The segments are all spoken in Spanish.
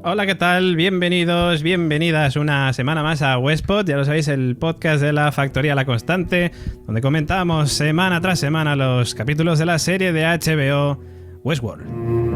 Hola, ¿qué tal? Bienvenidos, bienvenidas una semana más a Westpod, ya lo sabéis, el podcast de la Factoría La Constante, donde comentamos semana tras semana los capítulos de la serie de HBO Westworld.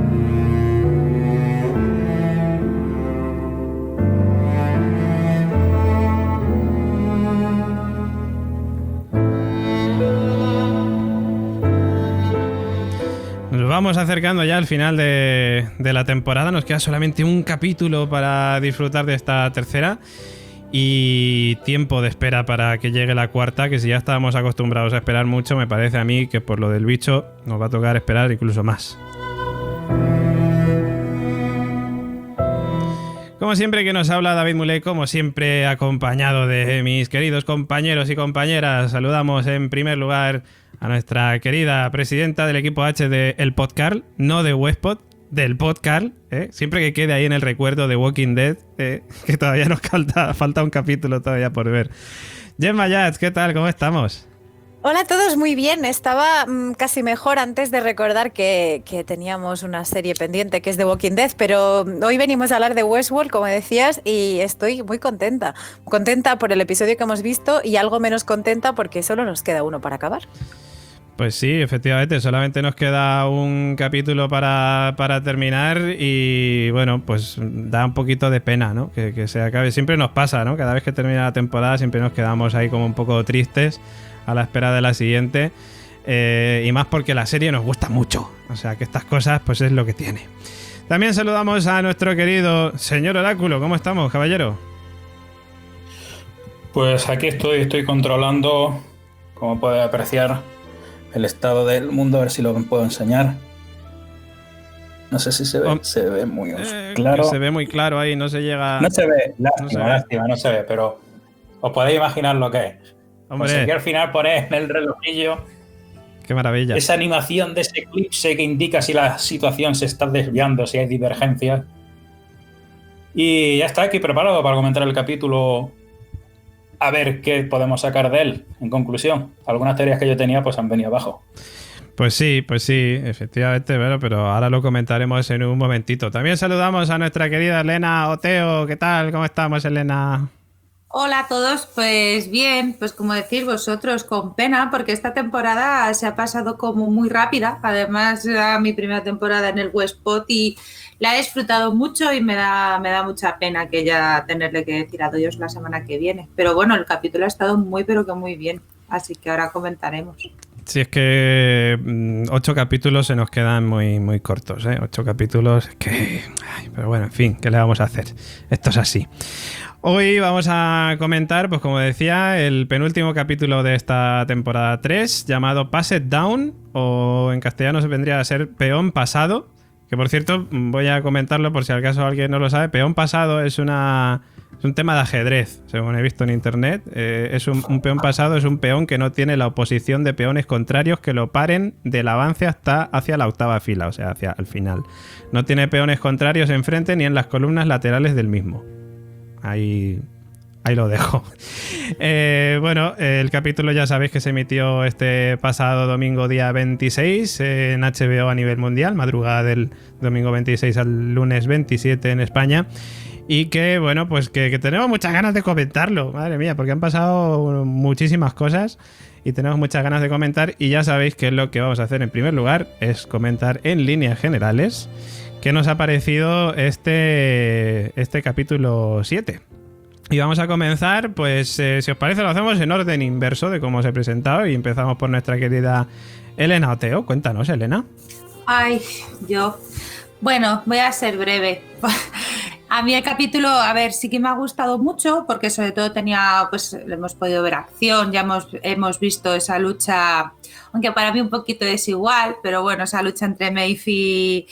Nos vamos acercando ya al final de la temporada, nos queda solamente un capítulo para disfrutar de esta tercera y tiempo de espera para que llegue la cuarta, que si ya estábamos acostumbrados a esperar mucho, me parece a mí que por lo del bicho nos va a tocar esperar incluso más. Como siempre que nos habla David Muley, como siempre acompañado de mis queridos compañeros y compañeras. Saludamos en primer lugar a nuestra querida presidenta del equipo H de El Podcarl, no de Westpod, del Podcarl, siempre que quede ahí en el recuerdo de Walking Dead, que todavía nos falta un capítulo todavía por ver. Gemma Yats, ¿qué tal? ¿Cómo estamos? Hola a todos, muy bien. Estaba casi mejor antes de recordar que teníamos una serie pendiente que es The Walking Dead, pero hoy venimos a hablar de Westworld, como decías, y estoy muy contenta. Contenta por el episodio que hemos visto y algo menos contenta porque solo nos queda uno para acabar. Pues sí, efectivamente, solamente nos queda un capítulo para terminar y bueno, pues da un poquito de pena, ¿no? Que se acabe. Siempre nos pasa, ¿no? Cada vez que termina la temporada siempre nos quedamos ahí como un poco tristes a la espera de la siguiente, y más porque la serie nos gusta mucho, o sea que estas cosas pues es lo que tiene. También saludamos a nuestro querido señor Oráculo. ¿Cómo estamos, caballero? Pues aquí estoy controlando, como puede apreciar, el estado del mundo, a ver si lo puedo enseñar. No sé si se ve muy claro. Se ve muy claro ahí, no se llega... No se ve, lástima, no se ve, pero os podéis imaginar lo que es. Hombre. Pues aquí al final ponéis en el relojillo. ¡Qué maravilla! Esa animación de ese eclipse que indica si la situación se está desviando, si hay divergencias. Y ya está aquí preparado para comentar el capítulo. A ver qué podemos sacar de él, en conclusión. Algunas teorías que yo tenía pues han venido abajo. Pues sí, efectivamente, pero ahora lo comentaremos en un momentito. También saludamos a nuestra querida Elena Oteo. ¿Qué tal? ¿Cómo estamos, Elena? Hola a todos, pues bien, pues como decís vosotros, con pena, porque esta temporada se ha pasado como muy rápida. Además, era mi primera temporada en el Westpod y la he disfrutado mucho y me da mucha pena que ya tenerle que decir adiós la semana que viene. Pero bueno, el capítulo ha estado muy, pero que muy bien, así que ahora comentaremos. Sí, es que 8 capítulos se nos quedan muy, muy cortos, ¿eh? 8 capítulos, es que... Ay, pero bueno, en fin, ¿qué le vamos a hacer? Esto es así. Hoy vamos a comentar, pues como decía, el penúltimo capítulo de esta temporada 3, llamado Pass It Down, o en castellano se vendría a ser Peón Pasado, que por cierto, voy a comentarlo por si al caso alguien no lo sabe. Peón Pasado es un tema de ajedrez, según he visto en internet. Es un peón pasado, es un peón que no tiene la oposición de peones contrarios que lo paren del avance hasta hacia la octava fila, o sea, hacia el final. No tiene peones contrarios enfrente ni en las columnas laterales del mismo. Ahí lo dejo. Bueno, el capítulo ya sabéis que se emitió este pasado domingo día 26 en HBO a nivel mundial, madrugada del domingo 26 al lunes 27 en España. Y que, bueno, pues que tenemos muchas ganas de comentarlo, madre mía, porque han pasado muchísimas cosas y tenemos muchas ganas de comentar. Y ya sabéis que lo que vamos a hacer en primer lugar es comentar en líneas generales qué nos ha parecido este capítulo 7. Y vamos a comenzar, pues si os parece lo hacemos en orden inverso de cómo os he presentado y empezamos por nuestra querida Elena Oteo. Cuéntanos, Elena. Ay, bueno, voy a ser breve. A mí el capítulo, a ver, sí que me ha gustado mucho porque sobre todo hemos podido ver acción, ya hemos visto esa lucha, aunque para mí un poquito desigual, pero bueno, esa lucha entre Maeve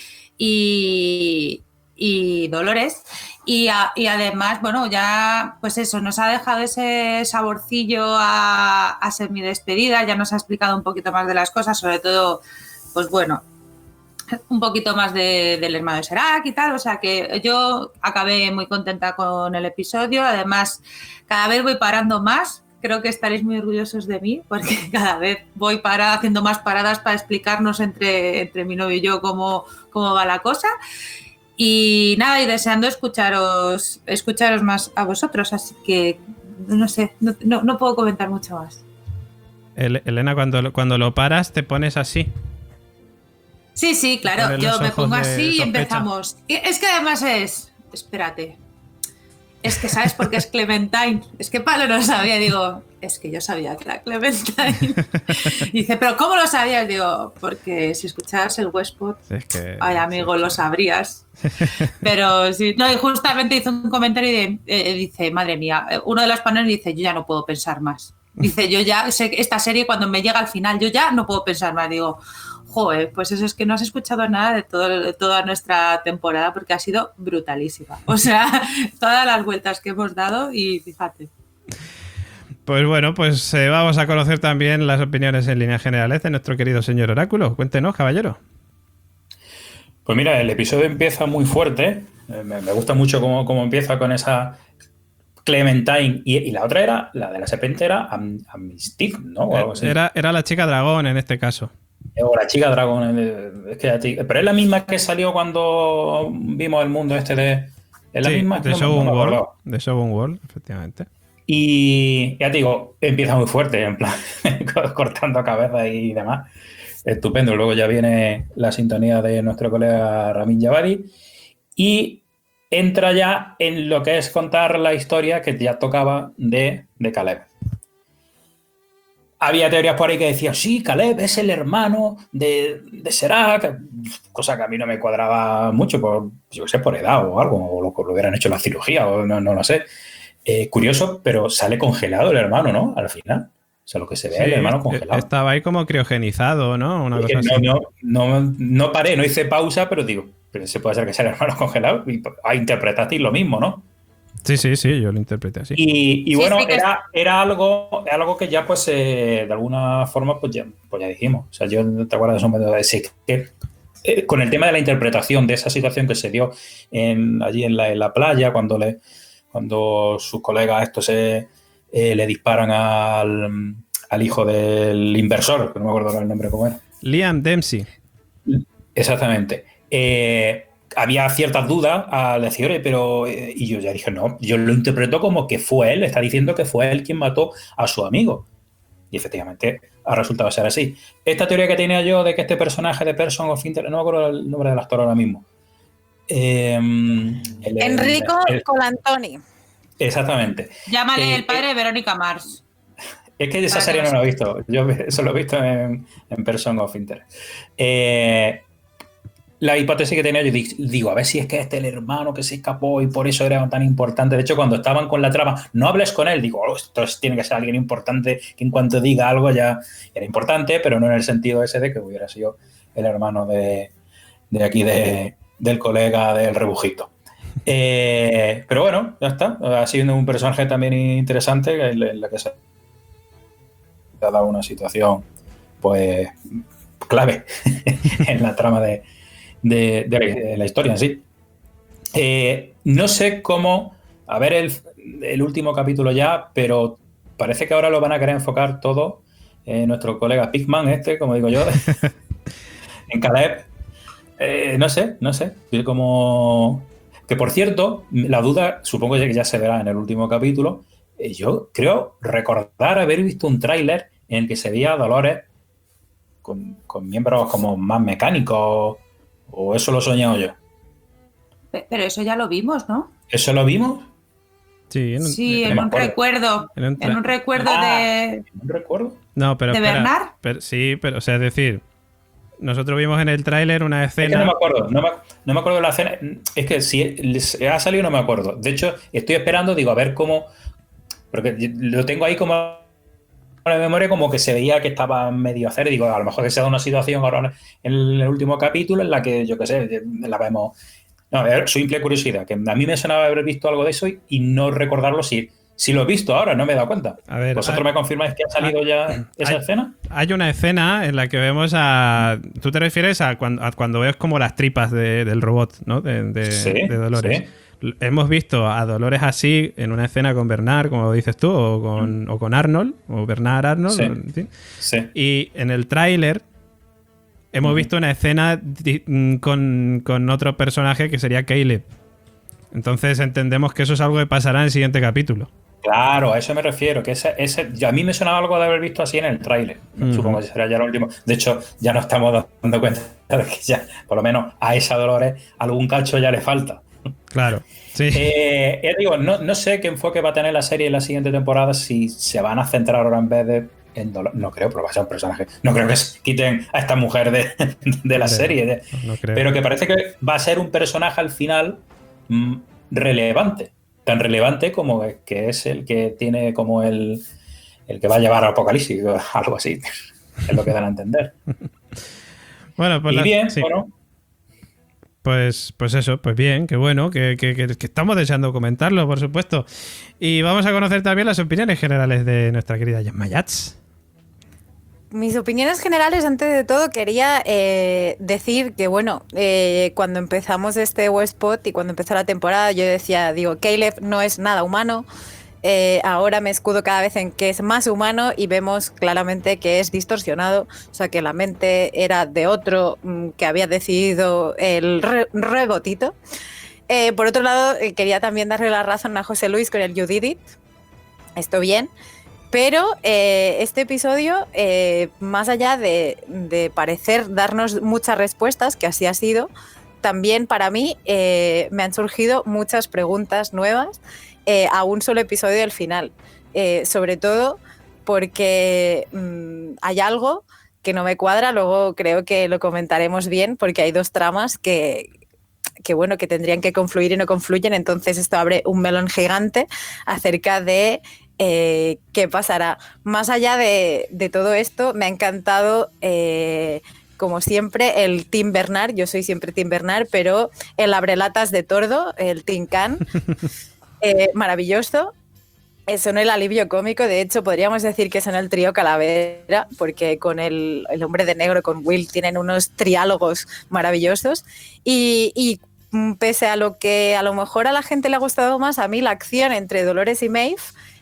y Dolores. Y además, bueno, ya pues eso, nos ha dejado ese saborcillo a semi-despedida, ya nos ha explicado un poquito más de las cosas, sobre todo, pues bueno, un poquito más del hermano de Serac y tal, o sea que yo acabé muy contenta con el episodio. Además, cada vez voy parando más, creo que estaréis muy orgullosos de mí porque cada vez voy haciendo más paradas para explicarnos entre mi novio y yo cómo va la cosa. Y nada, y deseando escucharos más a vosotros, así que no sé, no puedo comentar mucho más. Elena, cuando lo paras, te pones así. Sí, claro, Pones yo los me ojos pongo de así y sospecha. empezamos. Y es que además espérate, es que ¿sabes por qué es Clementine? Es que Pablo no sabía, digo, es que yo sabía que era Clementine. Y dice, ¿pero cómo lo sabías? Digo, porque si escuchabas el Westpod, Es que, ay amigo, lo sabrías. Pero sí, no, y justamente hizo un comentario y dice, madre mía, uno de los paneles dice, yo ya no puedo pensar más. Dice, yo ya sé que esta serie cuando me llega al final, yo ya no puedo pensar más. Digo, joder, pues eso es que no has escuchado nada de toda nuestra temporada porque ha sido brutalísima. O sea, todas las vueltas que hemos dado y fíjate. Pues bueno, pues vamos a conocer también las opiniones en líneas generales de nuestro querido señor Oráculo. Cuéntenos, caballero. Pues mira, el episodio empieza muy fuerte. Me gusta mucho cómo empieza con esa Clementine. Y la otra era, la de la serpiente era Mystique, ¿no? O algo así. Era la chica dragón en este caso. O la chica dragón. Es que pero es la misma que salió cuando vimos el mundo este de... Es la Sí, misma de que Shogun me World. acordaba. De Shogun World, efectivamente. Y ya te digo, empieza muy fuerte, en plan, cortando cabezas y demás. Estupendo. Luego ya viene la sintonía de nuestro colega Ramin Djawadi y entra ya en lo que es contar la historia que ya tocaba de Caleb. Había teorías por ahí que decían, sí, Caleb es el hermano de Serac, cosa que a mí no me cuadraba mucho, yo qué sé, por edad o algo, o lo hubieran hecho la cirugía, o no lo sé. Curioso, pero sale congelado el hermano, ¿no? Al final. O sea, lo que se ve, Sí, el hermano congelado. estaba ahí como criogenizado, ¿no? Una cosa así. No paré, no hice pausa, pero digo, pero se puede ser que sea el hermano congelado. Y interpretasteis lo mismo, ¿no? Sí, yo lo interpreté así. Y Sí, bueno, sí que era algo que ya, pues, de alguna forma, pues ya dijimos. O sea, yo no te acuerdas de eso, de ese que con el tema de la interpretación de esa situación que se dio allí en la playa, cuando sus colegas estos le disparan al hijo del inversor, que no me acuerdo el nombre cómo era. Liam Dempsey. Exactamente. Había ciertas dudas al decir, oye, pero... y yo ya dije, no, yo lo interpreto como que fue él, está diciendo que fue él quien mató a su amigo. Y efectivamente ha resultado ser así. Esta teoría que tenía yo de que este personaje de Person of Interest, no me acuerdo el nombre del actor ahora mismo. Enrico Colantoni. Exactamente. Llámale el padre de Verónica Mars. Es que esa serie no la he visto. Yo eso lo he visto en Person of Interest. La hipótesis que tenía, yo digo, a ver si es que este es el hermano que se escapó y por eso era tan importante. De hecho, cuando estaban con la trama, no hables con él. Digo, esto tiene que ser alguien importante que en cuanto diga algo ya era importante, pero no en el sentido ese de que hubiera sido el hermano de aquí del colega del rebujito. Pero bueno, ya está. Ha sido un personaje también interesante en la que se ha dado una situación pues clave en la trama de la historia en sí. No sé cómo, a ver el último capítulo ya, pero parece que ahora lo van a querer enfocar todo nuestro colega Pigman como digo yo, en Caleb. No sé, como... Que por cierto, la duda, supongo que ya se verá en el último capítulo, yo creo recordar haber visto un tráiler en el que se veía a Dolores con miembros como más mecánicos, o eso lo he soñado yo. Pero eso ya lo vimos, ¿no? ¿Eso lo vimos? Sí, en un recuerdo. En un recuerdo de... ¿En un recuerdo? No, pero ¿De espera, Bernard? sí, pero o sea, es decir, nosotros vimos en el tráiler una escena... Es que no me acuerdo, no me acuerdo de la escena. Es que si ha salido no me acuerdo. De hecho, estoy esperando, digo, a ver cómo... Porque lo tengo ahí como en la memoria, como que se veía que estaba medio a hacer. Y digo, a lo mejor que se da una situación ahora en el último capítulo en la que, yo qué sé, la vemos... No, a ver, simple curiosidad, que a mí me sonaba haber visto algo de eso y no recordarlo si lo he visto ahora, no me he dado cuenta. A ver, ¿vosotros me confirmáis que ha salido ya esa escena? Hay una escena en la que vemos a... ¿Tú te refieres a cuando ves como las tripas del robot, ¿no? De Dolores. Sí. Hemos visto a Dolores así en una escena con Bernard, como dices tú, o con Arnold, o Bernard Arnold. Sí. En fin. Sí. Y en el tráiler hemos visto una escena con otro personaje que sería Caleb. Entonces entendemos que eso es algo que pasará en el siguiente capítulo. Claro, a eso me refiero, que a mí me sonaba algo de haber visto así en el tráiler. Supongo que será ya lo último. De hecho, ya nos estamos dando cuenta de que ya, por lo menos a esa Dolores, algún cacho ya le falta. Claro, sí. Digo, no sé qué enfoque va a tener la serie en la siguiente temporada, si se van a centrar ahora en vez de en Dolores. No creo, pero va a ser un personaje. No creo que se quiten a esta mujer de la serie. No creo. Pero que parece que va a ser un personaje al final relevante. Tan relevante como que es el que tiene como el que va a llevar al apocalipsis o algo así, es lo que dan a entender. Bueno, pues sí. Bueno. Pues eso, pues bien, qué bueno, que estamos deseando comentarlo, por supuesto. Y vamos a conocer también las opiniones generales de nuestra querida Gemma Yats. Mis opiniones generales, antes de todo, quería decir que, bueno, cuando empezamos este Westpod y cuando empezó la temporada, yo decía, Caleb no es nada humano. Ahora me escudo cada vez en que es más humano y vemos claramente que es distorsionado, o sea, que la mente era de otro que había decidido el rebotito. Por otro lado, quería también darle la razón a José Luis con el You Did It. Esto bien. Pero este episodio, más allá de parecer darnos muchas respuestas, que así ha sido, también para mí me han surgido muchas preguntas nuevas a un solo episodio del final. Sobre todo porque hay algo que no me cuadra, luego creo que lo comentaremos bien, porque hay dos tramas que tendrían que confluir y no confluyen, entonces esto abre un melón gigante acerca de qué pasará. Más allá de todo esto, me ha encantado, como siempre, el Team Bernard. Yo soy siempre Team Bernard, pero el abrelatas de Tordo, el Team Can, maravilloso. Son el alivio cómico. De hecho, podríamos decir que son el trío Calavera, porque con el hombre de negro, con Will, tienen unos triálogos maravillosos. Y pese a lo que a lo mejor a la gente le ha gustado más, a mí la acción entre Dolores y Maeve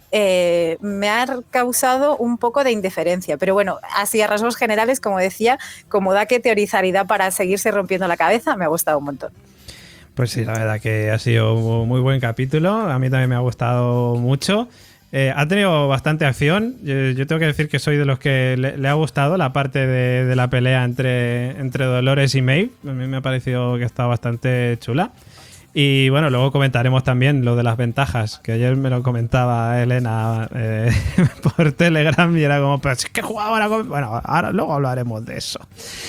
me ha causado un poco de indiferencia, pero bueno, así a rasgos generales, como decía, como da que teorizar y da para seguirse rompiendo la cabeza, me ha gustado un montón. Pues sí, la verdad que ha sido un muy buen capítulo, a mí también me ha gustado mucho. Ha tenido bastante acción. Yo tengo que decir que soy de los que le ha gustado la parte de la pelea entre Dolores y Maeve. A mí me ha parecido que está bastante chula. Y bueno, luego comentaremos también lo de las ventajas, que ayer me lo comentaba Elena por Telegram y era como, pero es que jugaba ahora con... Bueno, ahora luego hablaremos de eso.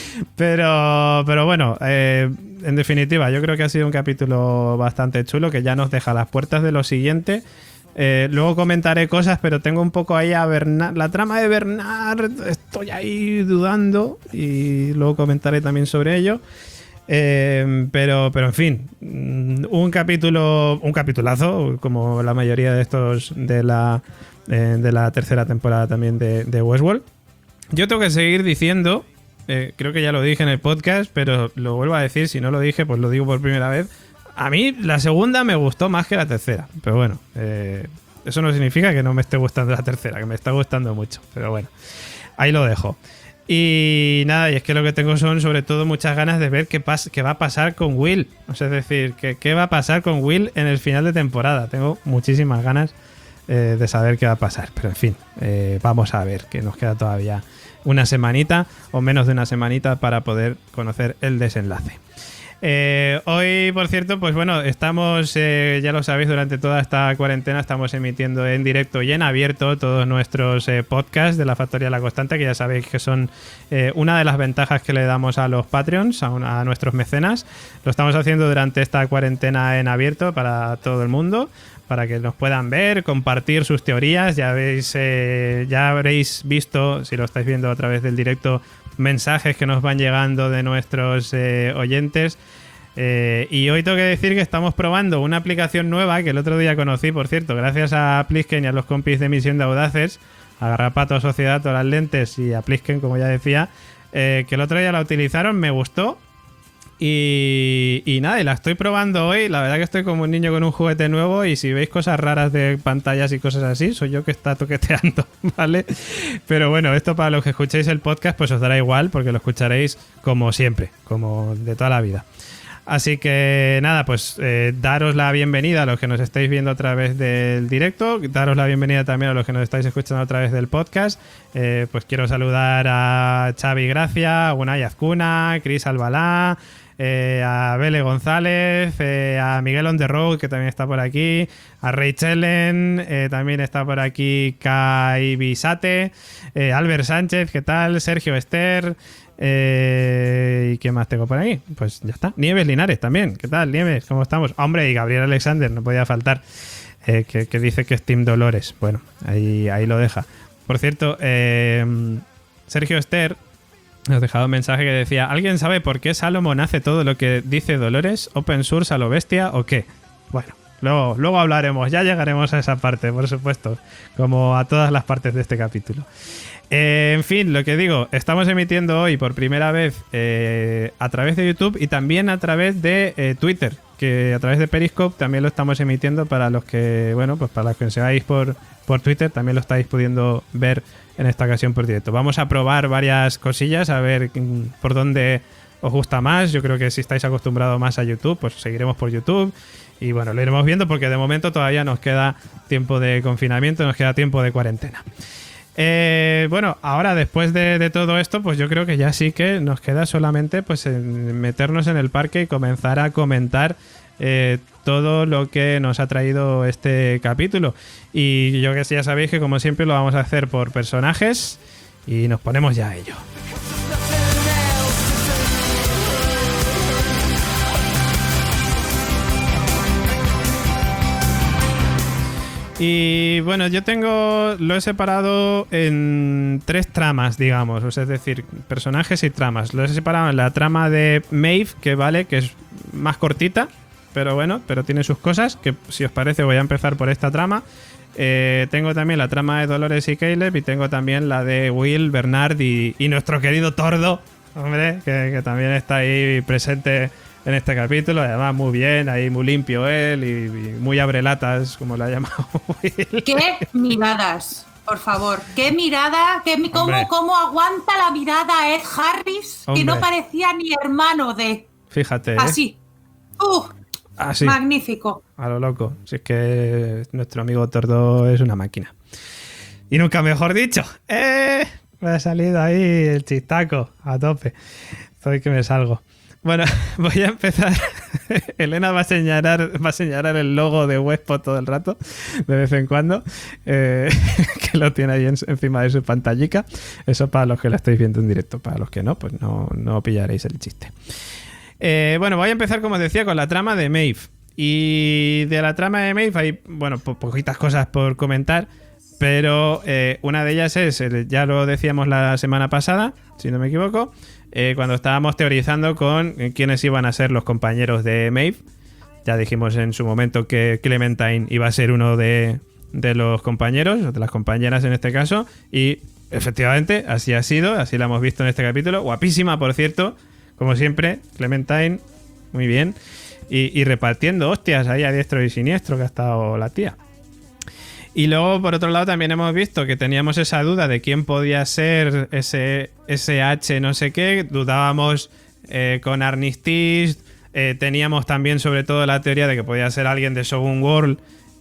Pero bueno, en definitiva, yo creo que ha sido un capítulo bastante chulo que ya nos deja las puertas de lo siguiente. Luego comentaré cosas, pero tengo un poco ahí a Bernard, la trama de Bernard, estoy ahí dudando y luego comentaré también sobre ello. Pero en fin, un capitulazo, como la mayoría de estos de la tercera temporada también de Westworld. Yo tengo que seguir diciendo, creo que ya lo dije en el podcast, pero lo vuelvo a decir, si no lo dije, pues lo digo por primera vez. A mí la segunda me gustó más que la tercera, pero bueno, eso no significa que no me esté gustando la tercera, que me está gustando mucho, pero bueno, ahí lo dejo. Y nada, y es que lo que tengo son sobre todo muchas ganas de ver qué va a pasar con Will. O sea, es decir, qué va a pasar con Will en el final de temporada. Tengo muchísimas ganas de saber qué va a pasar. Pero en fin, vamos a ver, que nos queda todavía una semanita o menos de una semanita para poder conocer el desenlace. Hoy, por cierto, pues bueno, estamos, ya lo sabéis, durante toda esta cuarentena estamos emitiendo en directo y en abierto todos nuestros podcasts de la Factoría de la Constante, que ya sabéis que son una de las ventajas que le damos a los Patreons, a nuestros mecenas. Lo estamos haciendo durante esta cuarentena en abierto para todo el mundo, para que nos puedan ver, compartir sus teorías. Ya habréis visto, si lo estáis viendo a través del directo, mensajes que nos van llegando de nuestros oyentes. Y hoy tengo que decir que estamos probando una aplicación nueva que el otro día conocí, por cierto, gracias a Plisken y a los compis de Misión de Audaces, a Garrapato, Sociedad, todas las lentes y a Plisken, como ya decía, que el otro día la utilizaron, me gustó, Y nada, y la estoy probando hoy. La verdad que estoy como un niño con un juguete nuevo. Y si veis cosas raras de pantallas y cosas así, soy yo que está toqueteando, ¿vale? Pero bueno, esto para los que escuchéis el podcast, pues os dará igual, porque lo escucharéis como siempre, como de toda la vida. Así que nada, pues daros la bienvenida a los que nos estáis viendo a través del directo, daros la bienvenida también a los que nos estáis escuchando a través del podcast. Pues quiero saludar a Xavi Gracia, a Unai Azcuna, Cris Albalá, a Bele González, a Miguel On The Road, que también está por aquí, a Rachelen, también está por aquí Kai Bisate, Albert Sánchez, ¿qué tal? Sergio Ester. ¿Y qué más tengo por ahí? Pues ya está. Nieves Linares también. ¿Qué tal, Nieves? ¿Cómo estamos? Hombre, y Gabriel Alexander, no podía faltar. Que dice que es Team Dolores. Bueno, ahí lo deja. Por cierto, Sergio Ester nos ha dejado un mensaje que decía: ¿alguien sabe por qué Salomón hace todo lo que dice Dolores? ¿Open source a lo bestia o qué? Bueno, luego hablaremos. Ya llegaremos a esa parte, por supuesto. Como a todas las partes de este capítulo. En fin, lo que digo, estamos emitiendo hoy por primera vez a través de YouTube y también a través de Twitter, que a través de Periscope también lo estamos emitiendo para los que, bueno, pues para los que seáis por Twitter, también lo estáis pudiendo ver en esta ocasión por directo. Vamos a probar varias cosillas, a ver por dónde os gusta más. Yo creo que si estáis acostumbrados más a YouTube, pues seguiremos por YouTube. Y bueno, lo iremos viendo porque de momento todavía nos queda tiempo de confinamiento, nos queda tiempo de cuarentena. Bueno, ahora después de todo esto, pues yo creo que ya sí que nos queda solamente pues meternos en el parque y comenzar a comentar todo lo que nos ha traído este capítulo. Y yo que sí, ya sabéis que como siempre lo vamos a hacer por personajes y nos ponemos ya a ello. Y bueno, yo lo he separado en 3 tramas, digamos, es decir, personajes y tramas. Lo he separado en la trama de Maeve, que vale, que es más cortita, pero bueno, pero tiene sus cosas, que si os parece voy a empezar por esta trama. Tengo también la trama de Dolores y Caleb y tengo también la de Will, Bernard y nuestro querido Tordo, hombre, que también está ahí presente en este capítulo, además muy bien, ahí muy limpio él y muy abrelatas, como lo ha llamado Will. ¡Qué miradas! Por favor, qué mirada, cómo aguanta la mirada Ed Harris, hombre, que no parecía ni hermano de... Fíjate. Así. Así. Magnífico. A lo loco. Si es que nuestro amigo Tordo es una máquina. Y nunca mejor dicho. Me ha salido ahí el chistaco a tope. Estoy que me salgo. Bueno, voy a empezar. Elena va a señalar el logo de Westpod todo el rato, de vez en cuando, que lo tiene ahí encima de su pantallica. Eso para los que lo estáis viendo en directo. Para los que no, pues no pillaréis el chiste. Bueno, voy a empezar, como os decía, con la trama de Maeve. Y de la trama de Maeve hay, bueno, poquitas cosas por comentar, pero una de ellas es, ya lo decíamos la semana pasada, si no me equivoco, cuando estábamos teorizando con quiénes iban a ser los compañeros de Maeve. Ya dijimos en su momento que Clementine iba a ser uno de los compañeros, de las compañeras en este caso, y efectivamente así ha sido, así la hemos visto en este capítulo. Guapísima, por cierto, como siempre, Clementine, muy bien, y repartiendo hostias ahí a diestro y siniestro que ha estado la tía. Y luego, por otro lado, también hemos visto que teníamos esa duda de quién podía ser ese SH no sé qué. Dudábamos con Armistice. Teníamos también, sobre todo, la teoría de que podía ser alguien de Shogun World.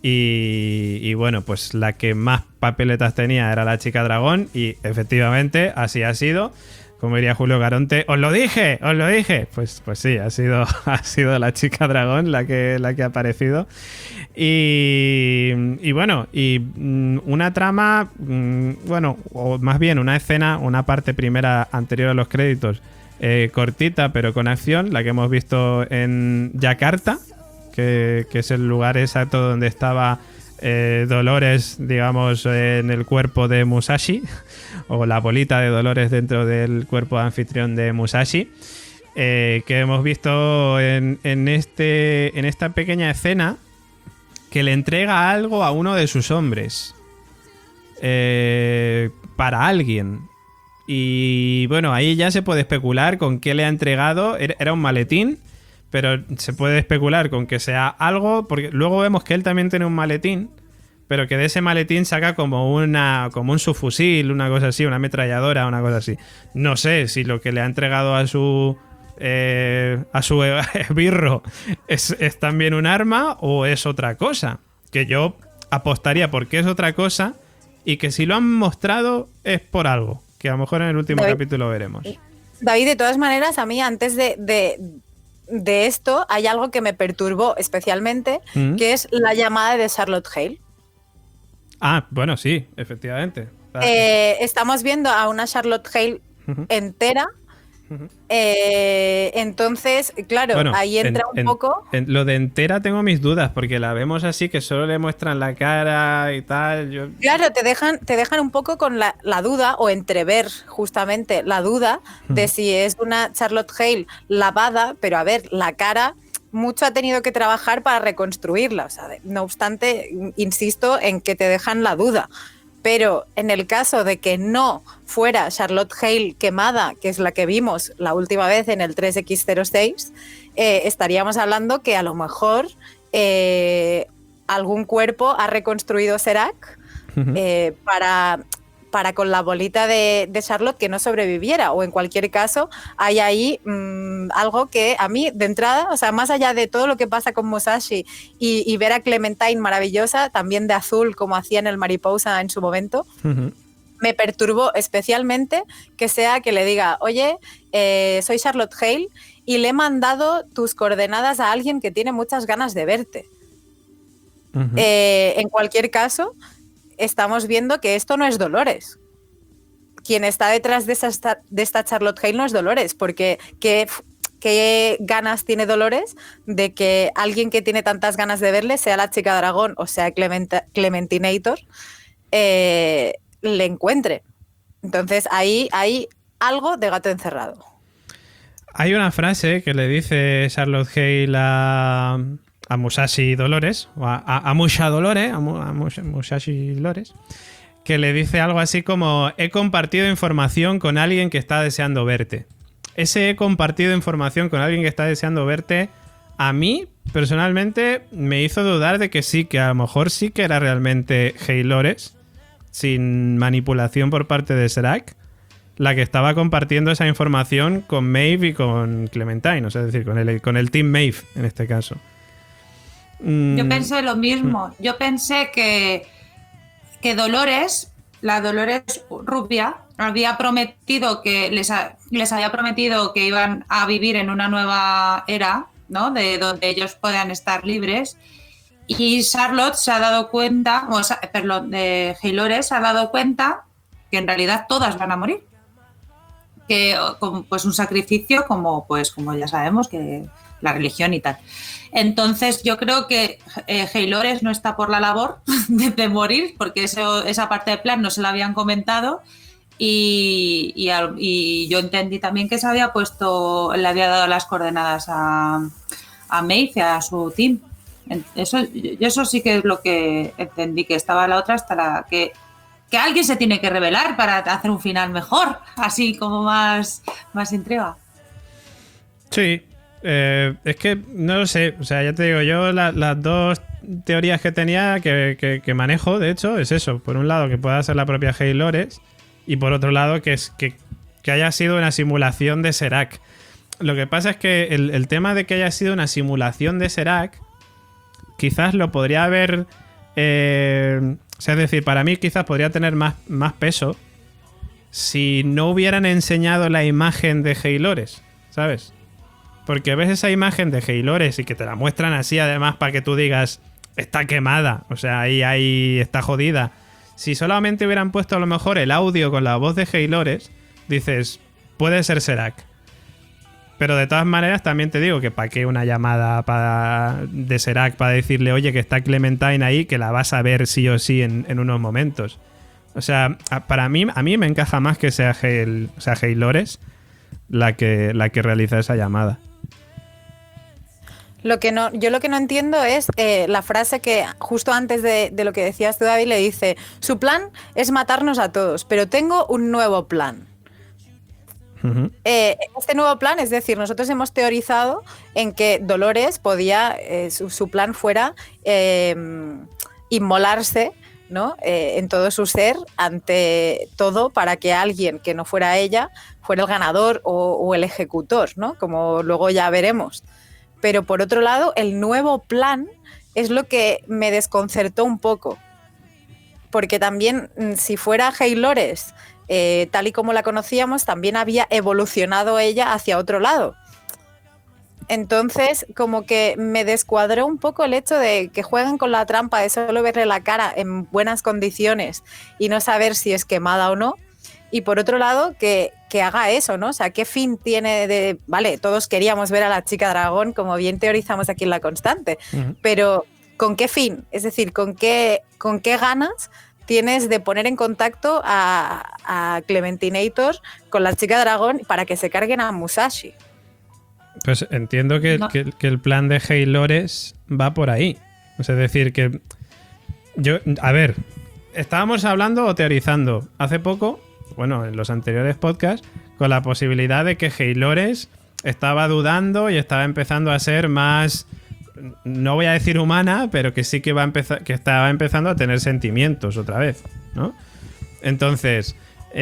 Y bueno, pues la que más papeletas tenía era la chica dragón. Y efectivamente, así ha sido. Como diría Julio Garonte, ¡os lo dije! Pues sí, ha sido la chica dragón la que ha aparecido. Y bueno, una trama, bueno, o más bien una escena, una parte primera anterior a los créditos, cortita pero con acción, la que hemos visto en Yakarta, que es el lugar exacto donde estaba Dolores, digamos, en el cuerpo de Musashi, o la bolita de Dolores dentro del cuerpo anfitrión de Musashi, que hemos visto en esta pequeña escena, que le entrega algo a uno de sus hombres, para alguien. Y bueno, ahí ya se puede especular con qué le ha entregado. Era un maletín, pero se puede especular con que sea algo, porque luego vemos que él también tiene un maletín, pero que de ese maletín saca como un subfusil, una cosa así, una ametralladora, una cosa así. No sé si lo que le ha entregado a su esbirro es también un arma o es otra cosa. Que yo apostaría porque es otra cosa y que si lo han mostrado es por algo. Que a lo mejor en el último capítulo veremos. David, de todas maneras, a mí antes de esto hay algo que me perturbó especialmente, que es la llamada de Charlotte Hale. Ah, bueno, sí, efectivamente. Estamos viendo a una Charlotte Hale entera. Entonces, claro, bueno, ahí entra un poco. Lo de entera tengo mis dudas, porque la vemos así que solo le muestran la cara y tal. Claro, te dejan un poco con la duda, o entrever justamente la duda de si es una Charlotte Hale lavada, pero a ver, la cara mucho ha tenido que trabajar para reconstruirla. O sea, no obstante, insisto en que te dejan la duda. Pero en el caso de que no fuera Charlotte Hale quemada, que es la que vimos la última vez en el 3X06, estaríamos hablando que a lo mejor algún cuerpo ha reconstruido Serac para con la bolita de Charlotte que no sobreviviera, o en cualquier caso hay ahí algo que a mí de entrada, o sea, más allá de todo lo que pasa con Musashi y ver a Clementine maravillosa, también de azul como hacía en el Mariposa en su momento, me perturbó especialmente que le diga, oye, soy Charlotte Hale y le he mandado tus coordenadas a alguien que tiene muchas ganas de verte. En cualquier caso, estamos viendo que esto no es Dolores. Quien está detrás de esta Charlotte Hale no es Dolores, porque ¿qué ganas tiene Dolores de que alguien que tiene tantas ganas de verle, sea la chica dragón o sea Clementinator, le encuentre? Entonces ahí hay algo de gato encerrado. Hay una frase que le dice Charlotte Hale a Musashi Dolores, o a Musha Dolores, a Musashi Dolores, que le dice algo así como: he compartido información con alguien que está deseando verte. Ese he compartido información con alguien que está deseando verte, a mí, personalmente, me hizo dudar de que sí, que a lo mejor sí que era realmente Haylores, sin manipulación por parte de Serac, la que estaba compartiendo esa información con Maeve y con Clementine, o sea, es decir, con el Team Maeve, en este caso. Yo pensé lo mismo. Yo pensé que Dolores, la Dolores rubia, había prometido que les había prometido que iban a vivir en una nueva era, ¿no? De donde ellos puedan estar libres. Y Charlotte se ha dado cuenta, de Haylores se ha dado cuenta que en realidad todas van a morir. Que pues un sacrificio como ya sabemos, que la religión y tal. Entonces yo creo que Haylores no está por la labor de morir, porque esa parte del plan no se la habían comentado, y yo entendí también que le había dado las coordenadas a Maeve, a su team. Eso sí que es lo que entendí, que estaba la otra hasta la que alguien se tiene que revelar para hacer un final mejor, así como más intriga. Sí. Es que no lo sé, o sea, ya te digo, yo las dos teorías que tenía que manejo, de hecho, es eso. Por un lado, que pueda ser la propia Haylores, y por otro lado, que haya sido una simulación de Serac. Lo que pasa es que el tema de que haya sido una simulación de Serac, quizás lo podría haber... o sea, es decir, para mí quizás podría tener más peso si no hubieran enseñado la imagen de Haylores, ¿sabes? Porque ves esa imagen de Haylores y que te la muestran así, además, para que tú digas, está quemada, o sea, ahí está jodida. Si solamente hubieran puesto a lo mejor el audio con la voz de Haylores, dices, puede ser Serac. Pero de todas maneras también te digo que para qué una llamada de Serac para decirle, oye, que está Clementine ahí, que la vas a ver sí o sí en unos momentos. O sea, a mí me encaja más que sea Haylores la que realiza esa llamada. Yo lo que no entiendo es la frase que justo antes de lo que decías tú, David, le dice: su plan es matarnos a todos, pero tengo un nuevo plan. Este nuevo plan, es decir, nosotros hemos teorizado en que Dolores podía, su plan fuera inmolarse, ¿no? En todo su ser, ante todo, para que alguien que no fuera ella fuera el ganador o el ejecutor, ¿no? Como luego ya veremos. Pero por otro lado, el nuevo plan es lo que me desconcertó un poco. Porque también, si fuera Haylores, tal y como la conocíamos, también había evolucionado ella hacia otro lado. Entonces, como que me descuadró un poco el hecho de que jueguen con la trampa de solo verle la cara en buenas condiciones y no saber si es quemada o no. Y por otro lado, que haga eso, ¿no? O sea, ¿qué fin tiene de...? Vale, todos queríamos ver a la chica dragón, como bien teorizamos aquí en La Constante, pero ¿con qué fin? Es decir, ¿con qué ganas tienes de poner en contacto a Clementinator con la chica dragón para que se carguen a Musashi? Pues entiendo que el plan de Haylores va por ahí. O sea, es decir, que yo... A ver, estábamos hablando o teorizando hace poco, bueno, en los anteriores podcasts, con la posibilidad de que Haylores estaba dudando y estaba empezando a ser más... No voy a decir humana, pero que sí que estaba empezando a tener sentimientos otra vez, ¿no? Entonces,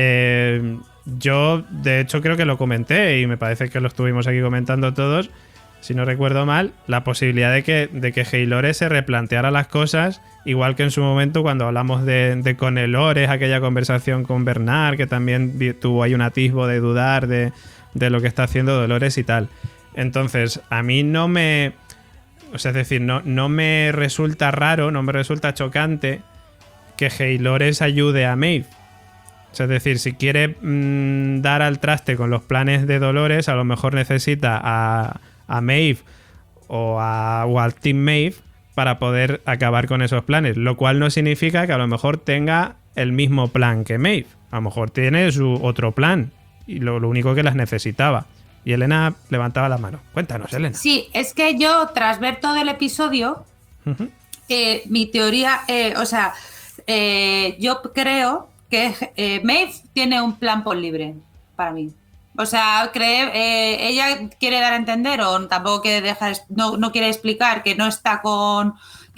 yo de hecho creo que lo comenté y me parece que lo estuvimos aquí comentando todos, si no recuerdo mal, la posibilidad de que Haylores se replanteara las cosas, igual que en su momento cuando hablamos de Conelores, aquella conversación con Bernard, que también tuvo ahí un atisbo de dudar de lo que está haciendo Dolores y tal. Entonces, a mí no me... O sea, es decir, no me resulta raro, no me resulta chocante que Haylores ayude a Maeve. O sea, es decir, si quiere dar al traste con los planes de Dolores, a lo mejor necesita a Maeve o al Team Maeve para poder acabar con esos planes. Lo cual no significa que a lo mejor tenga el mismo plan que Maeve. A lo mejor tiene su otro plan y lo único que las necesitaba. Y Elena levantaba la mano. Cuéntanos, Elena. Sí, es que yo, tras ver todo el episodio, mi teoría, yo creo que Maeve tiene un plan por libre, para mí. O sea, ella quiere dar a entender, o tampoco quiere no quiere explicar que no está con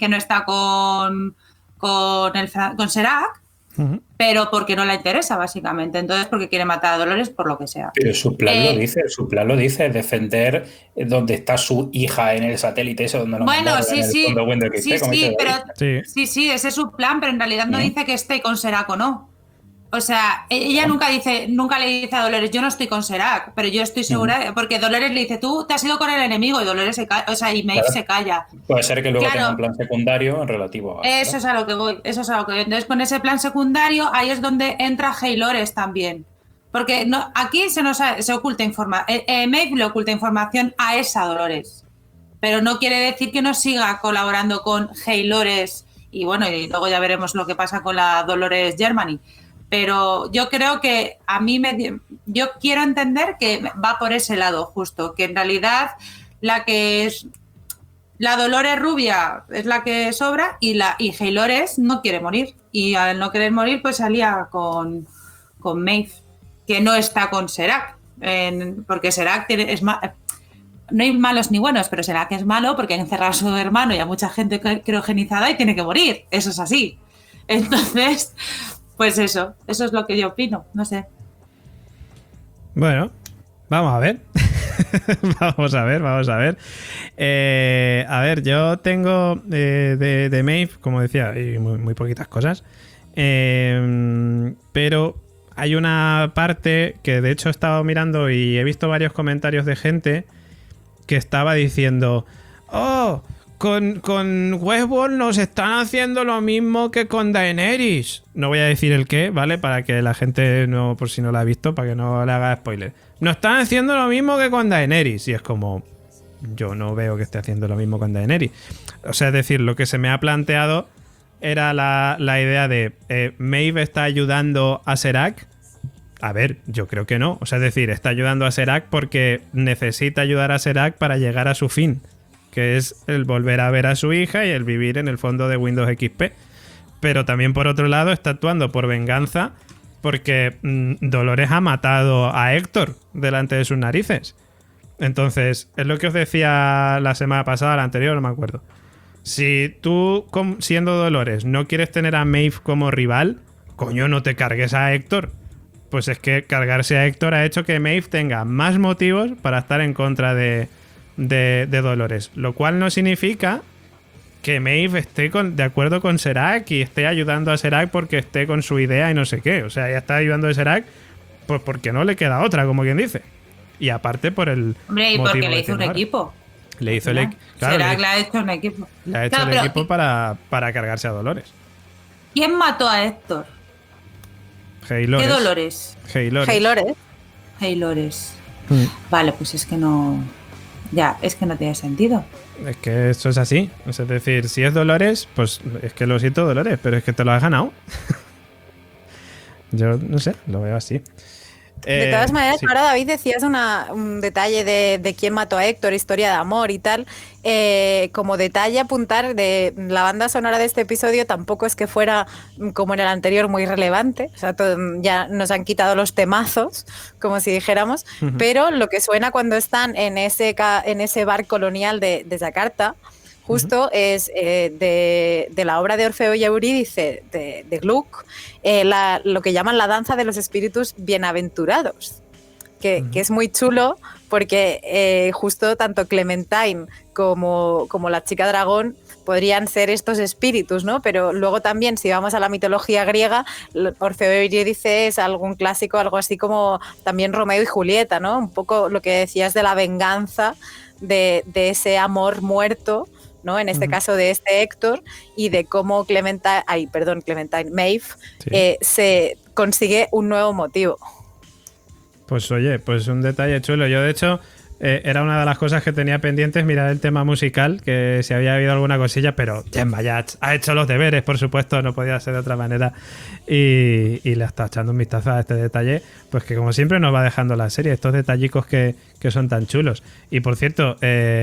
Serac, pero porque no la interesa, básicamente. Entonces, porque quiere matar a Dolores por lo que sea. Pero su plan lo dice, defender donde está su hija en el satélite ese donde lo mandaron, sí, ese es su plan, pero en realidad no dice que esté con Serac o no. O sea, ella nunca le dice a Dolores, yo no estoy con Serac, pero yo estoy segura, porque Dolores le dice, tú te has ido con el enemigo, y Dolores se calla, y Maeve se calla. Puede ser que luego tenga un plan secundario en relativo a... Eso es a lo que voy. Entonces, con ese plan secundario, ahí es donde entra Haylores también. Porque aquí se oculta información. Maeve le oculta información a esa Dolores. Pero no quiere decir que no siga colaborando con Haylores. Y bueno, y luego ya veremos lo que pasa con la Dolores Germany. Pero yo creo que yo quiero entender que va por ese lado justo, que en realidad la Dolores rubia es la que sobra y Haylores no quiere morir. Y al no querer morir, pues salía con Maeve, que no está con Serac, porque Serac no hay malos ni buenos, pero Serac es malo porque ha encerrado a su hermano y a mucha gente criogenizada y tiene que morir. Eso es así. Entonces... Pues eso es lo que yo opino, no sé. Bueno, vamos a ver. vamos a ver. A ver, yo tengo de Maeve, como decía, y muy poquitas cosas. Pero hay una parte que de hecho he estado mirando y he visto varios comentarios de gente que estaba diciendo, Con Westworld nos están haciendo lo mismo que con Daenerys. No voy a decir el qué, ¿vale? Para que la gente, no, por si no la ha visto, para que no le haga spoiler. Nos están haciendo lo mismo que con Daenerys. Y es como, yo no veo que esté haciendo lo mismo con Daenerys. O sea, es decir, lo que se me ha planteado era la idea de Maeve está ayudando a Serac. A ver, yo creo que no. O sea, es decir, está ayudando a Serac porque necesita ayudar a Serac para llegar a su fin, que es el volver a ver a su hija y el vivir en el fondo de Windows XP. Pero también, por otro lado, está actuando por venganza porque Dolores ha matado a Héctor delante de sus narices. Entonces, es lo que os decía la semana pasada, la anterior, no me acuerdo. Si tú, siendo Dolores, no quieres tener a Maeve como rival, coño, no te cargues a Héctor. Pues es que cargarse a Héctor ha hecho que Maeve tenga más motivos para estar en contra de Dolores. Lo cual no significa que Maeve esté de acuerdo con Serac y esté ayudando a Serac porque esté con su idea y no sé qué. O sea, ella está ayudando a Serac pues porque no le queda otra, como quien dice. Y aparte por el... Hombre, y porque le hizo un equipo. Le hizo el equipo. Claro, Serac le ha hecho un equipo. Le ha hecho el equipo para cargarse a Dolores. ¿Quién mató a Héctor? Haylores. ¿Qué Dolores? Haylores. Haylores. Vale, pues es que no... Ya, es que no tiene sentido. Es que eso es así. Es decir, si es Dolores, pues es que lo siento, Dolores, pero es que te lo has ganado. Yo no sé, lo veo así. De todas maneras, sí. ahora David decías un detalle de quién mató a Héctor, historia de amor y tal. Como detalle apuntar de la banda sonora de este episodio tampoco es que fuera como en el anterior muy relevante. O sea, ya nos han quitado los temazos, como si dijéramos. Pero lo que suena cuando están en ese bar colonial de Yakarta, justo es de la obra de Orfeo y Eurídice de Gluck, lo que llaman la danza de los espíritus bienaventurados, que es muy chulo porque justo tanto Clementine como la chica dragón podrían ser estos espíritus, ¿no? Pero luego también, si vamos a la mitología griega, Orfeo y Eurídice es algún clásico, algo así como también Romeo y Julieta, ¿no? Un poco lo que decías de la venganza de ese amor muerto, ¿no? En este caso de este Héctor, y de cómo Maeve se consigue un nuevo motivo. Pues oye, pues un detalle chulo. Yo de hecho era una de las cosas que tenía pendientes mirar el tema musical, que si había habido alguna cosilla, pero Gemma ya ha hecho los deberes, por supuesto, no podía ser de otra manera, y le está echando un vistazo a este detalle, pues que como siempre nos va dejando la serie, estos detallicos que son tan chulos. Y por cierto,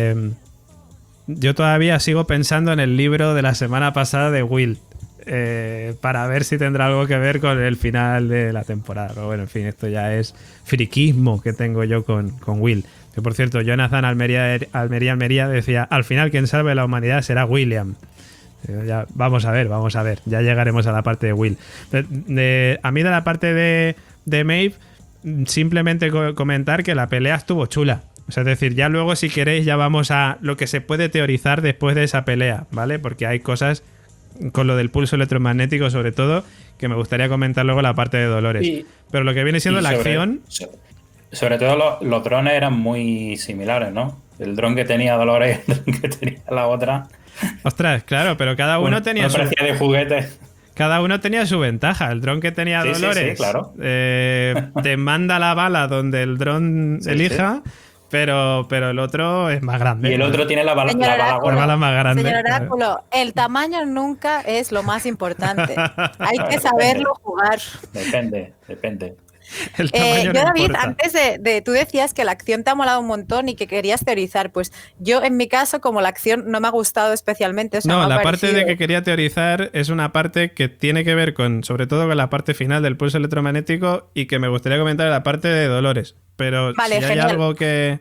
yo todavía sigo pensando en el libro de la semana pasada de Will, para ver si tendrá algo que ver con el final de la temporada. Pero bueno, en fin, esto ya es friquismo que tengo yo con Will. Que por cierto, Jonathan Almería decía, al final quien salve la humanidad será William. Ya, vamos a ver, ya llegaremos a la parte de Will. A mí de la parte de Maeve, simplemente comentar que la pelea estuvo chula. O sea, es decir, ya luego si queréis ya vamos a lo que se puede teorizar después de esa pelea, ¿vale? Porque hay cosas con lo del pulso electromagnético sobre todo que me gustaría comentar luego la parte de Dolores. Pero lo que viene siendo la acción... Sobre todo los drones eran muy similares, ¿no? El dron que tenía Dolores y el dron que tenía la otra. Ostras, claro, pero cada uno tenía su... parecía de juguete. Cada uno tenía su ventaja. El dron que tenía Dolores sí, claro. Te manda la bala donde el dron elija, sí. Pero el otro es más grande. Y el otro tiene la bala más grande. Señor Oráculo, el tamaño nunca es lo más importante. Hay que saberlo jugar. Depende. Yo, David, antes de tú decías que la acción te ha molado un montón y que querías teorizar. Pues yo, en mi caso, como la acción no me ha gustado especialmente. O sea, no, la parte de que quería teorizar es una parte que tiene que ver sobre todo con la parte final del pulso electromagnético, y que me gustaría comentar la parte de Dolores. Pero vale, si hay algo que...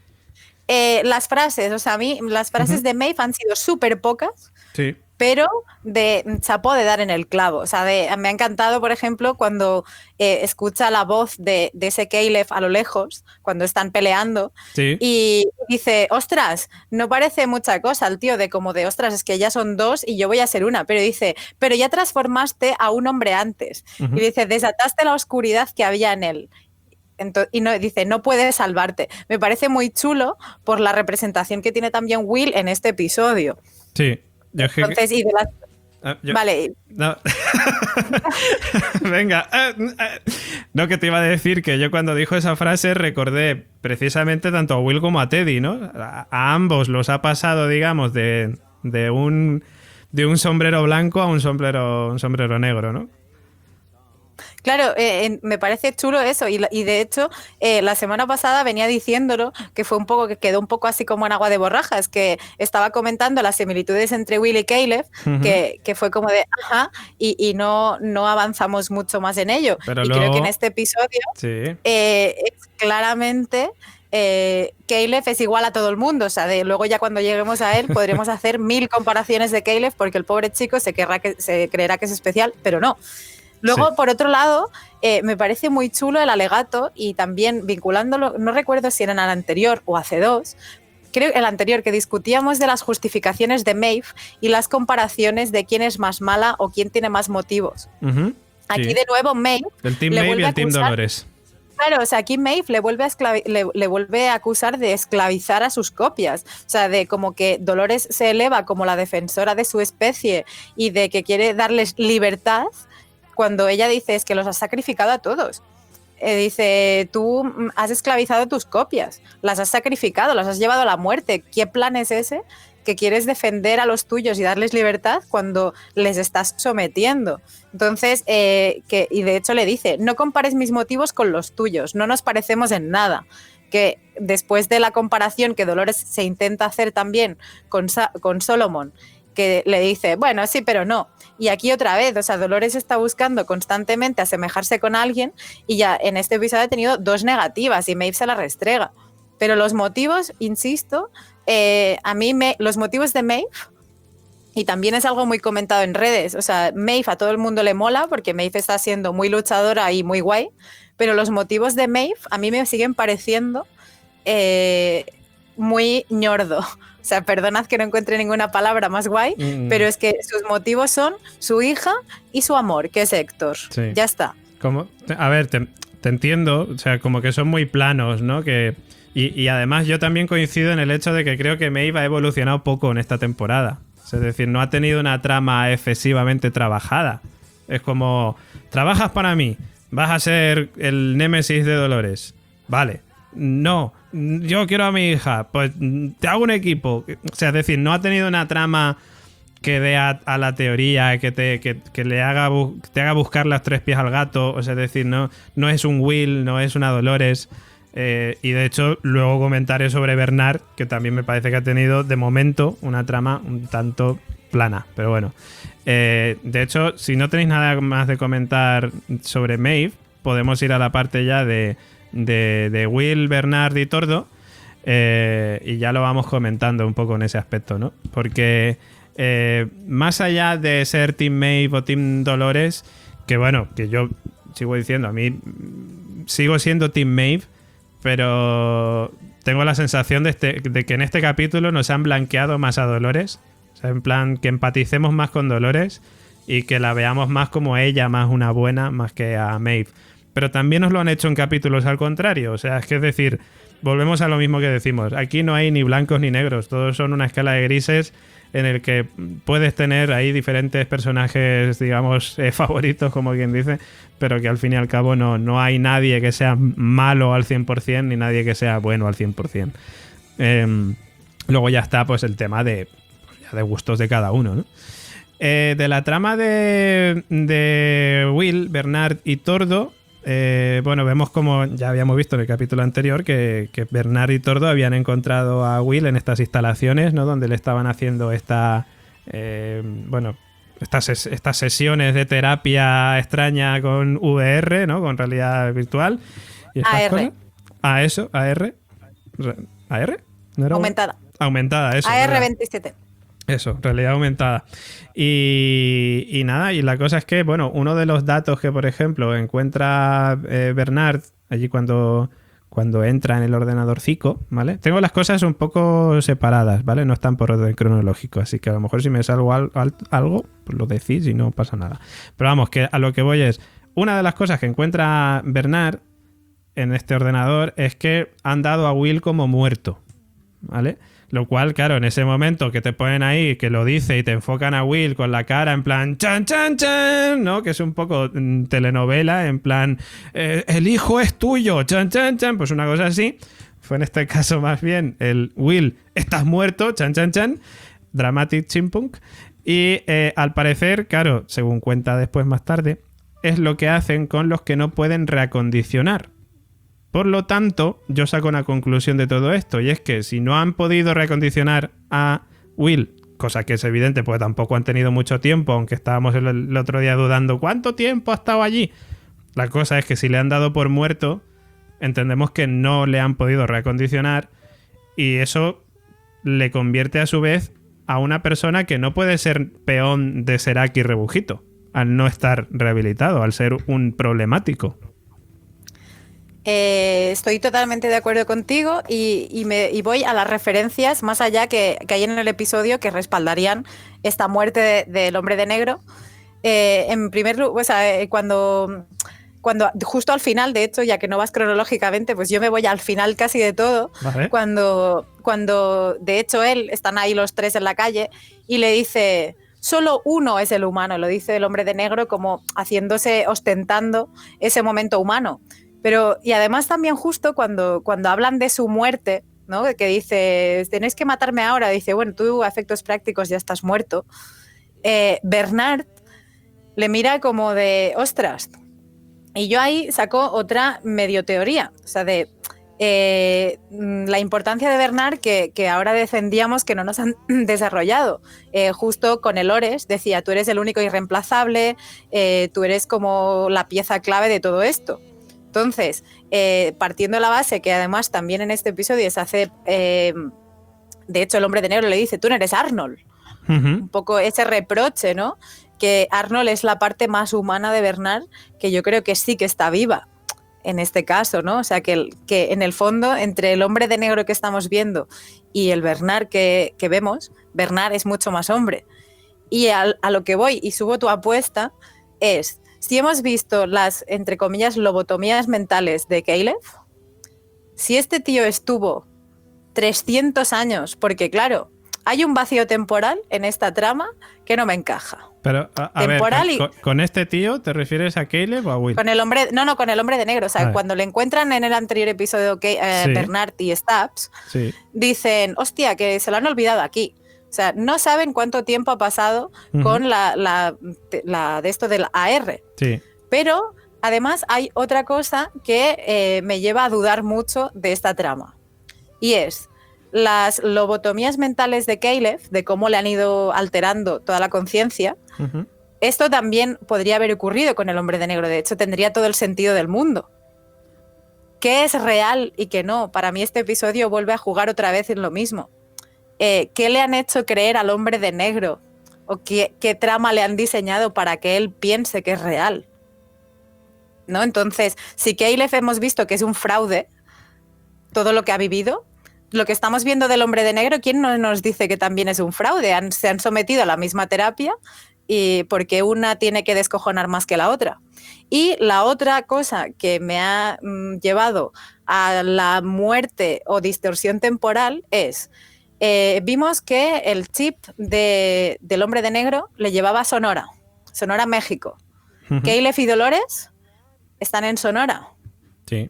las frases, o sea, a mí las frases de Maeve han sido súper pocas. Sí. Pero chapó de dar en el clavo. O sea, me ha encantado, por ejemplo, cuando escucha la voz de ese Caleb a lo lejos, cuando están peleando, sí. Y dice, ostras, no parece mucha cosa el tío, ostras, es que ya son dos y yo voy a ser una. Pero dice, pero ya transformaste a un hombre antes. Y dice, desataste la oscuridad que había en él. Y dice, no puedes salvarte. Me parece muy chulo por la representación que tiene también Will en este episodio. Sí. Entonces, y de las... Vale. No. Venga. No, que te iba a decir que yo cuando dijo esa frase recordé precisamente tanto a Will como a Teddy, ¿no? A ambos los ha pasado, digamos, de un sombrero blanco a un sombrero negro, ¿no? Claro, me parece chulo eso y de hecho la semana pasada venía diciéndolo, que fue un poco, que quedó un poco así como en agua de borrajas, que estaba comentando las similitudes entre Will y Caleb, que fue como de ajá, y no avanzamos mucho más en ello. Pero y luego, creo que en este episodio es claramente... Caleb es igual a todo el mundo, o sea, luego ya cuando lleguemos a él podremos hacer 1000 comparaciones de Caleb porque el pobre chico se creerá que es especial, pero no. Luego, por otro lado, me parece muy chulo el alegato y también vinculándolo, no recuerdo si era en el anterior o hace 2, creo el anterior, que discutíamos de las justificaciones de Maeve y las comparaciones de quién es más mala o quién tiene más motivos. Aquí de nuevo Maeve... El Team Maeve y el Team Dolores. Claro, o sea, aquí Maeve le vuelve a acusar de esclavizar a sus copias. O sea, de como que Dolores se eleva como la defensora de su especie y de que quiere darles libertad, cuando ella dice es que los has sacrificado a todos. Dice, tú has esclavizado tus copias, las has sacrificado, las has llevado a la muerte. ¿Qué plan es ese que quieres defender a los tuyos y darles libertad cuando les estás sometiendo? Entonces, y de hecho le dice, no compares mis motivos con los tuyos, no nos parecemos en nada. Que después de la comparación que Dolores se intenta hacer también con Solomon, que le dice, bueno, sí, pero no. Y aquí otra vez, o sea, Dolores está buscando constantemente asemejarse con alguien y ya en este episodio ha tenido 2 negativas y Maeve se la restrega. Pero los motivos, insisto, a mí los motivos de Maeve, y también es algo muy comentado en redes, o sea, Maeve a todo el mundo le mola porque Maeve está siendo muy luchadora y muy guay, pero los motivos de Maeve a mí me siguen pareciendo muy ñordo. O sea, perdonad que no encuentre ninguna palabra más guay, pero es que sus motivos son su hija y su amor, que es Héctor. Sí. Ya está. A ver, te entiendo, o sea, como que son muy planos, ¿no? Y además yo también coincido en el hecho de que creo que Maeve ha evolucionado poco en esta temporada. Es decir, no ha tenido una trama excesivamente trabajada. Es como, trabajas para mí, vas a ser el némesis de Dolores. Vale. No, yo quiero a mi hija, pues te hago un equipo. O sea, es decir, no ha tenido una trama que dé a la teoría, que te haga buscar los 3 pies al gato. O sea, es decir, no es un Will, no es una Dolores. Y de hecho, luego comentaré sobre Bernard, que también me parece que ha tenido, de momento, una trama un tanto plana. Pero bueno. De hecho, si no tenéis nada más de comentar sobre Maeve, podemos ir a la parte ya de Will, Bernard y Tordo, y ya lo vamos comentando un poco en ese aspecto, ¿no? Porque más allá de ser Team Maeve o Team Dolores, que bueno, que yo sigo diciendo, a mí sigo siendo Team Maeve, pero tengo la sensación de que en este capítulo nos han blanqueado más a Dolores, o sea, en plan que empaticemos más con Dolores y que la veamos más como ella, más una buena, más que a Maeve. Pero también nos lo han hecho en capítulos al contrario. O sea, es decir, volvemos a lo mismo que decimos. Aquí no hay ni blancos ni negros. Todos son una escala de grises en el que puedes tener ahí diferentes personajes, digamos, favoritos, como quien dice, pero que al fin y al cabo no hay nadie que sea malo al 100% ni nadie que sea bueno al 100%. Luego ya está pues el tema de gustos de cada uno, ¿no? De la trama de Will, Bernard y Tordo, bueno, vemos como ya habíamos visto en el capítulo anterior que Bernard y Tordo habían encontrado a Will en estas instalaciones, ¿no? Donde le estaban haciendo estas sesiones de terapia extraña con VR, ¿no? Con realidad virtual. ¿Y AR. Cosas? ¿A eso? ¿AR? ¿AR? ¿No era aumentada. Aumentada, eso. AR27. Eso, realidad aumentada. Y nada, y la cosa es que, bueno, uno de los datos que, por ejemplo, encuentra Bernard allí cuando entra en el ordenadorcico, ¿vale? Tengo las cosas un poco separadas, ¿vale? No están por orden cronológico, así que a lo mejor si me salgo algo, pues lo decís y no pasa nada. Pero vamos, que a lo que voy es, una de las cosas que encuentra Bernard en este ordenador es que han dado a Will como muerto, ¿vale? Lo cual, claro, en ese momento que te ponen ahí, que lo dice y te enfocan a Will con la cara en plan chan, chan, chan, ¿no? Que es un poco telenovela, en plan el hijo es tuyo, chan, chan, chan, pues una cosa así. Fue en este caso más bien el Will, estás muerto, chan, chan, chan, dramatic chimpunk. Y al parecer, claro, según cuenta después más tarde, es lo que hacen con los que no pueden reacondicionar. Por lo tanto, yo saco una conclusión de todo esto, y es que si no han podido reacondicionar a Will, cosa que es evidente porque tampoco han tenido mucho tiempo, aunque estábamos el otro día dudando ¿cuánto tiempo ha estado allí? La cosa es que si le han dado por muerto, entendemos que no le han podido reacondicionar, y eso le convierte a su vez a una persona que no puede ser peón de Seraki Rebujito, al no estar rehabilitado, al ser un problemático. Estoy totalmente de acuerdo contigo y voy a las referencias más allá que hay en el episodio que respaldarían esta muerte del hombre de negro. En primer lugar, o sea, cuando justo al final, de hecho, ya que no vas cronológicamente, pues yo me voy al final casi de todo. Vale. Cuando de hecho están ahí los tres en la calle y le dice... Solo uno es el humano, lo dice el hombre de negro como ostentando ese momento humano. Pero, y además también justo cuando hablan de su muerte, ¿no? Que dice, tenéis que matarme ahora, dice, bueno, tú a efectos prácticos ya estás muerto. Bernard le mira como de, ostras. Y yo ahí saco otra medio teoría, o sea, de la importancia de Bernard que ahora defendíamos que no nos han desarrollado. Justo con el Ores decía, tú eres el único irreemplazable, tú eres como la pieza clave de todo esto. Entonces, partiendo de la base que además también en este episodio se hace, de hecho el hombre de negro le dice, tú no eres Arnold. Un poco ese reproche, ¿no? Que Arnold es la parte más humana de Bernard, que yo creo que sí que está viva en este caso, ¿no? O sea, que en el fondo, entre el hombre de negro que estamos viendo y el Bernard que vemos, Bernard es mucho más hombre. Y a lo que voy, y subo tu apuesta, es, si hemos visto las, entre comillas, lobotomías mentales de Caleb, si este tío estuvo 300 años, porque claro, hay un vacío temporal en esta trama que no me encaja. Pero, a ver, ¿con este tío te refieres a Caleb o a Will? Con el hombre, no, con el hombre de negro. O sea, cuando le encuentran en el anterior episodio sí. Bernard y Stubbs, sí. Dicen, hostia, que se lo han olvidado aquí. O sea, no saben cuánto tiempo ha pasado con la de esto del AR. Sí. Pero, además, hay otra cosa que me lleva a dudar mucho de esta trama. Y es... las lobotomías mentales de Caleb, de cómo le han ido alterando toda la conciencia, esto también podría haber ocurrido con el hombre de negro. De hecho, tendría todo el sentido del mundo. ¿Qué es real y qué no? Para mí este episodio vuelve a jugar otra vez en lo mismo. ¿Qué le han hecho creer al hombre de negro? ¿O qué trama le han diseñado para que él piense que es real? ¿No? Entonces, si Caleb hemos visto que es un fraude, todo lo que ha vivido... lo que estamos viendo del hombre de negro, ¿quién no nos dice que también es un fraude? Se han sometido a la misma terapia y porque una tiene que descojonar más que la otra. Y la otra cosa que me ha llevado a la muerte o distorsión temporal es, vimos que el chip del hombre de negro le llevaba a Sonora, México. Caleb y Dolores están en Sonora. Sí.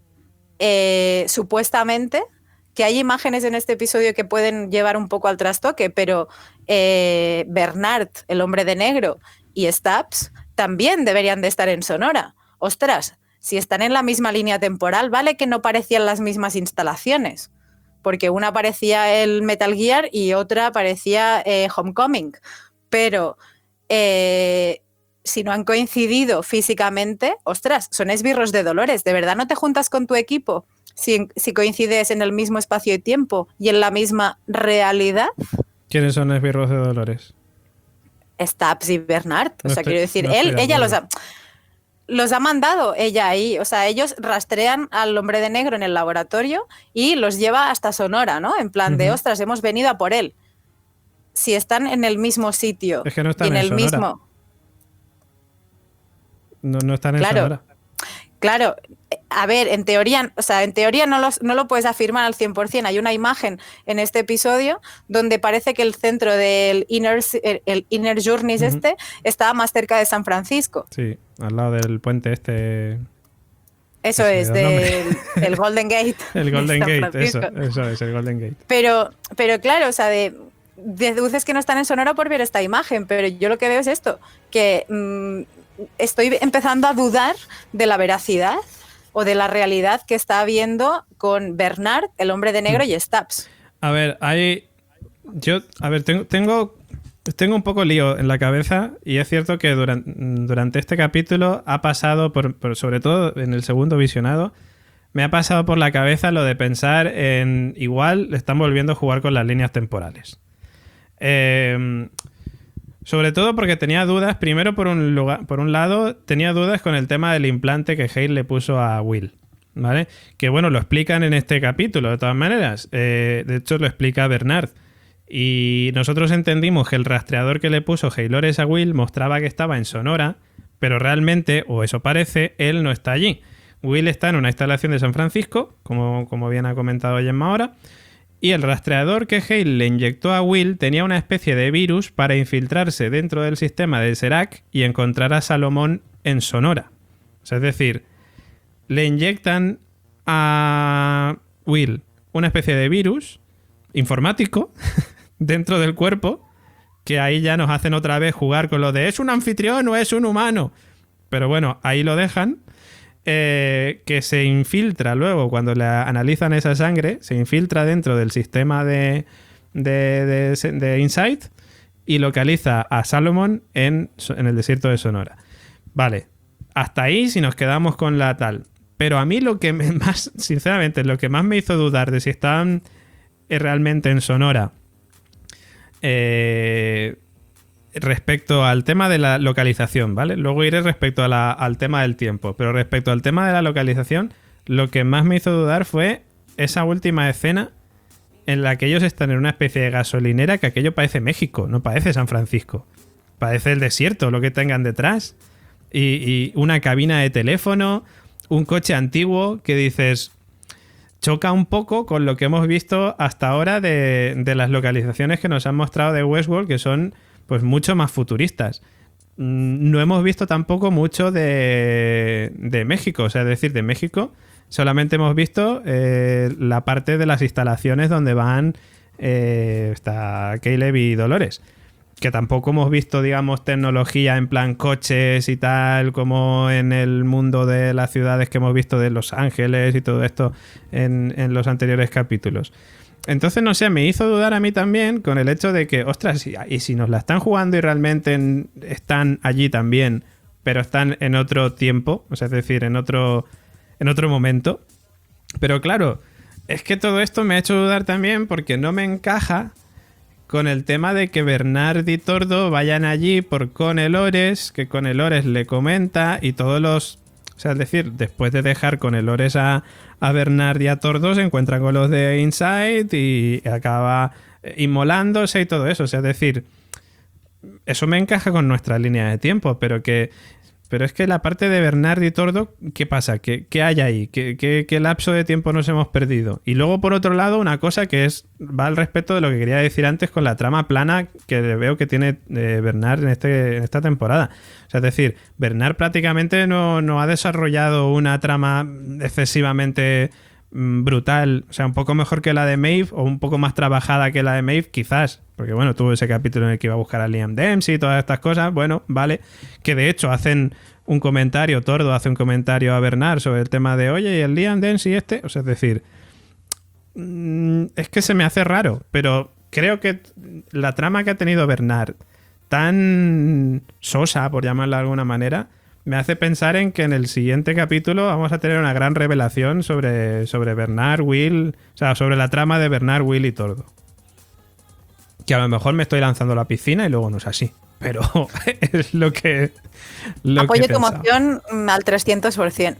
Supuestamente... que hay imágenes en este episodio que pueden llevar un poco al trastoque, pero Bernard, el hombre de negro, y Stubbs también deberían de estar en Sonora. Ostras, si están en la misma línea temporal, vale que no parecían las mismas instalaciones, porque una parecía el Metal Gear y otra parecía Homecoming, pero si no han coincidido físicamente, ostras, son esbirros de Dolores, ¿de verdad no te juntas con tu equipo? Si coincides en el mismo espacio y tiempo y en la misma realidad. ¿Quiénes son los esbirros de Dolores? Stubbs y Bernard. O sea, quiero decir, ella los ha mandado ella ahí. O sea, ellos rastrean al hombre de negro en el laboratorio y los lleva hasta Sonora, ¿no? En plan de, ostras, hemos venido a por él. Si están en el mismo sitio. Es que no están en el Sonora. Mismo. No están en Sonora. Claro, a ver, en teoría no lo puedes afirmar al 100%. Hay una imagen en este episodio donde parece que el centro del Inner Journeys está más cerca de San Francisco. Sí, al lado del puente este... Eso es, el Golden Gate. El Golden Gate, eso es, el Golden Gate. Pero claro, o sea, deduces que no están en Sonora por ver esta imagen, pero yo lo que veo es esto, que... estoy empezando a dudar de la veracidad o de la realidad que está habiendo con Bernard, el hombre de negro, y Stubbs. A ver, tengo un poco lío en la cabeza y es cierto que durante este capítulo ha pasado, sobre todo en el segundo visionado, me ha pasado por la cabeza lo de pensar en igual están volviendo a jugar con las líneas temporales. Sobre todo porque tenía dudas, primero por un lado, tenía dudas con el tema del implante que Hale le puso a Will, ¿vale? Que bueno, lo explican en este capítulo, de todas maneras. De hecho, lo explica Bernard. Y nosotros entendimos que el rastreador que le puso Haylores a Will mostraba que estaba en Sonora, pero realmente, o eso parece, él no está allí. Will está en una instalación de San Francisco, como bien ha comentado Gemma ahora, y el rastreador que Hale le inyectó a Will tenía una especie de virus para infiltrarse dentro del sistema de Serac y encontrar a Salomón en Sonora. O sea, es decir, le inyectan a Will una especie de virus informático dentro del cuerpo, que ahí ya nos hacen otra vez jugar con lo de ¿es un anfitrión o es un humano? Pero bueno, ahí lo dejan. Que se infiltra luego, cuando le analizan esa sangre, se infiltra dentro del sistema de Insight y localiza a Salomón en el desierto de Sonora. Vale, hasta ahí si nos quedamos con la tal. Pero a mí lo que más, sinceramente, lo que más me hizo dudar de si estaban realmente en Sonora respecto al tema de la localización, ¿vale? Luego iré respecto al tema del tiempo, pero respecto al tema de la localización, lo que más me hizo dudar fue esa última escena en la que ellos están en una especie de gasolinera, que aquello parece México, no parece San Francisco. Parece el desierto, lo que tengan detrás. Y una cabina de teléfono, un coche antiguo que dices... Choca un poco con lo que hemos visto hasta ahora de las localizaciones que nos han mostrado de Westworld, que son pues mucho más futuristas. No hemos visto tampoco mucho de México, o sea, es decir, de México solamente hemos visto la parte de las instalaciones donde van está Caleb y Dolores, que tampoco hemos visto, digamos, tecnología en plan coches y tal, como en el mundo de las ciudades que hemos visto de Los Ángeles y todo esto en los anteriores capítulos. Entonces, no sé, me hizo dudar a mí también con el hecho de que, ostras, y si nos la están jugando y realmente están allí también, pero están en otro tiempo, o sea, es decir, en otro momento. Pero claro, es que todo esto me ha hecho dudar también porque no me encaja con el tema de que Bernard y Tordo vayan allí por Conelores, que Conelores le comenta y todos los... O sea, es decir, después de dejar Conelores a Bernard y a Tordo, se encuentra con los de Insight y acaba inmolándose y todo eso. O sea, es decir, eso me encaja con nuestra línea de tiempo, pero es que la parte de Bernard y Tordo, ¿qué pasa? ¿Qué hay ahí? ¿Qué lapso de tiempo nos hemos perdido? Y luego, por otro lado, una cosa que va al respecto de lo que quería decir antes con la trama plana que veo que tiene Bernard en esta temporada. O sea, es decir, Bernard prácticamente no ha desarrollado una trama excesivamente brutal, o sea, un poco mejor que la de Maeve o un poco más trabajada que la de Maeve, quizás, porque bueno, tuvo ese capítulo en el que iba a buscar a Liam Dempsey y todas estas cosas, bueno, vale, que de hecho hacen un comentario, Tordo hace un comentario a Bernard sobre el tema de, oye, ¿y el Liam Dempsey este? O sea, es decir, es que se me hace raro, pero creo que la trama que ha tenido Bernard, tan sosa, por llamarla de alguna manera, me hace pensar en que en el siguiente capítulo vamos a tener una gran revelación sobre Bernard, Will, o sea, sobre la trama de Bernard, Will y Tordo. Que a lo mejor me estoy lanzando a la piscina y luego no es así, pero es lo que apoyo tu moción al 300%.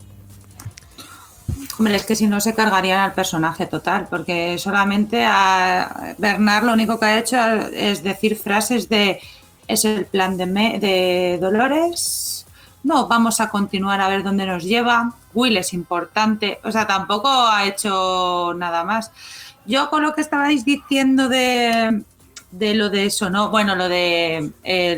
Hombre, es que si no se cargarían al personaje total, porque solamente a Bernard lo único que ha hecho es decir frases de es el plan de Dolores... No, vamos a continuar a ver dónde nos lleva. Will es importante. O sea, tampoco ha hecho nada más. Yo con lo que estabais diciendo de lo de eso, ¿no? Bueno, lo de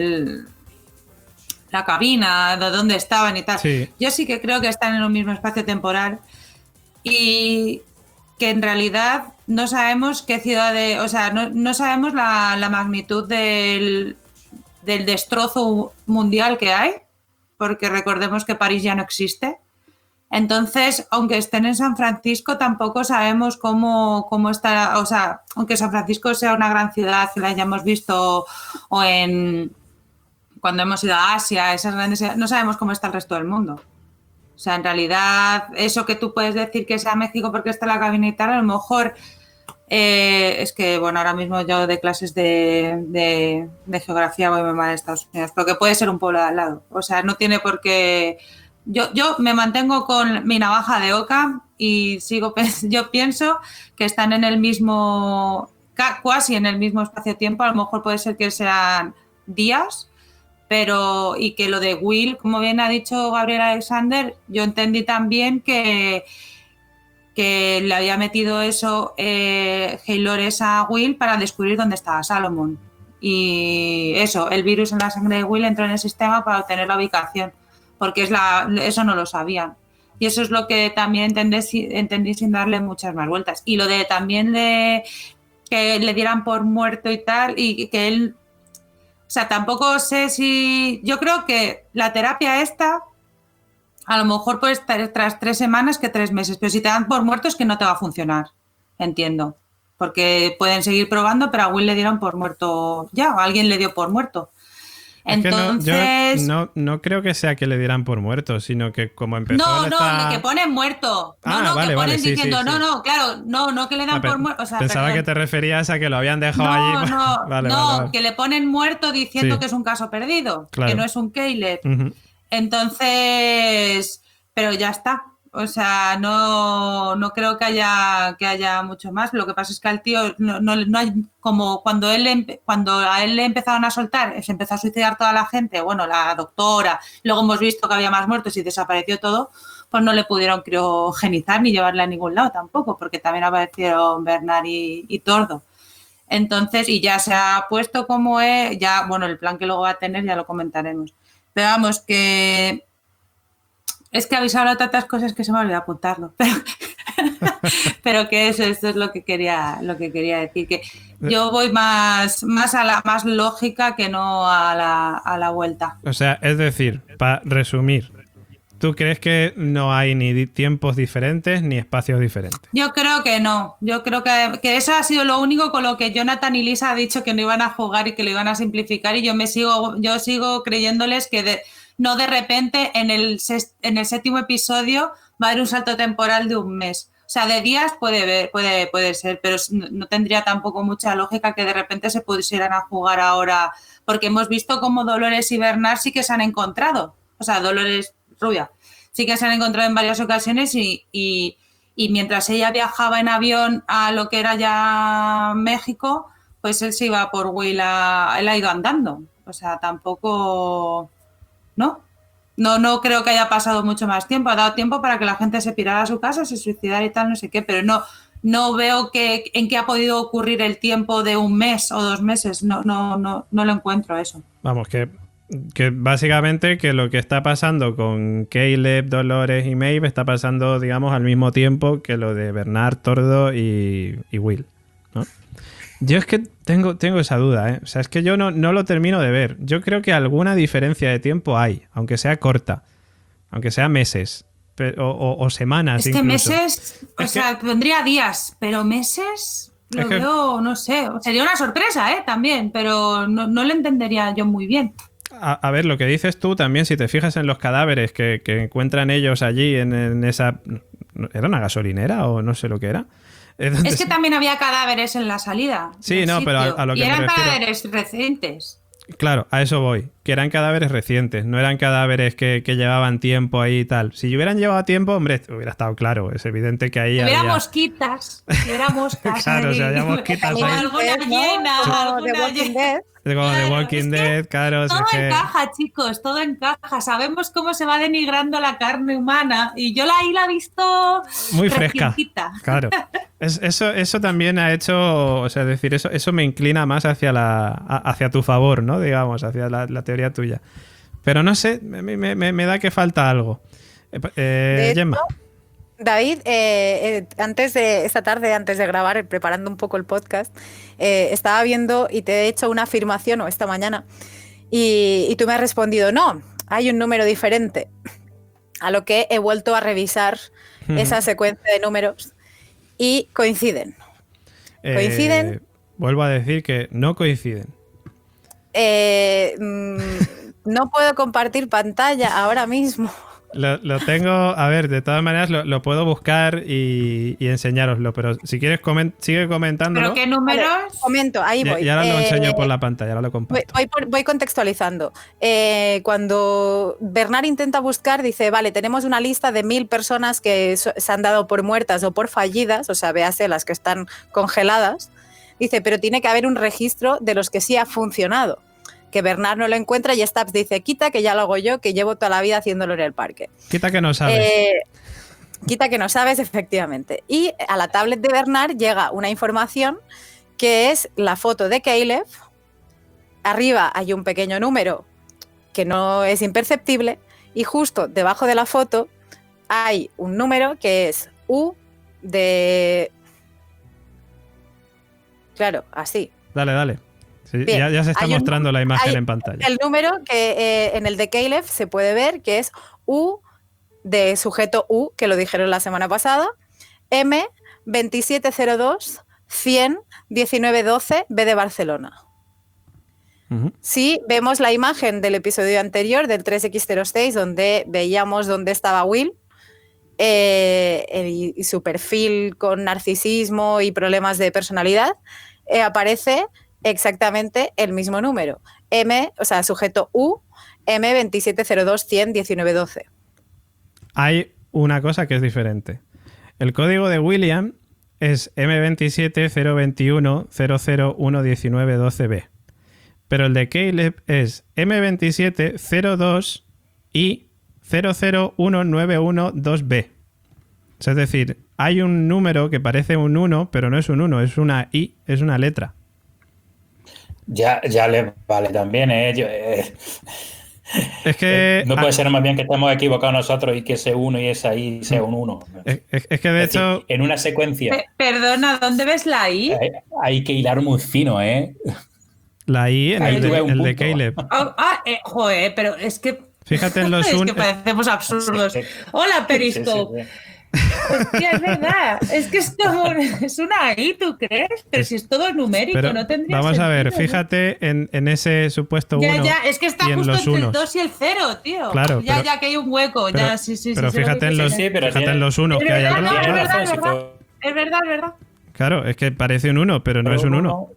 la cabina, de dónde estaban y tal. Sí. Yo sí que creo que están en un mismo espacio temporal y que en realidad no sabemos qué ciudad o sea, no sabemos la magnitud del destrozo mundial que hay. porque recordemos que París ya no existe. Entonces, aunque estén en San Francisco, tampoco sabemos cómo está, o sea, aunque San Francisco sea una gran ciudad, que la hayamos visto o cuando hemos ido a Asia, esas grandes ciudades, no sabemos cómo está el resto del mundo. O sea, en realidad, eso que tú puedes decir que sea México porque está la cabina y tal, a lo mejor es que, bueno, ahora mismo yo de clases de geografía voy muy mal en Estados Unidos, pero que puede ser un pueblo de al lado. O sea, no tiene por qué... Yo me mantengo con mi navaja de Occam y yo pienso que están en el mismo, casi en el mismo espacio-tiempo, a lo mejor puede ser que sean días, pero y que lo de Will, como bien ha dicho Gabriel Alexander, yo entendí también que le había metido eso Haylores a Will para descubrir dónde estaba Salomon. Y eso, el virus en la sangre de Will entró en el sistema para obtener la ubicación, porque eso no lo sabían. Y eso es lo que también entendí sin darle muchas más vueltas. Y lo de también que le dieran por muerto y tal, y que él... O sea, tampoco sé si... Yo creo que la terapia esta a lo mejor puede estar tras 3 semanas que 3 meses, pero si te dan por muerto es que no te va a funcionar, entiendo. Porque pueden seguir probando, pero a Will le dieron por muerto ya, o alguien le dio por muerto. Entonces... No creo que sea que le dieran por muerto, sino que como empezó que ponen muerto. Vale, que ponen sí, diciendo, sí. Claro, no que le dan por muerto. O sea, pensaba que te referías a que lo habían dejado allí. Vale. Que le ponen muerto diciendo que es un caso perdido, claro. Que no es un Caleb. Uh-huh. Entonces, pero ya está. O sea, no creo que haya mucho más. Lo que pasa es que al tío no hay, como cuando a él le empezaron a soltar, se empezó a suicidar toda la gente, bueno, la doctora, luego hemos visto que había más muertos y desapareció todo, pues no le pudieron criogenizar ni llevarle a ningún lado tampoco, porque también aparecieron Bernard y Tordo. Entonces, y ya se ha puesto como es, ya, bueno, el plan que luego va a tener ya lo comentaremos. Pero vamos, que... Es que habéis hablado de tantas cosas que se me olvidó apuntarlo, pero que eso es lo que quería decir, que yo voy más a la más lógica que no a la vuelta. O sea, es decir, para resumir, ¿tú crees que no hay ni tiempos diferentes ni espacios diferentes? Yo creo que no. Yo creo que eso ha sido lo único con lo que Jonathan y Lisa han dicho que no iban a jugar y que lo iban a simplificar, y yo sigo creyéndoles que no de repente en el 7º episodio va a haber un salto temporal de un mes. O sea, de días puede ser, pero no tendría tampoco mucha lógica que de repente se pusieran a jugar ahora, porque hemos visto cómo Dolores y Bernard sí que se han encontrado. O sea, Dolores Rubia sí que se han encontrado en varias ocasiones y mientras ella viajaba en avión a lo que era ya México, pues él se iba por Will, él ha ido andando. O sea, tampoco... No creo que haya pasado mucho más tiempo. Ha dado tiempo para que la gente se pirara a su casa, se suicidara y tal, no sé qué, pero no veo en qué ha podido ocurrir el tiempo de un mes o 2 meses. No lo encuentro eso. Vamos, que básicamente que lo que está pasando con Caleb, Dolores y Maeve está pasando, digamos, al mismo tiempo que lo de Bernard, Tordo y Will, ¿no? Yo es que tengo esa duda, ¿eh? O sea, es que yo no lo termino de ver. Yo creo que alguna diferencia de tiempo hay, aunque sea corta, aunque sea meses o semanas. Es que incluso. Meses, tendría días, pero meses veo, no sé, sería una sorpresa, también, pero no lo entendería yo muy bien. A ver, lo que dices tú también, si te fijas en los cadáveres que encuentran ellos allí en esa... ¿Era una gasolinera o no sé lo que era? Es que también había cadáveres en la salida. Sí, no, pero a lo que me refiero... Y eran cadáveres recientes. Claro, a eso voy. Que eran cadáveres recientes, no eran cadáveres que llevaban tiempo ahí y tal. Si hubieran llevado tiempo, hombre, hubiera estado claro. Es evidente que ahí hubiera mosquitas. Hubiera moscas. Claro, si había mosquitas ahí. Alguna llena. De Walking Dead. Como The Walking Dead, claro. Todo encaja, chicos, todo encaja. Sabemos cómo se va denigrando la carne humana y yo ahí la he visto muy fresca. Claro. Eso también ha hecho, o sea, decir, eso me inclina más hacia tu favor, ¿no? Digamos, hacia la teoría tuya. Pero no sé, me da que falta algo. Gemma. David, antes de grabar, preparando un poco el podcast, estaba viendo y te he hecho una afirmación esta mañana y tú me has respondido, no, hay un número diferente, a lo que he vuelto a revisar esa secuencia de números y coinciden. ¿Coinciden? Vuelvo a decir que no coinciden. No puedo compartir pantalla ahora mismo. Lo tengo, a ver, de todas maneras lo puedo buscar y enseñároslo, pero si quieres sigue comentándolo. ¿Pero qué números? Vale, comento, ahí voy. Y ahora lo enseño por la pantalla, ahora lo comparto. Voy contextualizando. Cuando Bernard intenta buscar, dice, vale, tenemos una lista de 1000 personas que se han dado por muertas o por fallidas, o sea, véase las que están congeladas. Dice, pero tiene que haber un registro de los que sí ha funcionado. Que Bernard no lo encuentra y Stubbs dice, quita que ya lo hago yo, que llevo toda la vida haciéndolo en el parque. Quita que no sabes. Quita que no sabes, efectivamente. Y a la tablet de Bernard llega una información que es la foto de Caleb. Arriba hay un pequeño número que no es imperceptible y justo debajo de la foto hay un número que es U de... Claro, así. Dale. Sí, Bien, ya se está mostrando la imagen en pantalla. El número que en el de Caleb se puede ver que es U de sujeto U, que lo dijeron la semana pasada, M 2702 100 1912 B de Barcelona. Sí, vemos la imagen del episodio anterior, del 3X06, donde veíamos dónde estaba Will y su perfil con narcisismo y problemas de personalidad, aparece exactamente el mismo número. Sujeto U, M 2702 100 1912. Hay una cosa que es diferente. El código de William es M27 021 001 19 12B. Pero el de Caleb es M27 02 y 001912 2B. Es decir, hay un número que parece un 1, pero no es un 1, es una I, es una letra. Ya le vale también, ¿eh? Es que... no puede ser más bien que estemos equivocados nosotros y que ese 1 y ese I sea un 1. Es que de hecho... Decir, en una secuencia... Perdona, ¿dónde ves la I? Hay que hilar muy fino, ¿eh? La I en el de Caleb. Joder, pero es que... Fíjate en los es que parecemos absurdos. Sí. Hola, Periscope. Sí. Hostia, es verdad. Es que es una I, ¿tú crees? Pero si es todo numérico, pero no tendría vamos sentido, a ver, ¿no? fíjate en ese supuesto 1. Ya, es que está justo entre el 2 y el 0, tío. Claro, ya que hay un hueco. Pero, sí. Pero fíjate en los 1 que hay al lado. Es verdad. Claro, es que parece un 1, pero no es un 1.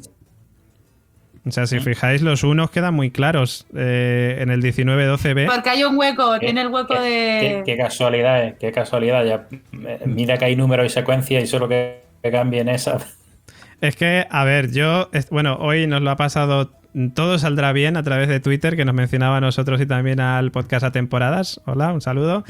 O sea, si fijáis, los 1 quedan muy claros en el 1912B. Porque hay un hueco, tiene el hueco de... Qué casualidad, qué casualidad. Ya, mira que hay números y secuencias y solo que cambien esas. Es que, a ver, hoy nos lo ha pasado, todo saldrá bien a través de Twitter, que nos mencionaba a nosotros y también al podcast a temporadas. Hola, un saludo.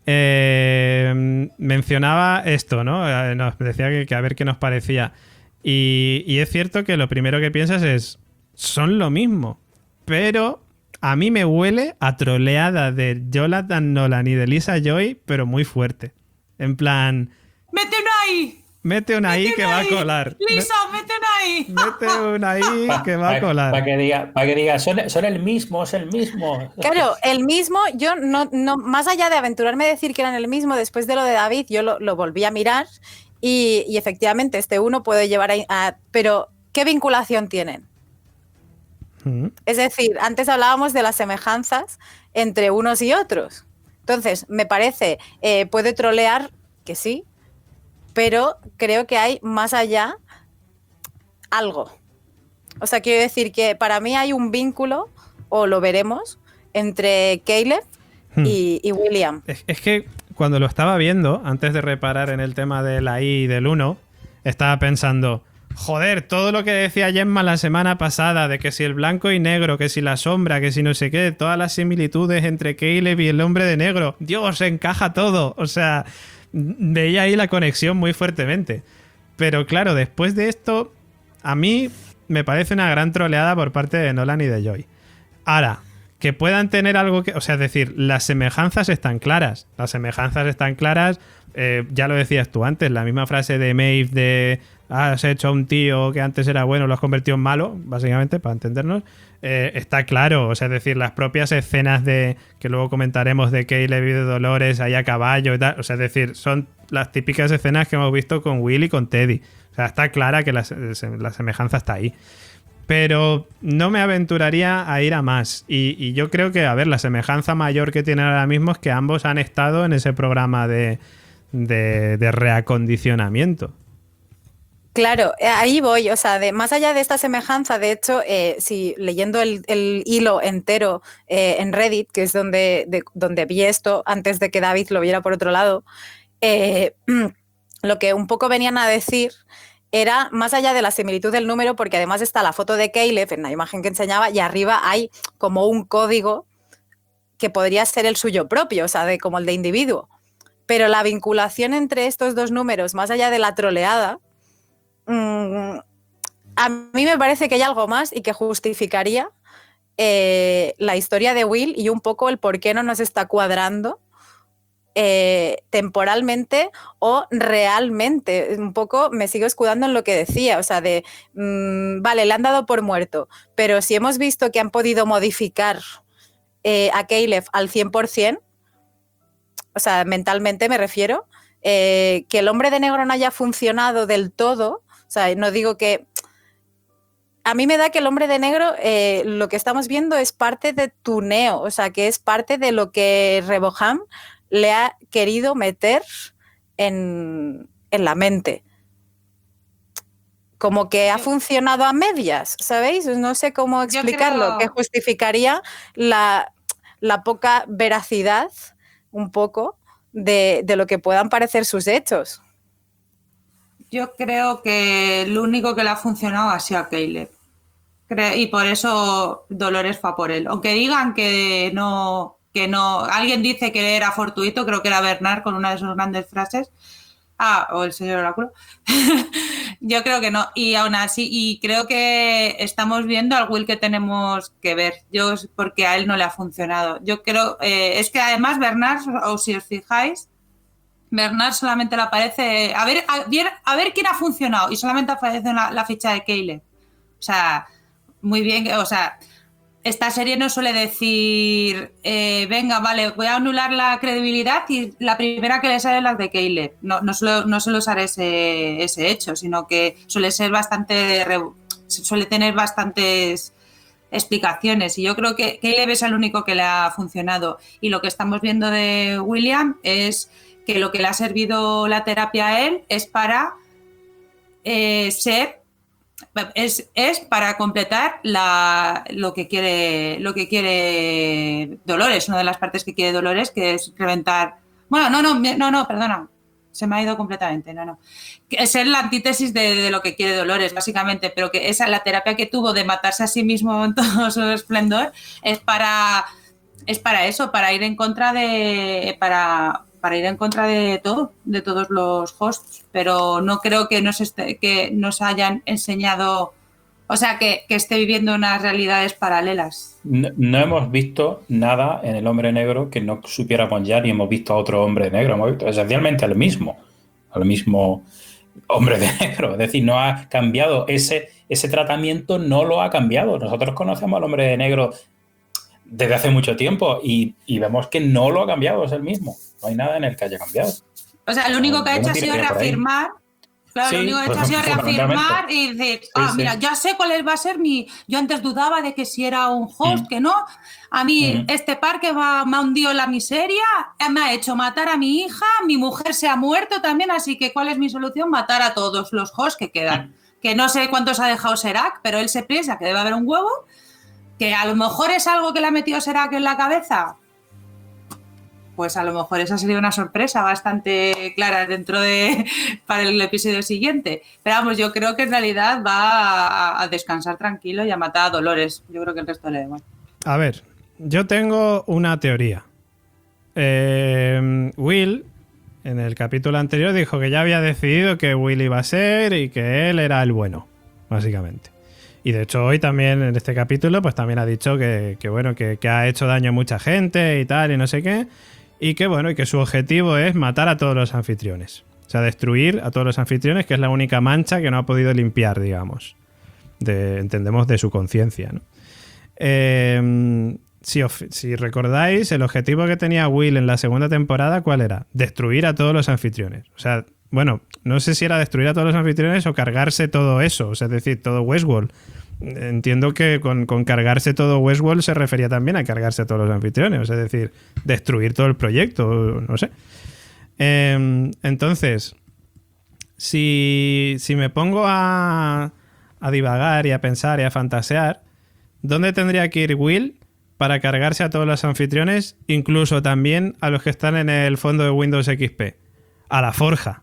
Mencionaba esto, ¿no? Nos decía que a ver qué nos parecía. Y es cierto que lo primero que piensas es... Son lo mismo, pero a mí me huele a troleada de Jonathan Nolan y de Lisa Joy, pero muy fuerte. En plan... ¡Mete una I que va a colar! ¡Lisa, mete una I! ¡Mete una I que va a colar! Para que diga, son el mismo, es el mismo. Claro, el mismo, yo no, más allá de aventurarme a decir que eran el mismo, después de lo de David, yo lo volví a mirar y efectivamente este uno puede llevar a... Pero, ¿qué vinculación tienen? Es decir, antes hablábamos de las semejanzas entre unos y otros. Entonces, me parece, puede trolear, que sí, pero creo que hay más allá algo. O sea, quiero decir que para mí hay un vínculo, o lo veremos, entre Caleb y William. Es que cuando lo estaba viendo, antes de reparar en el tema de la I y del 1, estaba pensando... Joder, todo lo que decía Gemma la semana pasada, de que si el blanco y negro, que si la sombra, que si no sé qué, todas las similitudes entre Caleb y el hombre de negro. Dios, encaja todo. O sea, veía ahí la conexión muy fuertemente. Pero claro, después de esto, a mí me parece una gran troleada por parte de Nolan y de Joy. Ahora, que puedan tener algo que... O sea, es decir, las semejanzas están claras. Las semejanzas están claras. Ya lo decías tú antes, la misma frase de Maeve de has hecho a un tío que antes era bueno, lo has convertido en malo, básicamente, para entendernos. Está claro, o sea, es decir, las propias escenas de que luego comentaremos de Caleb y de Dolores ahí a caballo y tal, o sea, es decir, son las típicas escenas que hemos visto con Will y con Teddy. O sea, está clara que la semejanza está ahí. Pero no me aventuraría a ir a más. Y yo creo que, a ver, la semejanza mayor que tienen ahora mismo es que ambos han estado en ese programa de reacondicionamiento. Claro, ahí voy, o sea, más allá de esta semejanza, de hecho, si leyendo el hilo entero en Reddit, que es donde vi esto antes de que David lo viera por otro lado, lo que un poco venían a decir era, más allá de la similitud del número, porque además está la foto de Caleb en la imagen que enseñaba y arriba hay como un código que podría ser el suyo propio, o sea, como el de individuo. Pero la vinculación entre estos dos números, más allá de la troleada, a mí me parece que hay algo más y que justificaría la historia de Will y un poco el por qué no nos está cuadrando temporalmente o realmente. Un poco me sigo escudando en lo que decía, o sea, vale, le han dado por muerto, pero si hemos visto que han podido modificar a Caleb al 100%, o sea, mentalmente me refiero, que el hombre de negro no haya funcionado del todo. O sea, no digo que... A mí me da que el hombre de negro, lo que estamos viendo es parte de tuneo, o sea, que es parte de lo que Reboham le ha querido meter en la mente. Como que ha funcionado a medias, ¿sabéis? No sé cómo explicarlo, que justificaría la poca veracidad, un poco, de lo que puedan parecer sus hechos. Yo creo que lo único que le ha funcionado ha sido a Caleb. Y por eso Dolores fue por él. Aunque digan que no. Alguien dice que era fortuito, creo que era Bernard con una de sus grandes frases. O el señor Oráculo. Yo creo que no. Y aún así, y creo que estamos viendo al Will que tenemos que ver. Porque a él no le ha funcionado. Yo creo. Es que además Bernard, o si os fijáis, Bernard solamente le aparece a ver quién ha funcionado y solamente aparece en la ficha de Caleb. O sea, muy bien, o sea, esta serie no suele decir venga, vale, voy a anular la credibilidad y la primera que le sale es la de Caleb. No suele usar ese hecho, sino que suele ser suele tener bastantes explicaciones y yo creo que Caleb es el único que le ha funcionado y lo que estamos viendo de William es que lo que le ha servido la terapia a él es para para completar lo que quiere Dolores, una de las partes que quiere Dolores, que es reventar. Bueno, no, perdona, se me ha ido completamente, no. Es ser la antítesis de lo que quiere Dolores, básicamente, pero que esa la terapia que tuvo de matarse a sí mismo en todo su esplendor es para eso, para ir en contra de todo, de todos los hosts, pero no creo que nos hayan enseñado, o sea, que esté viviendo unas realidades paralelas. No hemos visto nada en el hombre negro que no supiéramos ya, ni hemos visto a otro hombre negro, hemos visto esencialmente al mismo hombre de negro, es decir, no ha cambiado, ese tratamiento no lo ha cambiado. Nosotros conocemos al hombre de negro desde hace mucho tiempo y vemos que no lo ha cambiado, es el mismo. No hay nada en el que haya cambiado. O sea, lo único que ha hecho ha sido reafirmar. Claro, sí, lo único que ha hecho ha sido reafirmar y decir, mira, ya sé cuál va a ser Yo antes dudaba de que si era un host, que no. A mí este parque me ha hundido en la miseria, me ha hecho matar a mi hija, mi mujer se ha muerto también, así que ¿cuál es mi solución? Matar a todos los hosts que quedan. Que no sé cuántos ha dejado Serac, pero él se piensa que debe haber un huevo, que a lo mejor es algo que le ha metido Serac en la cabeza. Pues a lo mejor esa sería una sorpresa bastante clara para el episodio siguiente. Pero vamos, yo creo que en realidad va a descansar tranquilo y a matar a Dolores. Yo creo que el resto le da igual. A ver, yo tengo una teoría. Will, en el capítulo anterior, dijo que ya había decidido que Will iba a ser y que él era el bueno, básicamente. Y de hecho hoy también en este capítulo pues también ha dicho que ha hecho daño a mucha gente y tal y no sé qué. Y que bueno, y que su objetivo es matar a todos los anfitriones. O sea, destruir a todos los anfitriones, que es la única mancha que no ha podido limpiar, digamos. Entendemos de su conciencia, ¿no? Si recordáis, el objetivo que tenía Will en la segunda temporada, ¿cuál era? Destruir a todos los anfitriones. O sea, bueno, no sé si era destruir a todos los anfitriones o cargarse todo eso, o sea, es decir, todo Westworld. Entiendo que con cargarse todo Westworld se refería también a cargarse a todos los anfitriones, o sea, es decir, destruir todo el proyecto, no sé. Entonces, si me pongo a divagar y a pensar y a fantasear, ¿dónde tendría que ir Will para cargarse a todos los anfitriones, incluso también a los que están en el fondo de Windows XP? A la forja.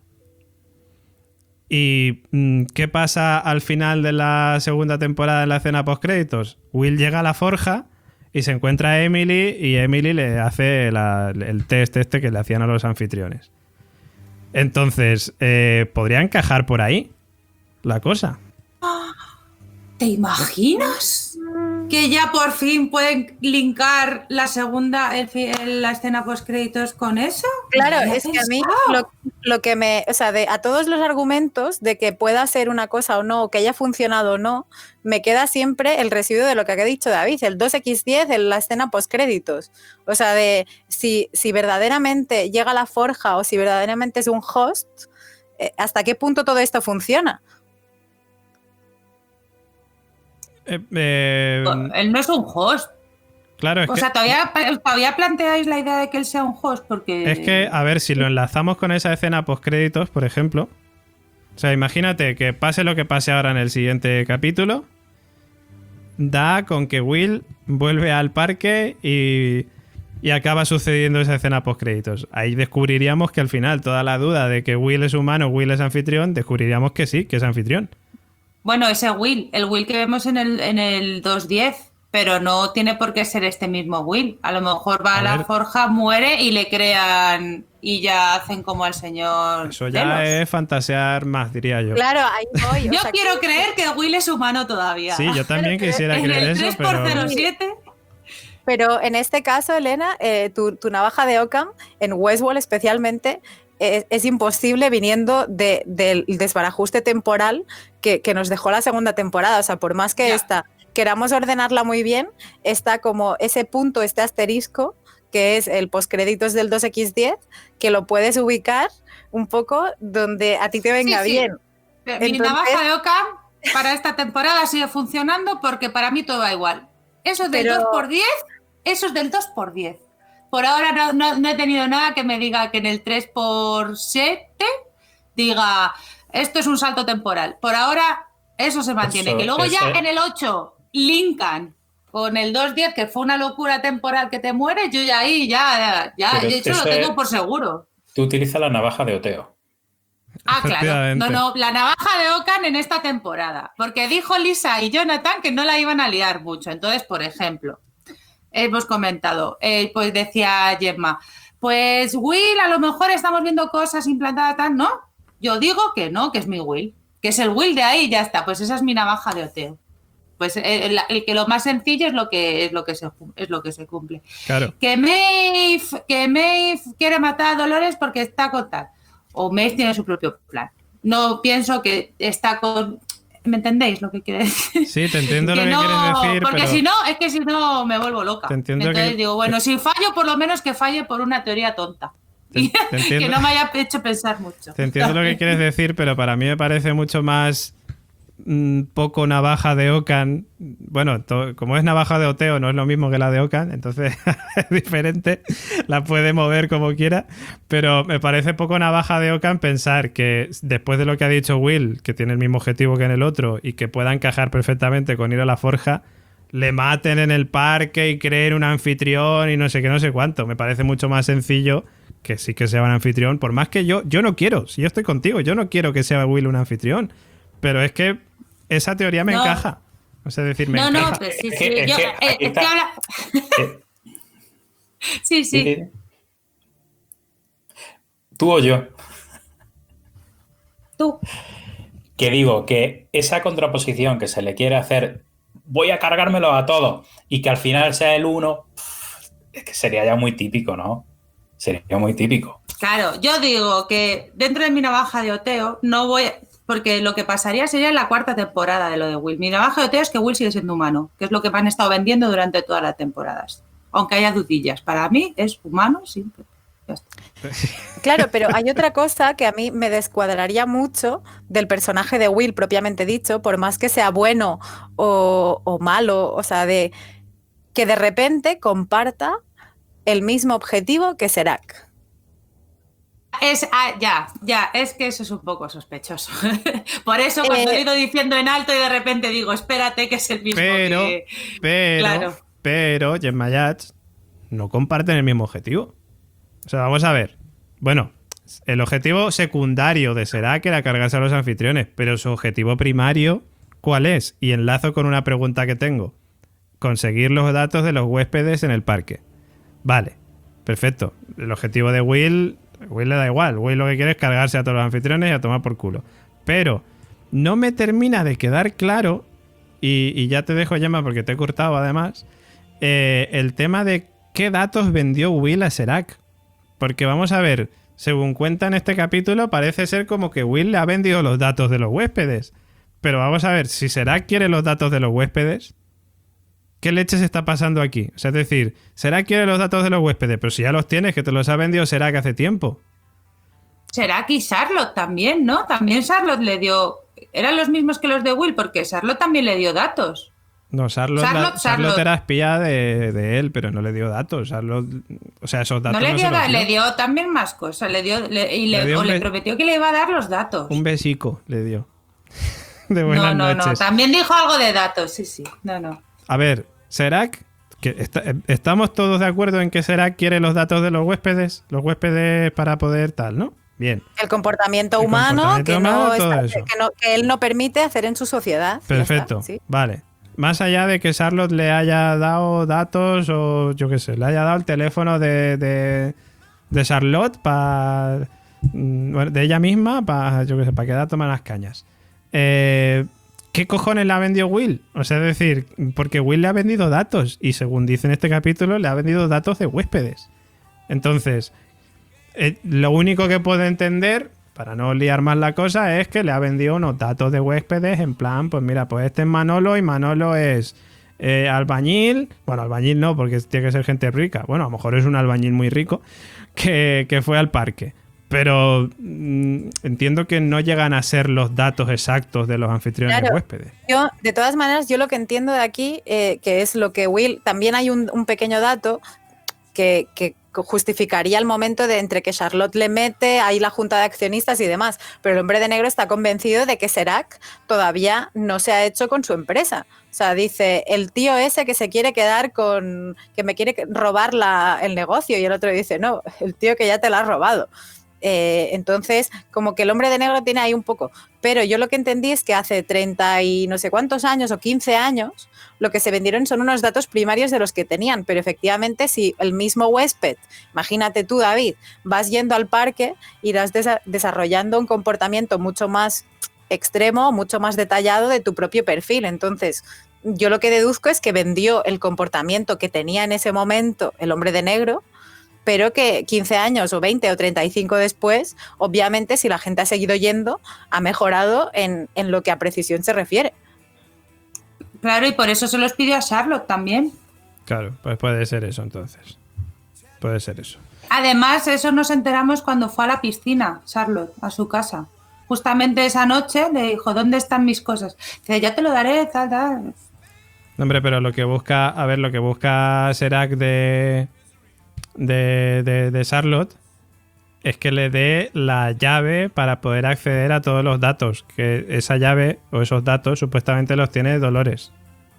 ¿Y qué pasa al final de la segunda temporada en la escena postcréditos? Will llega a la forja y se encuentra a Emily y Emily le hace el test este que le hacían a los anfitriones. Entonces, ¿podría encajar por ahí la cosa? ¿Te imaginas? Que ya por fin pueden linkar la segunda, la escena post-créditos con eso. Claro, es que a mí lo que me... O sea, a todos los argumentos de que pueda ser una cosa o no, o que haya funcionado o no, me queda siempre el residuo de lo que ha dicho David, el 2x10 en la escena post-créditos. O sea, de si verdaderamente llega a la forja o si verdaderamente es un host, ¿hasta qué punto todo esto funciona? Él no es un host. Claro, es o sea, todavía planteáis la idea de que él sea un host, porque... Es que, a ver, si lo enlazamos con esa escena postcréditos, por ejemplo. O sea, imagínate que pase lo que pase ahora en el siguiente capítulo. Da con que Will vuelve al parque y acaba sucediendo esa escena postcréditos. Ahí descubriríamos que al final toda la duda de que Will es humano, Will es anfitrión, descubriríamos que sí, que es anfitrión. Bueno, ese Will, el Will que vemos en el 2.10, pero no tiene por qué ser este mismo Will. A lo mejor va a la forja, muere y le crean y ya hacen como al señor. Eso ya Delos. Es fantasear más, diría yo. Claro, ahí voy. Yo quiero creer que Will es humano todavía. Sí, yo también quisiera creer eso, pero... 3x07. Pero en este caso, Elena, tu navaja de Occam, en Westworld especialmente, es imposible viniendo del desbarajuste temporal que nos dejó la segunda temporada. O sea, por más que queramos ordenarla muy bien, está como ese punto, este asterisco, que es el postcréditos del 2x10, que lo puedes ubicar un poco donde a ti te venga bien. Mi navaja de Occam para esta temporada sigue funcionando porque para mí todo va igual. Eso es del 2x10, eso es del 2x10. Por ahora no he tenido nada que me diga que en el 3x7 diga esto es un salto temporal. Por ahora eso se mantiene. Que luego ya en el 8 linkan con el 2.10, que fue una locura temporal que te mueres, yo ya ahí ya de hecho lo tengo por seguro. Tú utilizas la navaja de Oteo. Ah, claro. No, la navaja de Occam en esta temporada. Porque dijo Lisa y Jonathan que no la iban a liar mucho. Entonces, por ejemplo, hemos comentado, pues decía Gemma, pues Will, a lo mejor estamos viendo cosas implantadas tal, ¿no? Yo digo que no, que es mi Will, que es el Will de ahí y ya está, pues esa es mi navaja de Oteo. Pues el que lo más sencillo es lo que se cumple. Claro. Que Maeve quiere matar a Dolores porque está con tal. O Maeve tiene su propio plan. No pienso que está con... ¿Me entendéis lo que quiere decir? Sí, te entiendo lo que quieres decir, porque pero... si no me vuelvo loca. Te entiendo. Entonces digo, bueno, si fallo, por lo menos que falle por una teoría tonta. Que no me haya hecho pensar mucho. Te entiendo lo que quieres decir, pero para mí me parece mucho más poco navaja de Occam. Bueno, como es navaja de Oteo, no es lo mismo que la de Occam, entonces es diferente, la puede mover como quiera, pero me parece poco navaja de Occam pensar que después de lo que ha dicho Will, que tiene el mismo objetivo que en el otro y que pueda encajar perfectamente con ir a la forja, le maten en el parque y creen un anfitrión y no sé qué, no sé cuánto. Me parece mucho más sencillo que sí que sea un anfitrión, por más que yo no quiero, si yo estoy contigo, yo no quiero que sea Will un anfitrión, pero es que esa teoría me encaja. O sea, decir, me encaja. No, pues sí. Sí. ¿Tú o yo? Tú. Que digo que esa contraposición que se le quiere hacer, voy a cargármelo a todos, y que al final sea el uno, es que sería ya muy típico, ¿no? Sería muy típico. Claro, yo digo que dentro de mi navaja de Oteo no voy... Porque lo que pasaría sería en la 4ª temporada de lo de Will. Mi navaja de Oteo es que Will sigue siendo humano, que es lo que me han estado vendiendo durante todas las temporadas. Aunque haya dudillas. Para mí es humano, sí. Ya está. Claro, pero hay otra cosa que a mí me descuadraría mucho del personaje de Will propiamente dicho, por más que sea bueno o malo, o sea, de que de repente comparta el mismo objetivo que Serac. Es que eso es un poco sospechoso. Por eso cuando he ido diciendo en alto y de repente digo, espérate que es el mismo Pero Gemma Yats no comparten el mismo objetivo. O sea, vamos a ver. Bueno, el objetivo secundario de Serac era cargarse a los anfitriones, pero su objetivo primario, ¿cuál es? Y enlazo con una pregunta que tengo. Conseguir los datos de los huéspedes en el parque. Vale, perfecto. El objetivo de Will le da igual. Will lo que quiere es cargarse a todos los anfitriones y a tomar por culo. Pero no me termina de quedar claro, y ya te dejo, Gemma, porque te he cortado además, el tema de qué datos vendió Will a Serac. Porque vamos a ver, según cuenta en este capítulo, parece ser como que Will le ha vendido los datos de los huéspedes. Pero vamos a ver, si Serac quiere los datos de los huéspedes, ¿qué leches está pasando aquí? O sea, es decir, Serac quiere los datos de los huéspedes, pero si ya los tienes, que te los ha vendido Serac hace tiempo. Serac y Charlotte también, ¿no? También Charlotte le dio... Eran los mismos que los de Will, porque Charlotte también le dio datos. No, Charlotte era espía de él, pero no le dio datos. Charlotte, o sea, esos datos no le dio, le dio también más cosas. Le prometió que le iba a dar los datos. Un besico le dio. De buenas noches. No. También dijo algo de datos, sí. No. A ver, Serac, estamos todos de acuerdo en que Serac quiere los datos de los huéspedes para poder tal, ¿no? Bien. El comportamiento humano que él no permite hacer en su sociedad. Perfecto, ¿sí? Vale. Más allá de que Charlotte le haya dado datos o yo qué sé, le haya dado el teléfono de Charlotte de ella misma para quedar a tomar las cañas. ¿Qué cojones le ha vendido Will? O sea, es decir, porque Will le ha vendido datos y según dice en este capítulo le ha vendido datos de huéspedes. Entonces, lo único que puedo entender, para no liar más la cosa, es que le ha vendido unos datos de huéspedes en plan, pues mira, pues este es Manolo y Manolo es albañil. Bueno, albañil no, porque tiene que ser gente rica. Bueno, a lo mejor es un albañil muy rico que fue al parque. Pero entiendo que no llegan a ser los datos exactos de los anfitriones de huéspedes. De todas maneras, yo lo que entiendo de aquí, que es lo que Will, también hay un pequeño dato que justificaría el momento de entre que Charlotte le mete ahí la junta de accionistas y demás, pero el hombre de negro está convencido de que Serac todavía no se ha hecho con su empresa. O sea, dice, el tío ese que se quiere quedar que me quiere robar el negocio, y el otro dice, no, el tío que ya te lo ha robado. Entonces, como que el hombre de negro tiene ahí un poco, pero yo lo que entendí es que hace 30 y no sé cuántos años o 15 años lo que se vendieron son unos datos primarios de los que tenían, pero efectivamente si el mismo huésped, imagínate tú, David, vas yendo al parque, irás desarrollando un comportamiento mucho más extremo, mucho más detallado de tu propio perfil. Entonces yo lo que deduzco es que vendió el comportamiento que tenía en ese momento el hombre de negro, pero que 15 años o 20 o 35 después, obviamente, si la gente ha seguido yendo, ha mejorado en lo que a precisión se refiere. Claro, y por eso se los pidió a Charlotte también. Claro, pues puede ser eso entonces. Puede ser eso. Además, eso nos enteramos cuando fue a la piscina, Charlotte, a su casa. Justamente esa noche le dijo, ¿dónde están mis cosas? Dice, ya te lo daré, tal. Hombre, pero lo que busca Serac de Charlotte es que le dé la llave para poder acceder a todos los datos, que esa llave o esos datos supuestamente los tiene Dolores.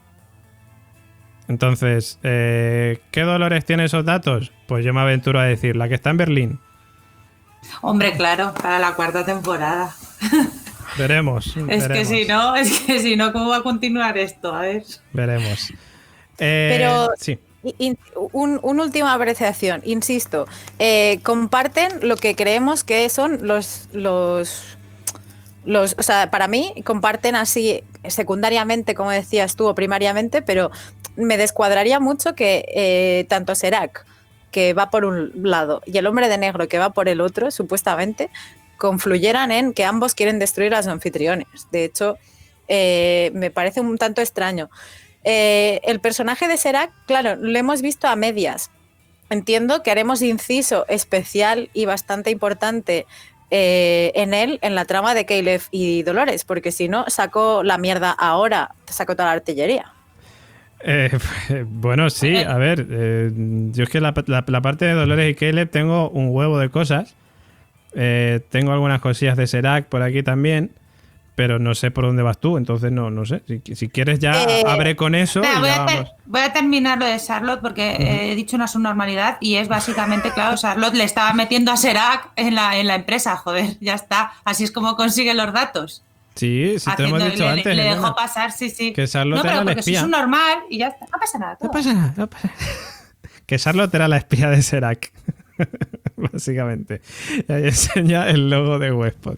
Entonces, ¿qué Dolores tiene esos datos? Pues yo me aventuro a decir, la que está en Berlín. Hombre, claro, para la 4ª temporada. Veremos. Que si no, ¿cómo va a continuar esto? A ver. Veremos. Pero sí. Una última apreciación, insisto, comparten lo que creemos que son los O sea, para mí comparten así secundariamente, como decías tú, o primariamente, pero me descuadraría mucho que tanto Serac, que va por un lado, y el hombre de negro, que va por el otro, supuestamente, confluyeran en que ambos quieren destruir a los anfitriones. De hecho, me parece un tanto extraño. El personaje de Serac, claro, lo hemos visto a medias. Entiendo que haremos inciso especial y bastante importante en él, en la trama de Caleb y Dolores, porque si no, saco la mierda ahora, saco toda la artillería. Bueno, sí, a ver, yo es que la parte de Dolores y Caleb tengo un huevo de cosas. Tengo algunas cosillas de Serac por aquí también, pero no sé por dónde vas tú, entonces no sé. Si quieres ya abre con eso. Voy a terminar lo de Charlotte porque he dicho una subnormalidad y es básicamente, claro, Charlotte le estaba metiendo a Serac en la empresa, joder, ya está. Así es como consigue los datos. Sí, te lo hemos dicho antes. Le dejó pasar, sí. Que Charlotte era la espía. Es un normal y ya está. No pasa nada. No pasa nada. Que Charlotte era la espía de Serac. Básicamente. Y ahí enseña el logo de Westpod.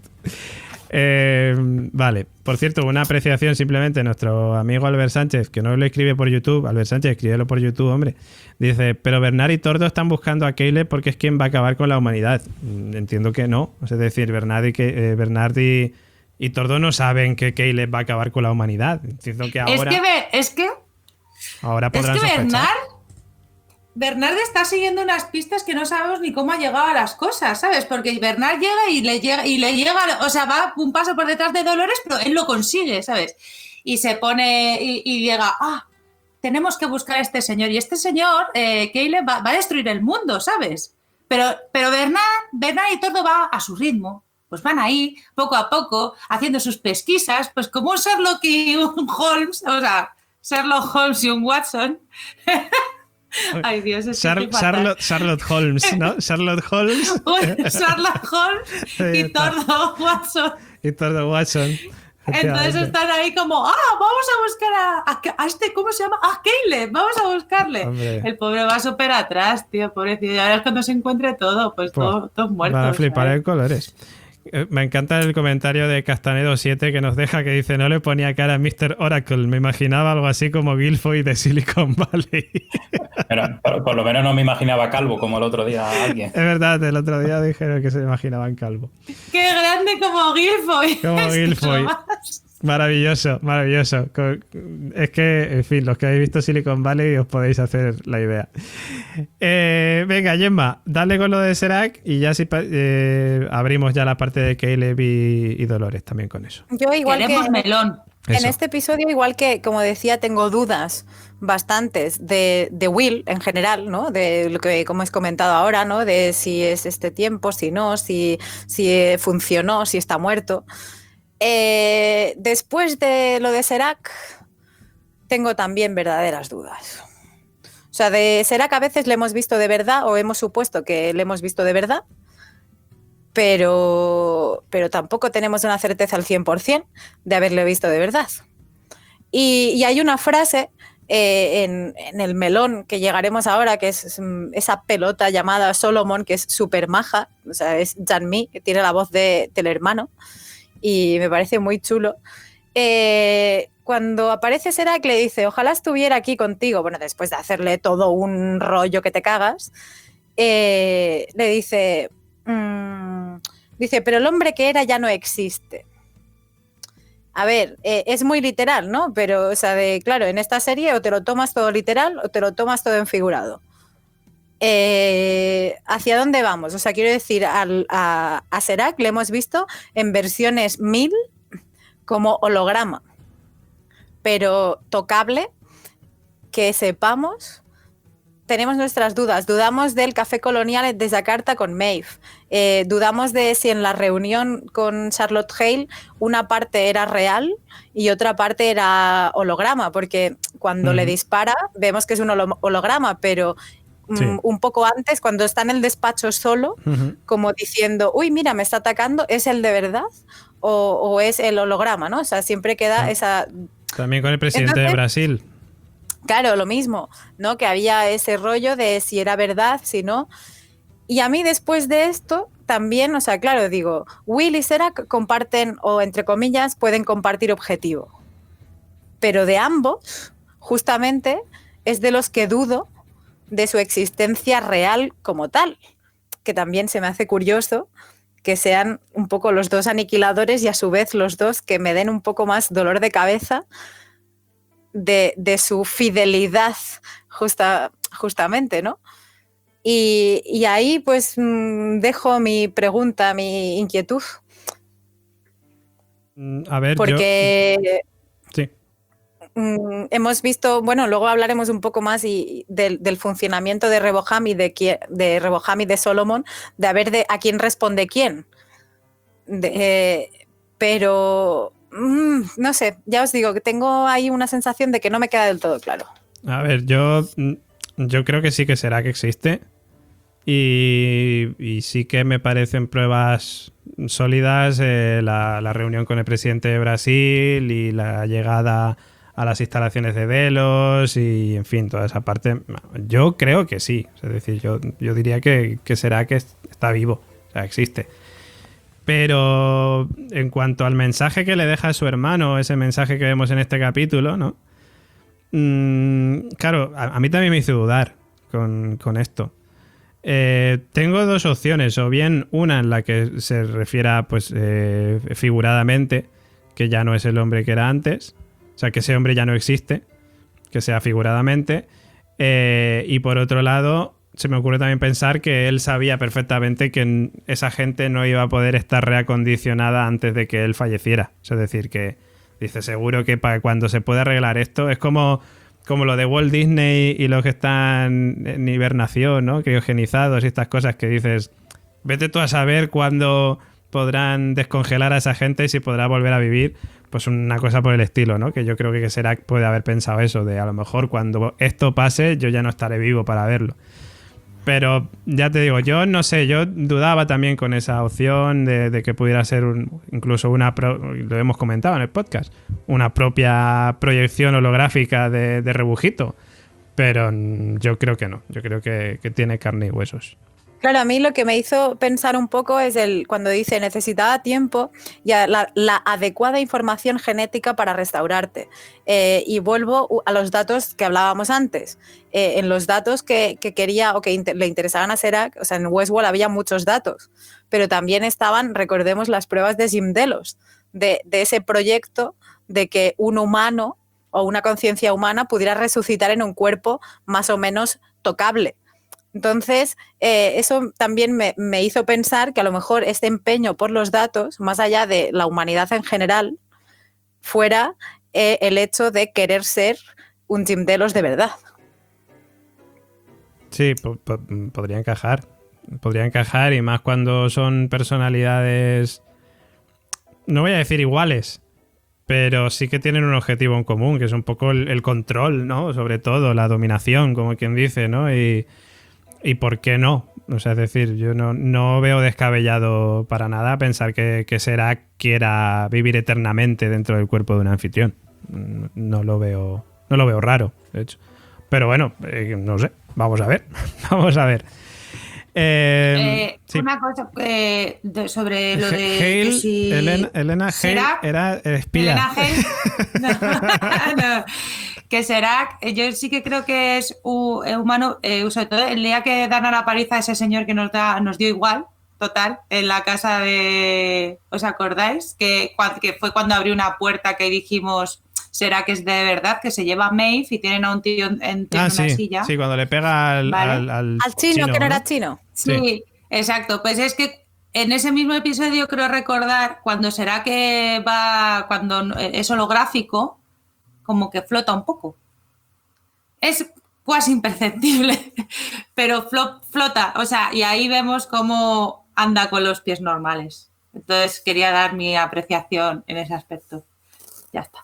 Vale, por cierto, una apreciación simplemente. Nuestro amigo Albert Sánchez, que no lo escribe por YouTube. Albert Sánchez, escríbelo por YouTube, hombre. Dice, pero Bernard y Tordo están buscando a Caleb porque es quien va a acabar con la humanidad. Entiendo que no. Es decir, Bernard y Tordo no saben que Caleb va a acabar con la humanidad. Entiendo que ahora... Ahora podrán sospechar. Bernard está siguiendo unas pistas que no sabemos ni cómo ha llegado a las cosas, ¿sabes? Porque Bernard llega y le llega, o sea, va un paso por detrás de Dolores, pero él lo consigue, ¿sabes? Y se pone y llega, tenemos que buscar a este señor. Y este señor, Caleb, va a destruir el mundo, ¿sabes? Pero Bernard y todo va a su ritmo. Pues van ahí, poco a poco, haciendo sus pesquisas, pues como un Sherlock y un Holmes, o sea, Sherlock Holmes y un Watson. Ay, Dios, es Charlotte Holmes, ¿no? Charlotte Holmes. Sherlock Holmes y Tordo Watson. Entonces están ahí como, vamos a buscar a este, ¿cómo se llama? Caleb, vamos a buscarle. Hombre. El pobre va súper atrás, tío, pobrecito. Y ahora es cuando se encuentre todo, pues todos muertos. Va a flipar en colores. Me encanta el comentario de Castanedo7 que nos deja, que dice, no le ponía cara a Mr. Oracle, me imaginaba algo así como Guilfoyle de Silicon Valley. Pero por lo menos no me imaginaba calvo como el otro día alguien. Es verdad, el otro día dijeron que se imaginaban calvo. ¡Qué grande como Guilfoyle! Como Guilfoyle. Maravilloso. Es que, en fin, los que habéis visto Silicon Valley os podéis hacer la idea. Venga, Gemma, dale con lo de Serac y ya abrimos ya la parte de Caleb y Dolores también con eso. Yo igual Queremos melón. En este episodio, igual que, como decía, tengo dudas bastantes de Will en general, ¿no? De lo que, como has comentado ahora, ¿no? De si es este tiempo, si no, si funcionó, si está muerto. Después de lo de Serac, tengo también verdaderas dudas. O sea, de Serac a veces le hemos visto de verdad o hemos supuesto que le hemos visto de verdad, pero tampoco tenemos una certeza al 100% de haberle visto de verdad. Y hay una frase en el melón que llegaremos ahora, que es esa pelota llamada Solomon, que es súper maja, o sea, es Jan-Mi, que tiene la voz del hermano, y me parece muy chulo. Cuando aparece Serac le dice, ojalá estuviera aquí contigo, bueno, después de hacerle todo un rollo que te cagas, le dice, pero el hombre que era ya no existe. A ver, es muy literal, ¿no? Pero, o sea, claro, en esta serie o te lo tomas todo literal o te lo tomas todo en figurado. ¿Hacia dónde vamos? O sea, quiero decir, a Serac le hemos visto en versiones 1000 como holograma, pero tocable, que sepamos, tenemos nuestras dudas. Dudamos del café colonial de Yakarta con Maeve. Dudamos de si en la reunión con Charlotte Hale una parte era real y otra parte era holograma, porque cuando le dispara vemos que es un holograma, pero sí, un poco antes, cuando está en el despacho solo, como diciendo, uy, mira, me está atacando, ¿es el de verdad o es el holograma? ¿No? O sea, siempre queda esa... También con el presidente de Brasil. Claro, lo mismo, ¿no? Que había ese rollo de si era verdad, si no. Y a mí después de esto, también, o sea, claro, digo, Will y Serac comparten, o entre comillas, pueden compartir objetivo. Pero de ambos, justamente, es de los que dudo de su existencia real como tal, que también se me hace curioso que sean un poco los dos aniquiladores y a su vez los dos que me den un poco más dolor de cabeza de su fidelidad justamente, ¿no? Y ahí pues dejo mi pregunta, mi inquietud. A ver, porque sí. Hemos visto, bueno, luego hablaremos un poco más del funcionamiento de Reboham y de Reboham y de Solomon, de a ver a quién responde quién. Pero no sé, ya os digo que tengo ahí una sensación de que no me queda del todo claro. A ver, yo creo que sí que será que existe. Y sí que me parecen pruebas sólidas la reunión con el presidente de Brasil y la llegada a las instalaciones de Delos y, en fin, toda esa parte. Yo creo que sí. Es decir, yo diría que será que está vivo, o sea, existe. Pero en cuanto al mensaje que le deja a su hermano, ese mensaje que vemos en este capítulo, ¿no? Claro, a mí también me hizo dudar con esto. Tengo dos opciones, o bien una en la que se refiera pues figuradamente que ya no es el hombre que era antes, o sea que ese hombre ya no existe, que sea figuradamente, y por otro lado se me ocurre también pensar que él sabía perfectamente que esa gente no iba a poder estar reacondicionada antes de que él falleciera, es decir, que dice seguro que para cuando se pueda arreglar esto es como lo de Walt Disney y los que están en hibernación, ¿no? Criogenizados y estas cosas que dices, vete tú a saber cuándo podrán descongelar a esa gente y si podrá volver a vivir, pues una cosa por el estilo, ¿no? Que yo creo que Serac puede haber pensado eso, de a lo mejor cuando esto pase yo ya no estaré vivo para verlo. Pero ya te digo, yo no sé, yo dudaba también con esa opción de que pudiera ser incluso lo hemos comentado en el podcast, una propia proyección holográfica de Rebujito. Pero yo creo que no, yo creo que tiene carne y huesos. Claro, a mí lo que me hizo pensar un poco es cuando dice necesitaba tiempo y la adecuada información genética para restaurarte. Y vuelvo a los datos que hablábamos antes. En los datos que quería o que le interesaban a Serac, o sea, en Westworld había muchos datos, pero también estaban, recordemos, las pruebas de Jim Delos, de ese proyecto de que un humano o una conciencia humana pudiera resucitar en un cuerpo más o menos tocable. Entonces, eso también me hizo pensar que a lo mejor este empeño por los datos, más allá de la humanidad en general, fuera el hecho de querer ser un Jim Delos de verdad. Sí, podría encajar. Podría encajar, y más cuando son personalidades, no voy a decir iguales, pero sí que tienen un objetivo en común, que es un poco el control, ¿no? Sobre todo, la dominación, como quien dice, ¿no? ¿Y por qué no? O sea, es decir, yo no veo descabellado para nada pensar que Serac quiera vivir eternamente dentro del cuerpo de un anfitrión. No lo veo raro, de hecho. Pero bueno, no sé, vamos a ver. Vamos a ver. Sí. Una cosa sobre lo de Hale, que si Elena Hale era espía. Elena Hale no. Que Serac, yo sí que creo que es humano, sobre todo el día que dan a la paliza a ese señor que nos dio igual, total, en la casa de... ¿Os acordáis? Que fue cuando abrió una puerta que dijimos, Serac es de verdad, que se lleva a Maeve y tienen a un tío en una silla. Sí, cuando le pega al chino, que no era chino. Sí, exacto. Pues es que en ese mismo episodio creo recordar cuando Serac cuando es holográfico, como que flota un poco. Es casi imperceptible, pero flota. O sea, y ahí vemos cómo anda con los pies normales. Entonces quería dar mi apreciación en ese aspecto. Ya está.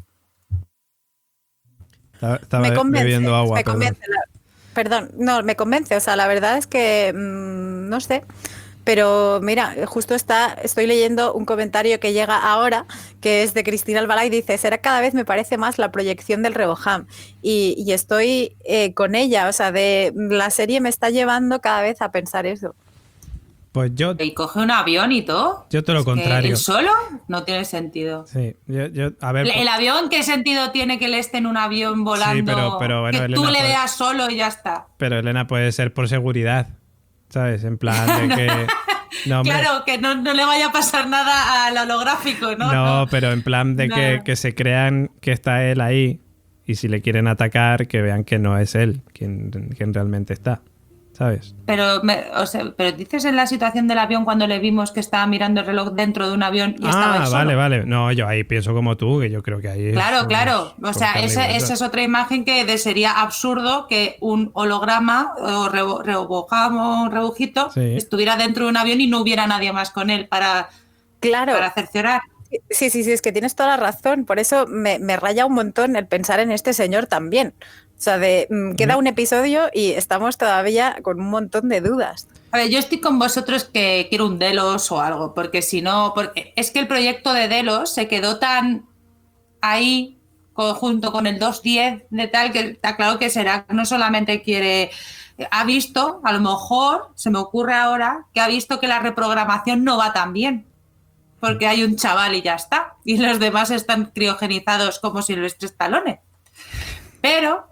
Estaba bebiendo agua. Me convence. Perdón, no, me convence. O sea, la verdad es que no sé. Pero mira, justo estoy leyendo un comentario que llega ahora, que es de Cristina Albalá, y dice, Serac cada vez me parece más la proyección del Reboham. Y estoy con ella, o sea, la serie me está llevando cada vez a pensar eso. Pues yo... Y coge un avión y todo. Yo todo lo contrario. ¿El solo? No tiene sentido. Sí, a ver... ¿El avión qué sentido tiene que él esté en un avión volando? Sí, pero bueno, que Elena, tú le veas solo y ya está. Pero Elena, puede ser por seguridad, ¿sabes? En plan de que... No, claro, que no le vaya a pasar nada al holográfico, ¿no? No, pero en plan de que se crean que está él ahí y si le quieren atacar, que vean que no es él quien realmente está, ¿sabes? Pero dices en la situación del avión cuando le vimos que estaba mirando el reloj dentro de un avión y estaba él solo. Vale. No, yo ahí pienso como tú, que yo creo que ahí... Claro. O sea, esa es otra imagen que sería absurdo que un holograma o rebujito estuviera dentro de un avión y no hubiera nadie más con él para cerciorar. Sí, es que tienes toda la razón. Por eso me raya un montón el pensar en este señor también. O sea, queda un episodio y estamos todavía con un montón de dudas. A ver, yo estoy con vosotros que quiero un Delos o algo, porque si no, porque es que el proyecto de Delos se quedó tan ahí junto con el 2.10 de tal, que está claro que Serac no solamente ha visto, a lo mejor, se me ocurre ahora, que ha visto que la reprogramación no va tan bien, porque hay un chaval y ya está, y los demás están criogenizados como Silvestre Stallone. Pero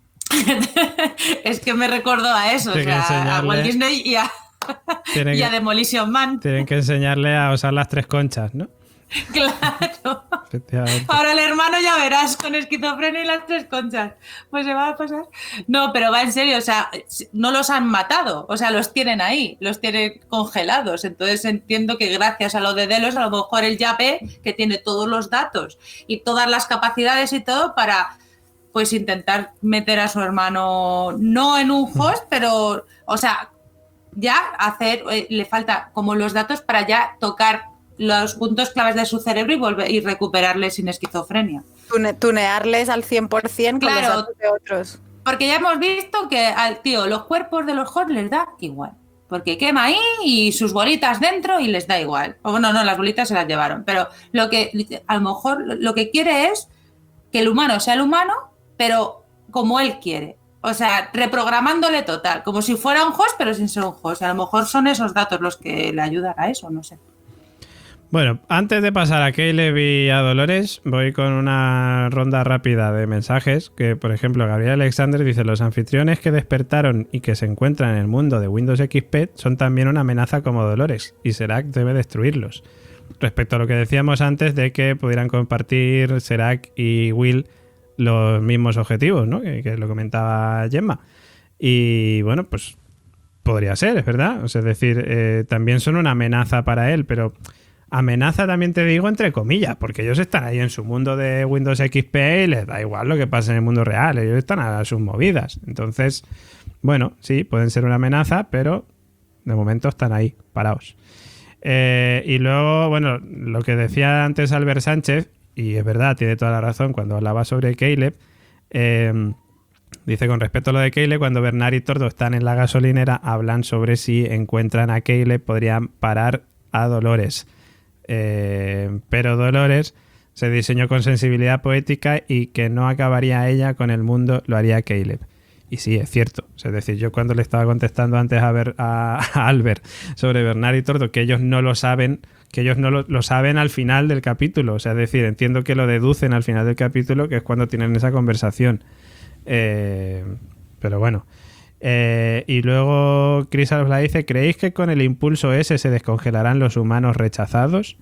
es que me recordó a eso, o sea, a Walt Disney y a Demolition Man. Tienen que enseñarle a usar las 3 conchas, ¿no? Claro. Ahora el hermano ya verás con esquizofrenia y las 3 conchas. Pues se va a pasar. No, pero va en serio, o sea, no los han matado, o sea, los tienen ahí, los tienen congelados. Entonces entiendo que gracias a lo de Delos, a lo mejor el Yape, que tiene todos los datos y todas las capacidades y todo para, pues, intentar meter a su hermano, no en un host, pero, o sea, ya le falta como los datos para ya tocar los puntos claves de su cerebro y recuperarle sin esquizofrenia. Tunearles al 100% con los datos de otros. Porque ya hemos visto que al tío los cuerpos de los hosts les da igual. Porque quema ahí y sus bolitas dentro y les da igual. O no, las bolitas se las llevaron. Pero a lo mejor lo que quiere es que el humano sea el humano, pero como él quiere. O sea, reprogramándole total. Como si fuera un host, pero sin ser un host. A lo mejor son esos datos los que le ayudan a eso, no sé. Bueno, antes de pasar a Caleb y a Dolores, voy con una ronda rápida de mensajes que, por ejemplo, Gabriel Alexander dice: los anfitriones que despertaron y que se encuentran en el mundo de Windows XP son también una amenaza como Dolores y Serac debe destruirlos. Respecto a lo que decíamos antes de que pudieran compartir Serac y Will los mismos objetivos, ¿no? Que lo comentaba Gemma. Y bueno, pues podría ser, es verdad. O sea, es decir, también son una amenaza para él, pero... amenaza también te digo entre comillas, porque ellos están ahí en su mundo de Windows XP y les da igual lo que pasa en el mundo real, ellos están a sus movidas. Entonces, bueno, sí, pueden ser una amenaza, pero de momento están ahí, parados. Y luego, bueno, lo que decía antes Albert Sánchez, y es verdad, tiene toda la razón cuando hablaba sobre Caleb, dice: con respecto a lo de Caleb, cuando Bernard y Tordo están en la gasolinera, hablan sobre si encuentran a Caleb, podrían parar a Dolores. Pero Dolores se diseñó con sensibilidad poética y que no acabaría ella con el mundo, lo haría Caleb. Y sí, es cierto. Es decir, yo cuando le estaba contestando antes a Albert sobre Bernard y Tordo, que ellos no lo saben, que ellos no lo saben al final del capítulo. O sea, es decir, entiendo que lo deducen al final del capítulo, que es cuando tienen esa conversación. Pero bueno. Y luego Chris Alba dice: ¿creéis que con el impulso ese se descongelarán los humanos rechazados?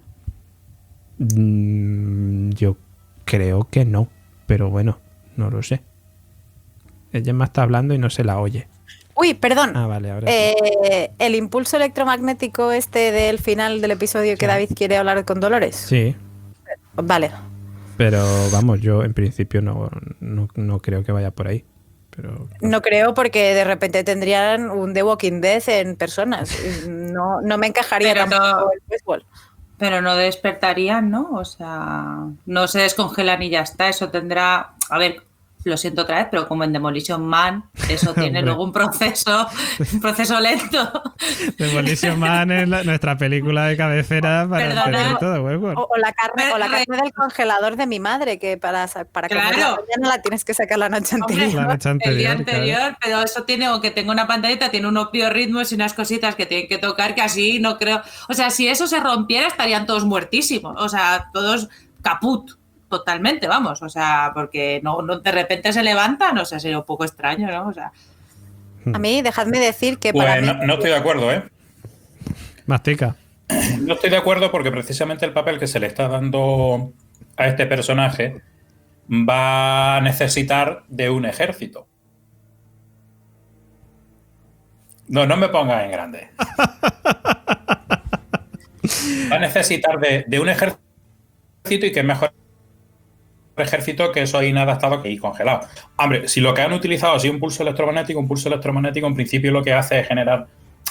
Yo creo que no, pero bueno, no lo sé. Gemma está hablando y no se la oye. Uy, perdón. Vale, ahora el impulso electromagnético del final del episodio que David quiere hablar con Dolores. Sí. Vale. Pero vamos, yo en principio no creo que vaya por ahí. Pero... no creo, porque de repente tendrían un The Walking Dead en personas. No me encajaría tampoco el Westworld. Pero no despertarían, ¿no? O sea, no se descongelan y ya está. Eso tendrá... A ver, lo siento otra vez, pero como en Demolition Man, eso tiene luego un proceso lento. Demolition Man es nuestra película de cabecera para entender todo Westworld. O la carne del congelador de mi madre, que para comer la mañana la tienes que sacar la noche anterior. La noche anterior, el día anterior, claro. pero eso tiene, o que tenga una pantallita, tiene unos biorritmos y unas cositas que tienen que tocar, que así no creo. O sea, si eso se rompiera, estarían todos muertísimos. O sea, todos caput. Totalmente, vamos, o sea, porque no de repente se levantan, o sea, sería un poco extraño, ¿no? O sea. A mí, dejadme decir que pues para mí... no estoy de acuerdo, ¿eh? Mastica. No estoy de acuerdo porque precisamente el papel que se le está dando a este personaje va a necesitar de un ejército. No me pongas en grande. Va a necesitar de un ejército y que es mejor ejército que eso inadaptado que ir congelado. Hombre, si lo que han utilizado ha sido un pulso electromagnético en principio lo que hace es generar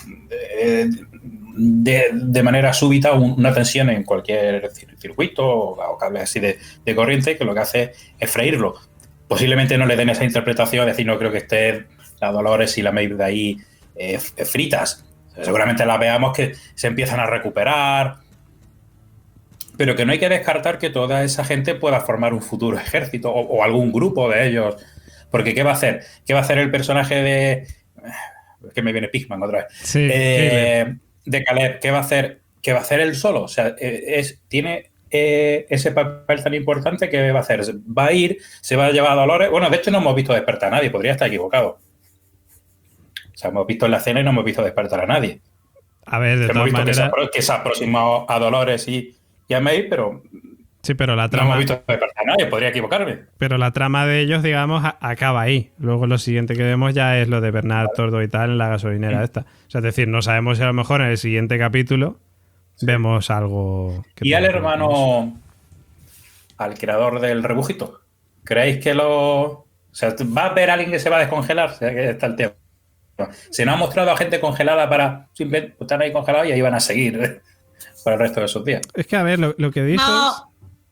de manera súbita una tensión en cualquier circuito o cable así de corriente, que lo que hace es freírlo. Posiblemente no le den esa interpretación, es decir, no creo que esté la Dolores y la Maeve de ahí fritas. Seguramente las veamos que se empiezan a recuperar, pero que no hay que descartar que toda esa gente pueda formar un futuro ejército o algún grupo de ellos. Porque ¿qué va a hacer? ¿Qué va a hacer el personaje de... que me viene Pigman otra vez. Sí, de Caleb. ¿Qué va a hacer? ¿Qué va a hacer él solo? O sea, tiene ese papel tan importante que va a hacer. Va a ir, se va a llevar a Dolores. Bueno, de hecho no hemos visto despertar a nadie. Podría estar equivocado. O sea, hemos visto en la escena y no hemos visto despertar a nadie. A ver, de todas maneras... que se ha aproximado a Dolores y a Maeve, pero... Sí, pero la trama... No hemos visto despertar a nadie, podría equivocarme. Pero la trama de ellos, digamos, acaba ahí. Luego lo siguiente que vemos ya es lo de Bernard Tordo y tal en la gasolinera esta. O sea, es decir, no sabemos si a lo mejor en el siguiente capítulo vemos algo... Y al hermano, al creador del rebujito, ¿creéis que o sea, va a haber alguien que se va a descongelar? O sea, que está el tema. Se nos ha mostrado a gente congelada para simplemente estar ahí congelados y ahí van a seguir para el resto de esos días. Es que, a ver, lo que dices... No.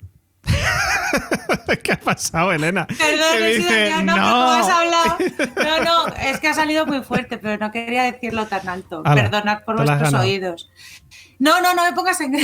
¿Qué ha pasado, Elena? Perdón, no, has hablado. No, es que ha salido muy fuerte, pero no quería decirlo tan alto. Ala, perdonad por vuestros oídos. No me pongas en...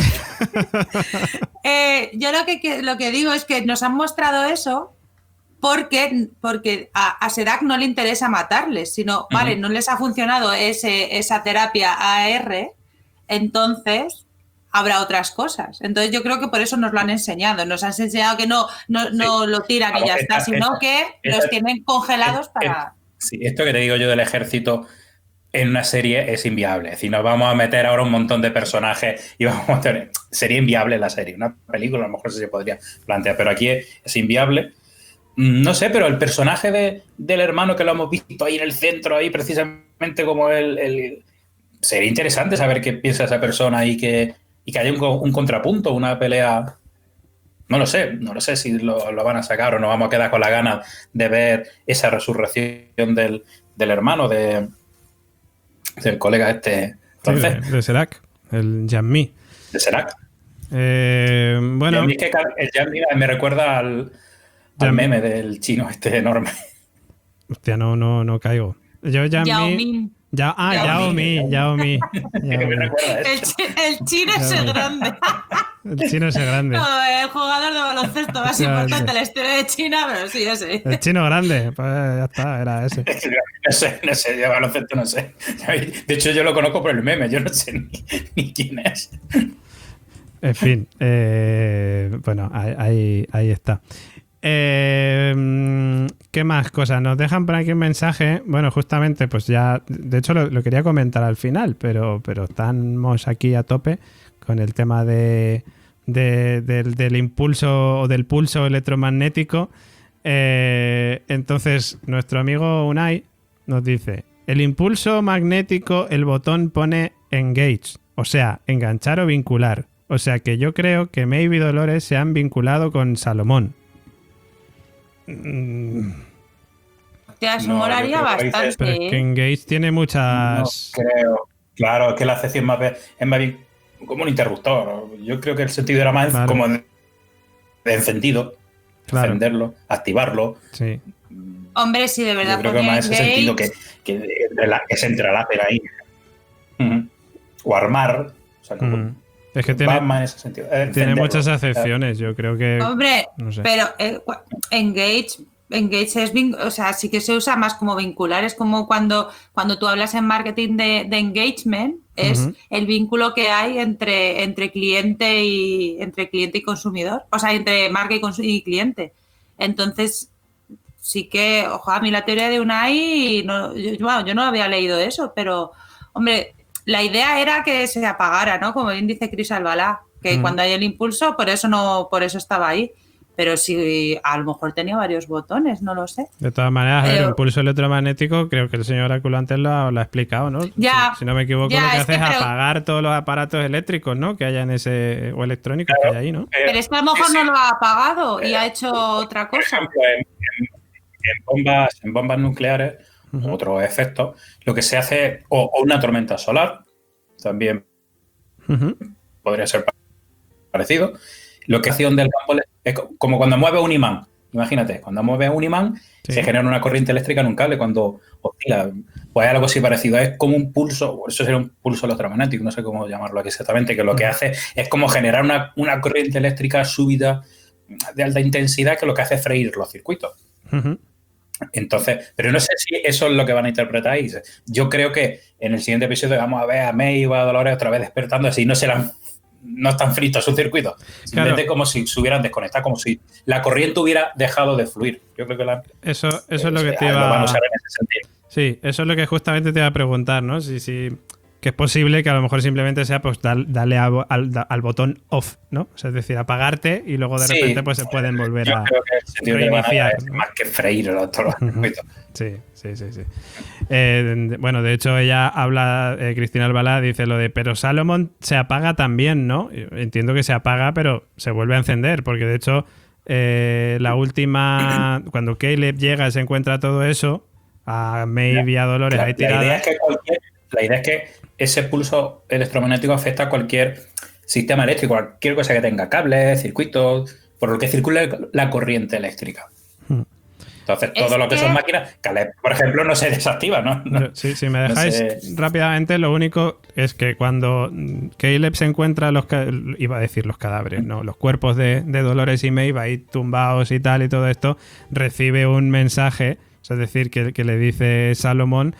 yo lo que digo es que nos han mostrado eso porque a Serac no le interesa matarles, sino, vale, no les ha funcionado esa terapia AR, entonces... habrá otras cosas. Entonces yo creo que por eso nos lo han enseñado. Nos han enseñado que no lo tiran y ya está, sino que los tienen congelados para... Sí, esto que te digo yo del ejército en una serie es inviable. Es decir, nos vamos a meter ahora un montón de personajes y vamos a tener... Sería inviable la serie. Una película a lo mejor se podría plantear, pero aquí es inviable. No sé, pero el personaje del hermano que lo hemos visto ahí en el centro, ahí precisamente como el... Sería interesante saber qué piensa esa persona y que haya un contrapunto, una pelea. No lo sé si lo van a sacar o nos vamos a quedar con la gana de ver esa resurrección del hermano del colega este francés. Sí, de Serac, el Jean-Mi. De Serac. Bueno. Es que el Jean-Mi me recuerda al meme del chino este enorme. Hostia, no caigo. Yo Jean-Mi... Yao Mi. El chino es el grande. El chino es el grande. No, el jugador de baloncesto más importante de la historia de China, pero sí, ese. El chino grande, pues ya está, era ese. No sé, de baloncesto no sé. De hecho, yo lo conozco por el meme, yo no sé ni quién es. En fin, bueno, ahí está. ¿Qué más cosas? Nos dejan por aquí un mensaje. Bueno, justamente, pues ya, de hecho lo quería comentar al final, pero estamos aquí a tope con el tema del impulso o del pulso electromagnético. Entonces, nuestro amigo Unai nos dice: el impulso magnético, el botón pone engage, o sea, enganchar o vincular. O sea que yo creo que Maeve y Dolores se han vinculado con Salomón. Ya, eso molaría bastante. Pero es que Engage tiene muchas... No creo. Claro, es que la acepción es más bien como un interruptor. Yo creo que el sentido era más como de encendido. Claro. encenderlo, activarlo. Sí. Hombre, sí, de verdad. Yo creo que porque más ese sentido que se entrelacen ahí. Ujú. O armar. O sea, Es que va más en ese sentido. tiene Encenderlo. muchas acepciones, yo creo que... Hombre, no sé. pero Engage es, o sea, sí que se usa más como vincular. Es como cuando tú hablas en marketing de engagement, es el vínculo que hay entre cliente y consumidor. O sea, entre marca y cliente. Entonces, sí que, ojo, a mí la teoría de Unai, yo no había leído eso, pero, hombre, la idea era que se apagara, ¿no? Como bien dice Chris Albalá, que cuando hay el impulso, por eso estaba ahí. Pero sí, a lo mejor tenía varios botones, no lo sé. De todas maneras, el impulso electromagnético, creo que el señor Oráculo antes lo ha explicado, ¿no? Si no me equivoco, lo que hace es apagar todos los aparatos eléctricos, ¿no? Que haya en ese, o electrónicos que hay ahí, ¿no? Pero es que a lo mejor no lo ha apagado y ha hecho otra cosa. Por ejemplo, en bombas nucleares, otros efectos, lo que se hace, o una tormenta solar, también podría ser parecido. Lo que hace del campo es como cuando mueve un imán. Imagínate, cuando mueve un imán, se genera una corriente eléctrica en un cable cuando oscila. Pues algo así parecido. Es como un pulso, eso sería un pulso electromagnético, no sé cómo llamarlo aquí exactamente, que lo que hace es como generar una corriente eléctrica súbita de alta intensidad que lo que hace es freír los circuitos. Entonces, pero no sé si eso es lo que van a interpretar ahí. Yo creo que en el siguiente episodio vamos a ver a Maeve y a Dolores otra vez despertando, así no están fritos sus circuitos. Simplemente como si se hubieran desconectado, como si la corriente hubiera dejado de fluir. Yo creo que eso es lo que te iba lo van a usar en ese sentido. Sí, eso es lo que justamente te iba a preguntar, ¿no? Si que es posible que a lo mejor simplemente sea pues darle al botón off, ¿no? O sea, es decir, apagarte y luego de repente pues se pueden volver a reiniciar, ¿no? Más que freír todos los circuitos. Sí. Bueno, de hecho ella habla, Cristina Albalá dice lo de, pero Salomón se apaga también, ¿no? Entiendo que se apaga, pero se vuelve a encender, porque de hecho la última, cuando Caleb llega y se encuentra todo eso, a Maeve y a Dolores ahí tiradas. La idea es que ese pulso electromagnético afecta a cualquier sistema eléctrico, cualquier cosa que tenga cables, circuitos, por lo que circule la corriente eléctrica. Entonces, todo lo que son máquinas, por ejemplo, no se desactiva, ¿no? Si me dejáis rápidamente, lo único es que cuando Caleb se encuentra iba a decir los cadáveres, no, los cuerpos de Dolores y Maeve ahí tumbados y tal y todo esto, recibe un mensaje, es decir, que le dice Salomón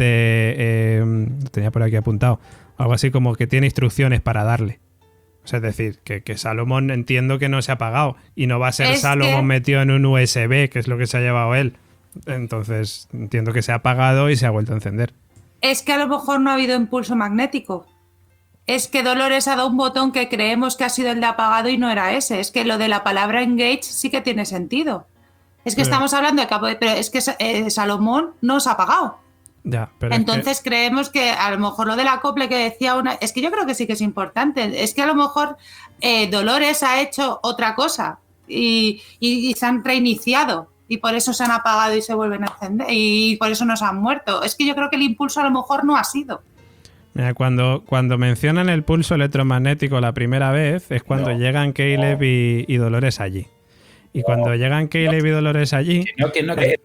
tenía por aquí apuntado, algo así como que tiene instrucciones para darle. O sea, es decir, que Salomón entiendo que no se ha apagado y no va a ser Salomón metido en un USB, que es lo que se ha llevado él. Entonces, entiendo que se ha apagado y se ha vuelto a encender. Es que a lo mejor no ha habido impulso magnético. Es que Dolores ha dado un botón que creemos que ha sido el de apagado y no era ese. Es que lo de la palabra engage sí que tiene sentido. Es que estamos hablando de cabo, pero es que Salomón no se ha apagado. Ya, pero entonces creemos que a lo mejor lo del acople que decía es que yo creo que sí que es importante. Es que a lo mejor Dolores ha hecho otra cosa y se han reiniciado y por eso se han apagado y se vuelven a encender y por eso no se han muerto. Es que yo creo que el impulso a lo mejor no ha sido. Mira, cuando mencionan el pulso electromagnético la primera vez es cuando llegan Caleb y Dolores allí. Y cuando llegan Caleb y Dolores allí... Que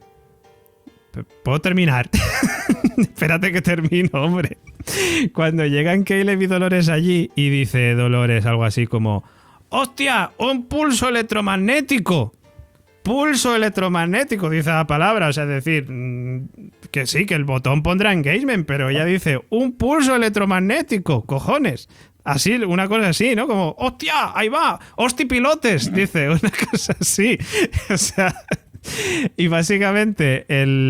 ¿Puedo terminar? Espérate que termino, hombre. Cuando llegan Caleb y Dolores allí y dice Dolores algo así como ¡hostia! ¡Un pulso electromagnético! ¡Pulso electromagnético! Dice la palabra. O sea, es decir, que sí, que el botón pondrá engagement, pero ella dice ¡un pulso electromagnético! ¡Cojones! Así, una cosa así, ¿no? Como ¡hostia! ¡Ahí va! ¡Hosti pilotes! Dice una cosa así. O sea... Y básicamente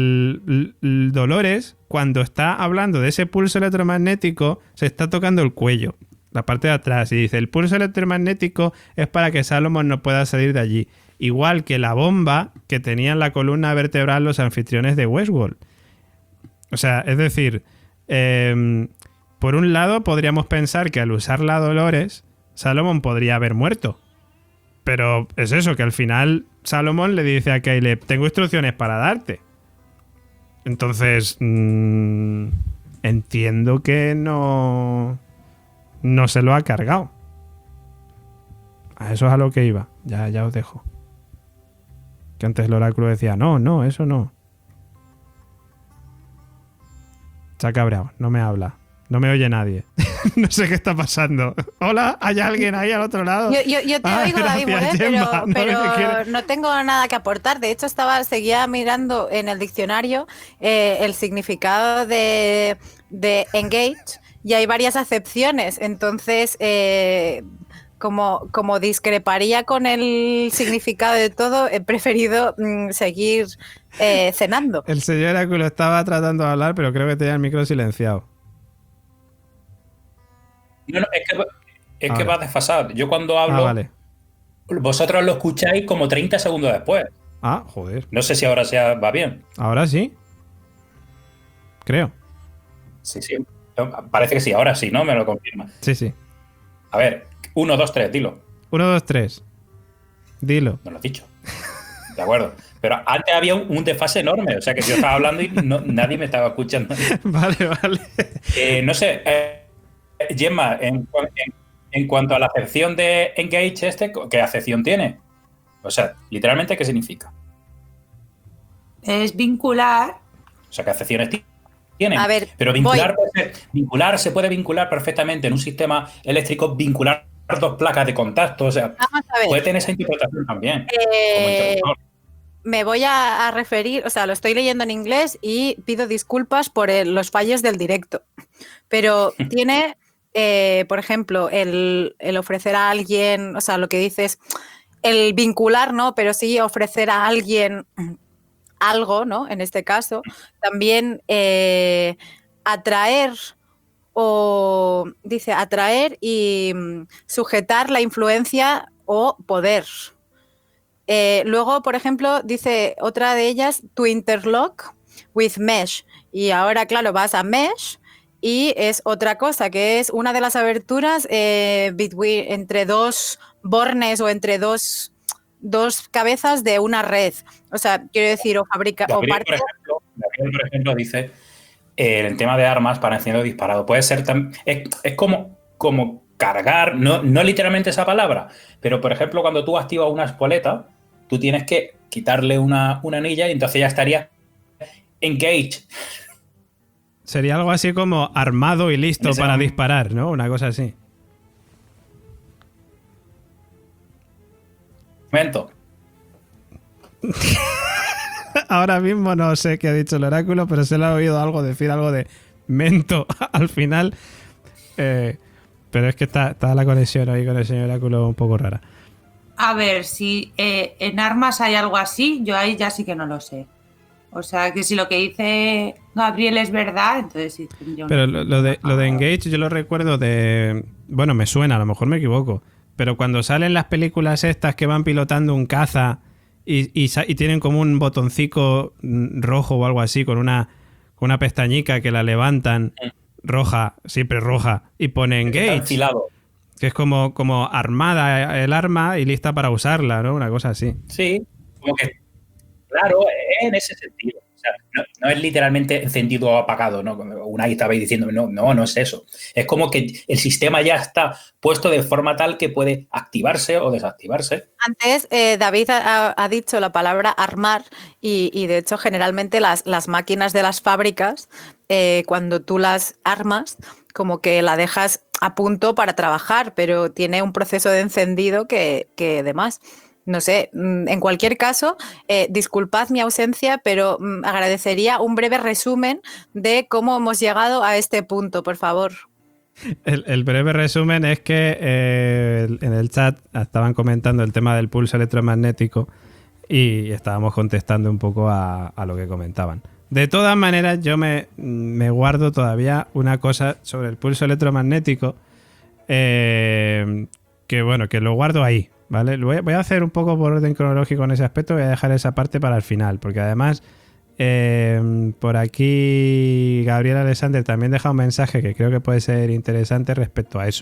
el Dolores, cuando está hablando de ese pulso electromagnético, se está tocando el cuello, la parte de atrás, y dice, el pulso electromagnético es para que Salomón no pueda salir de allí, igual que la bomba que tenían la columna vertebral los anfitriones de Westworld. O sea, es decir, por un lado podríamos pensar que al usar la Dolores, Salomón podría haber muerto. Pero es eso, que al final Salomón le dice a Caleb, tengo instrucciones para darte. Entonces, entiendo que no se lo ha cargado. A eso es a lo que iba. Ya os dejo. Que antes el oráculo decía, no, eso no. Se ha cabreado, no me habla. No me oye nadie. No sé qué está pasando. Hola, ¿hay alguien ahí al otro lado? Yo te oigo, David Morel, pero no tengo nada que aportar. De hecho, seguía mirando en el diccionario el significado de engage y hay varias acepciones. Entonces, como discreparía con el significado de todo, he preferido seguir cenando. El señor oráculo estaba tratando de hablar, pero creo que tenía el micro silenciado. No, es que va desfasado. Yo cuando hablo, vale. Vosotros lo escucháis como 30 segundos después. Joder. No sé si ahora va bien. Ahora sí. Creo. Sí. Parece que sí, ahora sí, ¿no? Me lo confirma. Sí. A ver, 1, 2, 3, dilo. 1, 2, 3. Dilo. No lo has dicho. De acuerdo. Pero antes había un desfase enorme. O sea que yo estaba hablando y nadie me estaba escuchando. Vale. No sé, Gemma, en cuanto a la acepción de engage ¿qué acepción tiene? O sea, literalmente, ¿qué significa? Es vincular. O sea, ¿qué acepciones tiene? A ver, pero vincular se puede vincular perfectamente en un sistema eléctrico, vincular 2 placas de contacto. O sea, puede tener esa interpretación también. Como interruptor. Me voy a referir, o sea, lo estoy leyendo en inglés y pido disculpas por los fallos del directo. Pero tiene, por ejemplo, el ofrecer a alguien, o sea, lo que dices, el vincular, ¿no? Pero sí ofrecer a alguien algo, ¿no? En este caso. También atraer y sujetar la influencia o poder. Luego, por ejemplo, dice otra de ellas, to interlock with mesh. Y ahora, claro, vas a mesh y es otra cosa, que es una de las aberturas entre 2 bornes o entre dos cabezas de una red. O sea, quiero decir, o fabrica... Gabriel, por ejemplo, dice el tema de armas para encender disparado. Puede ser es como cargar, no literalmente esa palabra, pero por ejemplo, cuando tú activas una espoleta, tú tienes que quitarle una anilla y entonces ya estaría engage. Sería algo así como armado y listo para disparar, ¿no? Una cosa así. Momento. Ahora mismo no sé qué ha dicho el oráculo, pero se le ha oído decir algo de mento al final. Pero es que está la conexión ahí con el señor oráculo un poco rara. A ver, si en armas hay algo así, yo ahí ya sí que no lo sé. O sea, que si lo que dice Gabriel es verdad, entonces sí. Pero lo de engage yo lo recuerdo de... Bueno, me suena, a lo mejor me equivoco. Pero cuando salen las películas estas que van pilotando un caza y tienen como un botoncito rojo o algo así con una pestañica que la levantan roja, siempre roja, y pone engage. Que es como armada el arma y lista para usarla, ¿no? Una cosa así. Sí, como que, claro, en ese sentido. O sea, no es literalmente encendido o apagado, ¿no? Una ahí estabais diciendo, no es eso. Es como que el sistema ya está puesto de forma tal que puede activarse o desactivarse. Antes David ha dicho la palabra armar y de hecho generalmente las máquinas de las fábricas, cuando tú las armas, como que la dejas a punto para trabajar, pero tiene un proceso de encendido que demás. No sé, en cualquier caso, disculpad mi ausencia, pero agradecería un breve resumen de cómo hemos llegado a este punto, por favor. El breve resumen es que en el chat estaban comentando el tema del pulso electromagnético y estábamos contestando un poco a lo que comentaban. De todas maneras, yo me guardo todavía una cosa sobre el pulso electromagnético que lo guardo ahí, ¿vale? Voy a hacer un poco por orden cronológico en ese aspecto, voy a dejar esa parte para el final, porque además por aquí Gabriel Alexander también deja un mensaje que creo que puede ser interesante respecto a eso.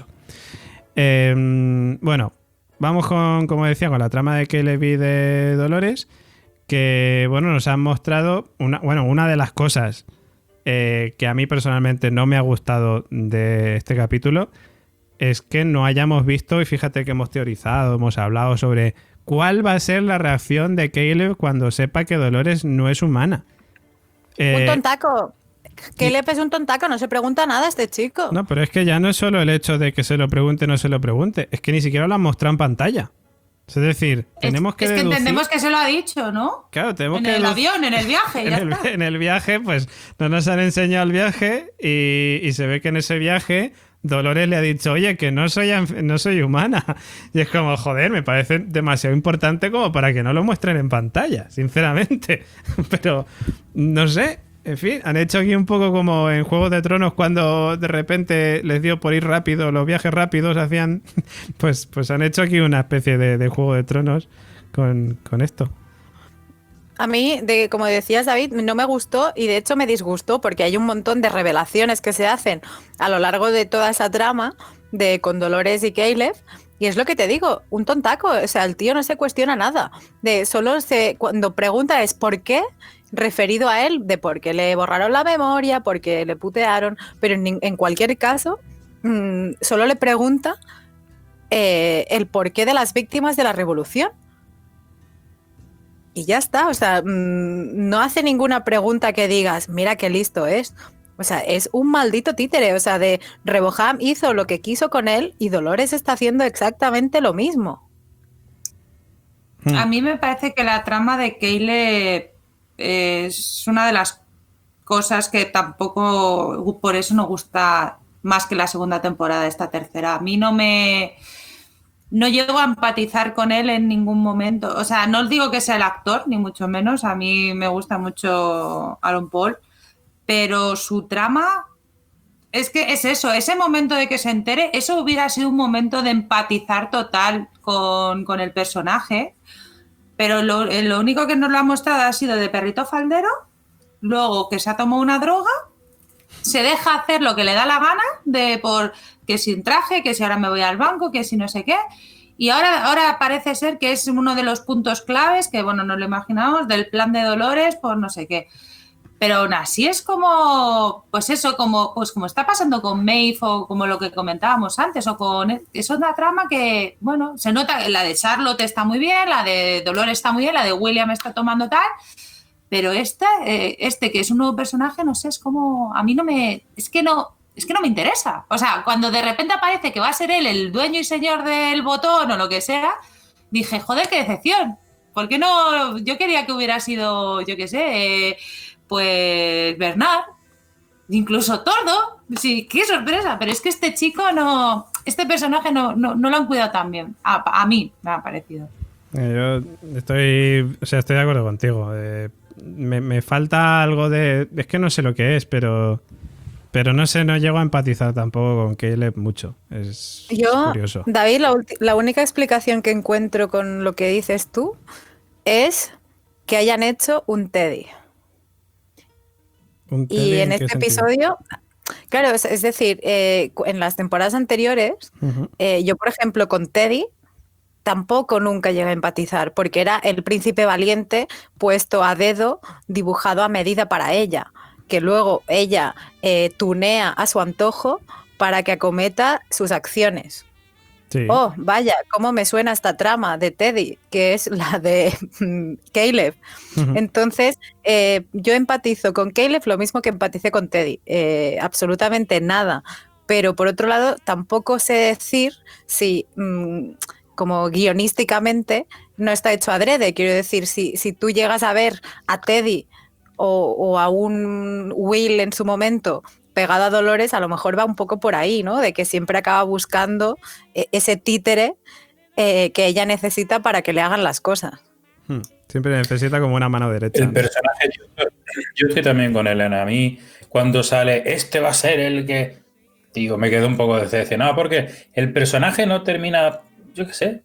Bueno, vamos como decía, con la trama de Celebi de Dolores, que nos han mostrado una de las cosas que a mí personalmente no me ha gustado de este capítulo es que no hayamos visto, y fíjate que hemos teorizado, hemos hablado sobre ¿cuál va a ser la reacción de Caleb cuando sepa que Dolores no es humana? Un tontaco. Caleb es un tontaco, no se pregunta nada este chico. No, pero es que ya no es solo el hecho de que se lo pregunte o no se lo pregunte, es que ni siquiera lo han mostrado en pantalla. Es decir, tenemos que deducir... entendemos que se lo ha dicho, ¿no? Claro, tenemos en el avión, en el viaje, en el viaje, pues no nos han enseñado el viaje y se ve que en ese viaje Dolores le ha dicho, oye, que no soy humana. Y es como, joder, me parece demasiado importante como para que no lo muestren en pantalla, sinceramente. Pero, no sé, en fin, han hecho aquí un poco como en Juego de Tronos cuando de repente les dio por ir rápido, los viajes rápidos hacían... Pues han hecho aquí una especie de Juego de Tronos con esto. A mí, como decías, David, no me gustó y de hecho me disgustó porque hay un montón de revelaciones que se hacen a lo largo de toda esa trama con Dolores y Caleb. Y es lo que te digo, un tontaco. O sea, el tío no se cuestiona nada. Cuando pregunta es ¿por qué? Referido a él, de por qué le borraron la memoria, por qué le putearon. Pero en cualquier caso, solo le pregunta el porqué de las víctimas de la revolución. Y ya está, o sea, no hace ninguna pregunta que digas, mira qué listo es. O sea, es un maldito títere. O sea, Reboham hizo lo que quiso con él y Dolores está haciendo exactamente lo mismo. A mí me parece que la trama de Caleb es una de las cosas que tampoco, por eso nos gusta más que la segunda temporada de esta tercera. A mí no llego a empatizar con él en ningún momento. O sea, no os digo que sea el actor, ni mucho menos. A mí me gusta mucho Aaron Paul. Pero su trama es que es eso. Ese momento de que se entere, eso hubiera sido un momento de empatizar total con el personaje. Pero lo único que nos lo ha mostrado ha sido de perrito faldero. Luego que se ha tomado una droga. Se deja hacer lo que le da la gana, que sin traje, que si ahora me voy al banco, que si no sé qué. Y ahora parece ser que es uno de los puntos claves, que bueno, nos lo imaginamos, del plan de Dolores, por no sé qué. Pero aún así es como, pues eso, como está pasando con Maeve o como lo que comentábamos antes, es una trama que, bueno, se nota que la de Charlotte está muy bien, la de Dolores está muy bien, la de William está tomando tal... Pero que es un nuevo personaje, no sé, es como... A mí no me interesa. O sea, cuando de repente aparece que va a ser él el dueño y señor del botón o lo que sea, dije, joder, qué decepción. ¿Por qué no? Yo quería que hubiera sido, yo qué sé, pues Bernard, incluso Tordo. Sí, qué sorpresa. Pero es que este personaje no lo han cuidado tan bien. A mí me ha parecido. Yo estoy de acuerdo contigo. Me falta algo de... Es que no sé lo que es, pero no sé, no llego a empatizar tampoco con Caleb mucho. Es curioso. David, la única explicación que encuentro con lo que dices tú es que hayan hecho un Teddy. Y en este episodio... Claro, es decir, en las temporadas anteriores, yo, por ejemplo, con Teddy, tampoco nunca llegué a empatizar, porque era el príncipe valiente puesto a dedo, dibujado a medida para ella, que luego ella tunea a su antojo para que acometa sus acciones. Sí. Oh, vaya, cómo me suena esta trama de Teddy, que es la de Caleb. Entonces, yo empatizo con Caleb lo mismo que empaticé con Teddy. Absolutamente nada. Pero por otro lado, tampoco sé decir si... como guionísticamente no está hecho adrede. Quiero decir, si tú llegas a ver a Teddy o a un Will en su momento pegado a Dolores, a lo mejor va un poco por ahí, ¿no? De que siempre acaba buscando ese títere que ella necesita para que le hagan las cosas. Siempre necesita como una mano derecha. El personaje, yo estoy también con Elena. A mí, cuando sale, este va a ser el que... Digo, me quedo un poco decepcionado porque el personaje no termina... Yo qué sé,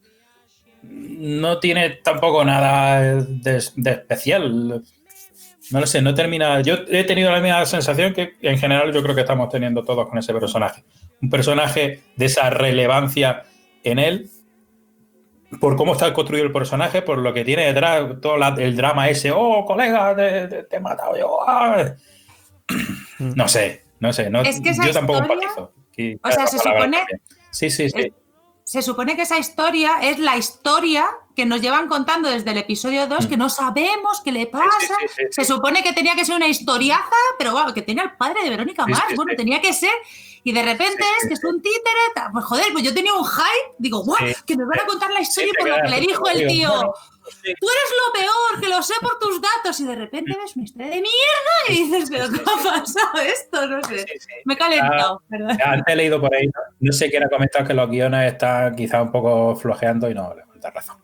no tiene tampoco nada de especial. No lo sé, no termina... Yo he tenido la misma sensación que en general yo creo que estamos teniendo todos con ese personaje. Un personaje de esa relevancia en él, por cómo está construido el personaje, por lo que tiene detrás, todo el drama ese, oh, colega, te he matado yo. ¡Ah! No sé. Es que yo tampoco empatizo. O sea, se supone... Sí. Se supone que esa historia es la historia que nos llevan contando desde el episodio 2 que no sabemos qué le pasa. Sí. Se supone que tenía que ser una historiaza, pero wow, que tenía el padre de Verónica Mars. Bueno, tenía que ser. Y de repente que es un títere. Pues joder, pues yo tenía un hype. Digo, guau, que me van a contar la historia por lo que le dijo el tío. Bueno, tú eres lo peor, que lo sé por tus datos. Y de repente ves una historia de mierda y dices, pero ¿qué ha pasado esto? No sé. Me he calentado. Antes he leído por ahí, no sé quién ha comentado que los guiones están quizá un poco flojeando y no le falta razón.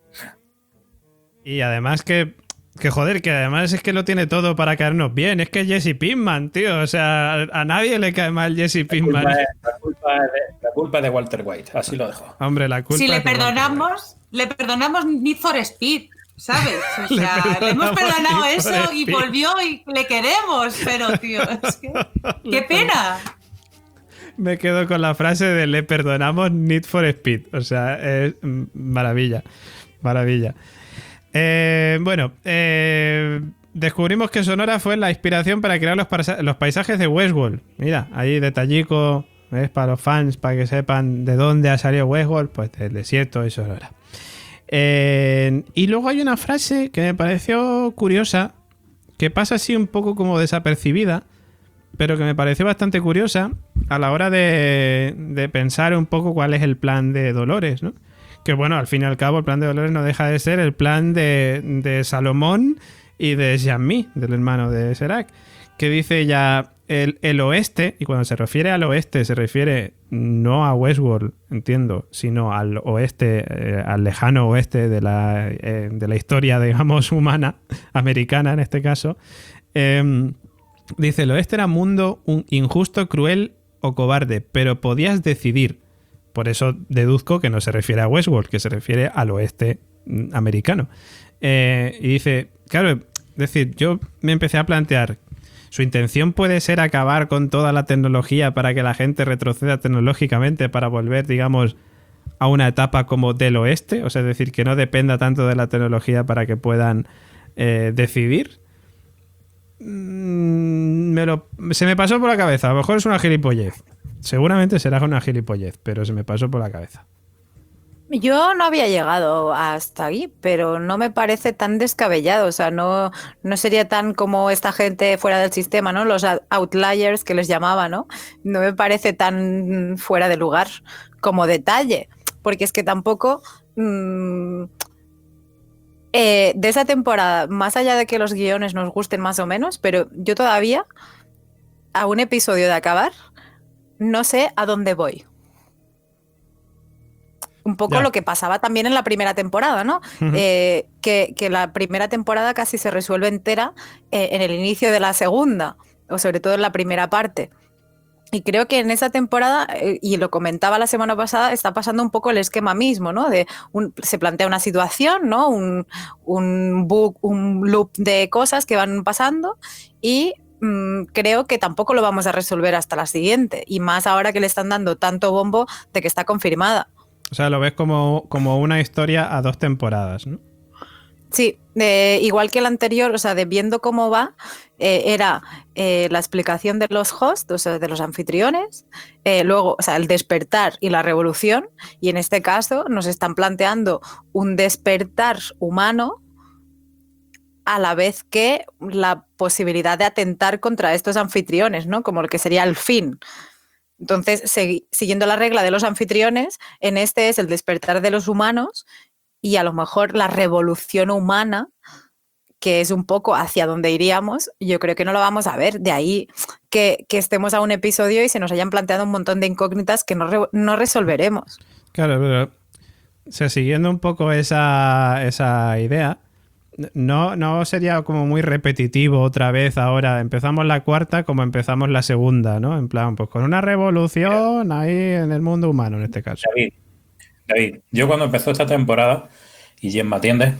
Y además que joder, que además es que lo tiene todo para caernos bien. Es que es Jesse Pinkman, tío. O sea, a nadie le cae mal Jesse Pinkman. La culpa es de Walter White, así lo dejo. Hombre, la culpa si le es de perdonamos Need for Speed, ¿sabes? O sea, le hemos perdonado eso y volvió y le queremos. Pero, tío, es que... ¡Qué pena! Me quedo con la frase de le perdonamos Need for Speed. O sea, es maravilla. Maravilla. Descubrimos que Sonora fue la inspiración para crear los paisajes de Westworld. Mira, ahí detallico, ¿ves? Para los fans, para que sepan de dónde ha salido Westworld, pues del desierto y Sonora. Y luego hay una frase que me pareció curiosa, que pasa así un poco como desapercibida, pero que me pareció bastante curiosa a la hora de pensar un poco cuál es el plan de Dolores, ¿no? Que bueno, al fin y al cabo el plan de Dolores no deja de ser el plan de Salomón y de Jean-Mi, del hermano de Serac, que dice ya el oeste, y cuando se refiere al oeste se refiere no a Westworld, entiendo, sino al oeste, al lejano oeste de la historia, digamos, humana, americana en este caso. Dice, el oeste era mundo injusto, cruel o cobarde, pero podías decidir. Por eso deduzco que no se refiere a Westworld, que se refiere al oeste americano. Y dice, claro, es decir, yo me empecé a plantear, ¿su intención puede ser acabar con toda la tecnología para que la gente retroceda tecnológicamente para volver, digamos, a una etapa como del oeste? O sea, es decir, que no dependa tanto de la tecnología para que puedan decidir. Se me pasó por la cabeza. A lo mejor es una gilipollez. Seguramente será una gilipollez, pero se me pasó por la cabeza. Yo no había llegado hasta ahí, pero no me parece tan descabellado. O sea, no sería tan como esta gente fuera del sistema, ¿no? Los outliers que les llamaba, ¿no? No me parece tan fuera de lugar como detalle, porque es que tampoco... de esa temporada, más allá de que los guiones nos gusten más o menos, pero yo todavía, a un episodio de acabar, no sé a dónde voy. Un poco lo que pasaba también en la primera temporada, ¿no? Que la primera temporada casi se resuelve entera en el inicio de la segunda, o sobre todo en la primera parte. Y creo que en esa temporada, y lo comentaba la semana pasada, está pasando un poco el esquema mismo, ¿no? Se plantea una situación, ¿no? Un loop de cosas que van pasando y creo que tampoco lo vamos a resolver hasta la siguiente. Y más ahora que le están dando tanto bombo de que está confirmada. O sea, lo ves como una historia a 2 temporadas, ¿no? Sí, igual que el anterior, o sea, de viendo cómo va, era la explicación de los hosts, o sea, de los anfitriones, luego, o sea, el despertar y la revolución, y en este caso nos están planteando un despertar humano a la vez que la posibilidad de atentar contra estos anfitriones, ¿no? Como lo que sería el fin. Entonces, siguiendo la regla de los anfitriones, en este es el despertar de los humanos y a lo mejor la revolución humana, que es un poco hacia donde iríamos, yo creo que no lo vamos a ver. De ahí que estemos a un episodio y se nos hayan planteado un montón de incógnitas que no resolveremos. Claro, pero o sea, siguiendo un poco esa idea, no sería como muy repetitivo otra vez ahora. Empezamos la cuarta como empezamos la segunda, ¿no? En plan, pues con una revolución ahí en el mundo humano, en este caso. David, yo cuando empezó esta temporada, y Jen me atiende,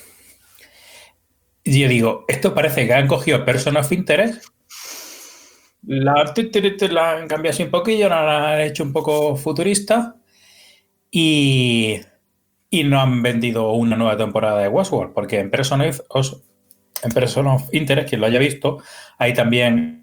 yo digo, esto parece que han cogido Person of Interest, la han cambiado así un poquillo, la han hecho un poco futurista y no han vendido una nueva temporada de Westworld, porque en Person of Interest, quien lo haya visto, hay también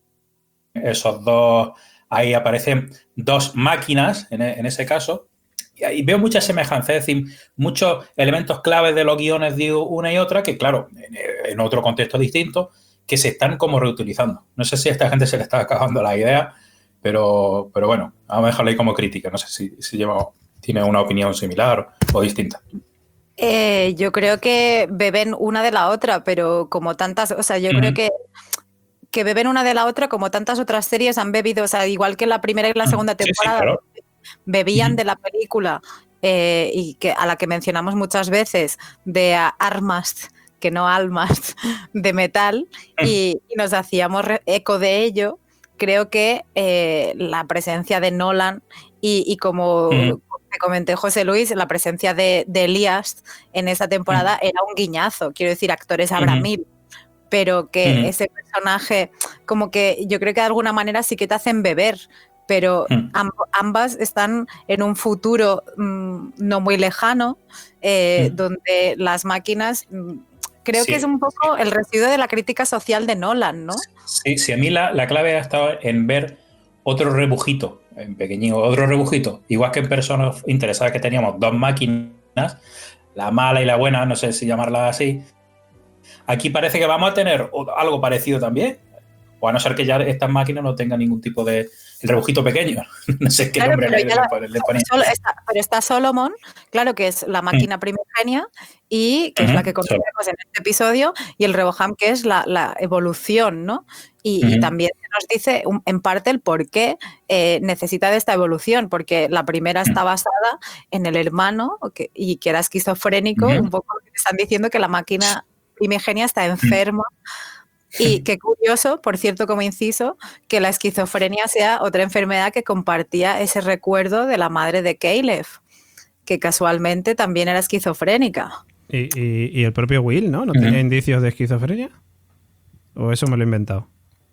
esos dos, ahí aparecen 2 máquinas en ese caso, y veo muchas semejanzas, es decir, muchos elementos claves de los guiones de una y otra que, claro, en otro contexto distinto, que se están como reutilizando. No sé si a esta gente se le está acabando la idea, pero bueno, vamos a dejarlo ahí como crítica. No sé si tiene una opinión similar o distinta. Yo creo que beben una de la otra, pero como tantas, o sea, yo creo que beben una de la otra como tantas otras series han bebido, o sea, igual que la primera y la segunda temporada, claro. bebían de la película y que a la que mencionamos muchas veces, de armas, que no almas, de metal, y nos hacíamos eco de ello. Creo que la presencia de Nolan y como te comenté, José Luis, la presencia de Elías en esa temporada era un guiñazo. Quiero decir, actores habrá mil, pero que ese personaje, como que yo creo que de alguna manera sí que te hacen beber, pero ambas están en un futuro no muy lejano, donde las máquinas... Creo que es un poco el residuo de la crítica social de Nolan, ¿no? Sí, a mí la clave ha estado en ver otro rebujito, en pequeñito, otro rebujito. Igual que en Personas Interesadas, que teníamos dos máquinas, la mala y la buena, no sé si llamarla así. Aquí parece que vamos a tener algo parecido también. O a no ser que ya estas máquinas no tengan ningún tipo de... El rebujito pequeño. No sé qué nombre le ponía. Pero está Solomon, claro, que es la máquina primigenia y que es la que conocemos en este episodio, y el ReboHam, que es la evolución, ¿no? Y también nos dice en parte el por qué necesita de esta evolución, porque la primera está basada en el hermano y que era esquizofrénico, un poco lo que están diciendo, que la máquina primigenia está enferma. Y qué curioso, por cierto, como inciso, que la esquizofrenia sea otra enfermedad que compartía ese recuerdo de la madre de Caleb, que casualmente también era esquizofrénica. Y el propio Will, ¿no? ¿No tenía indicios de esquizofrenia? ¿O eso me lo he inventado?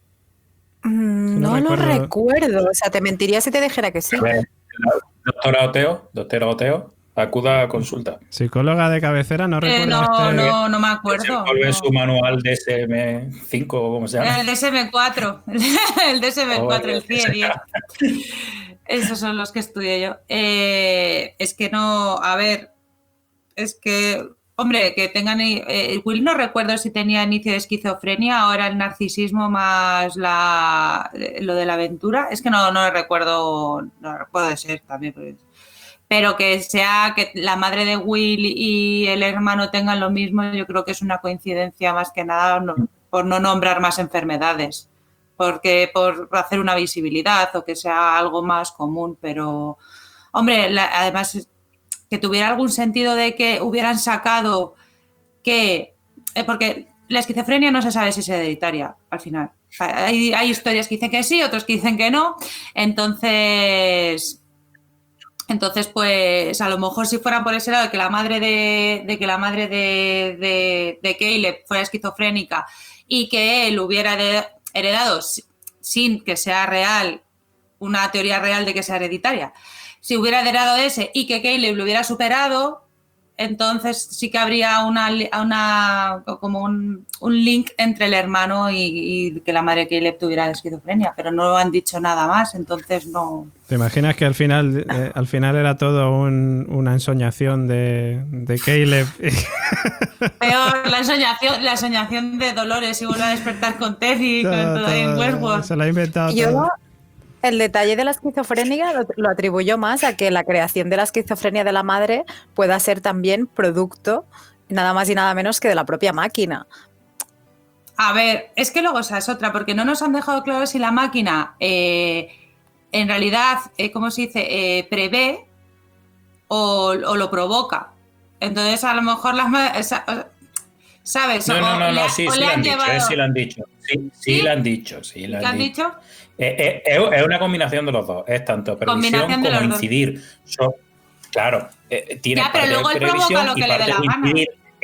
No lo recuerdo. O sea, te mentiría si te dijera que sí. Doctora Oteo, acuda a consulta. Psicóloga de cabecera, no recuerdo. No me acuerdo. ¿Cuál su manual DSM-5 o cómo se llama? El DSM-4. El DSM-4, el CIE-10. Esos son los que estudié yo. Es que no, a ver, es que, hombre, que tengan... Will no recuerdo si tenía inicio de esquizofrenia, ahora el narcisismo más lo de la aventura. Es que no recuerdo, no puede ser también, pues. Pero que sea que la madre de Will y el hermano tengan lo mismo, yo creo que es una coincidencia más que nada por no nombrar más enfermedades, porque por hacer una visibilidad o que sea algo más común. Pero, hombre, además que tuviera algún sentido de que hubieran sacado que... porque la esquizofrenia no se sabe si es hereditaria al final. Hay historias que dicen que sí, otros que dicen que no. Entonces, pues a lo mejor si fuera por ese lado de que la madre de Caleb fuera esquizofrénica y que él hubiera heredado, sin que sea real, una teoría real de que sea hereditaria, si hubiera heredado ese y que Caleb lo hubiera superado, entonces sí que habría como un link entre el hermano y que la madre de Caleb tuviera esquizofrenia, pero no han dicho nada más, entonces no... ¿Te imaginas que al final era todo una ensoñación de Caleb? Peor, la ensoñación de Dolores y vuelve a despertar con Teddy en Westworld. Se lo ha inventado todo. El detalle de la esquizofrenia lo atribuyó más a que la creación de la esquizofrenia de la madre pueda ser también producto, nada más y nada menos que de la propia máquina. A ver, es que luego esa es otra, porque no nos han dejado claro si la máquina en realidad, ¿cómo se dice?, prevé o lo provoca. Entonces, a lo mejor ¿sabes? Sí lo han dicho. Sí, lo han dicho. ¿Qué han dicho? Es una combinación de los dos. Es tanto previsión como incidir. Claro. Tiene ya, pero luego él provoca lo que le dé la gana.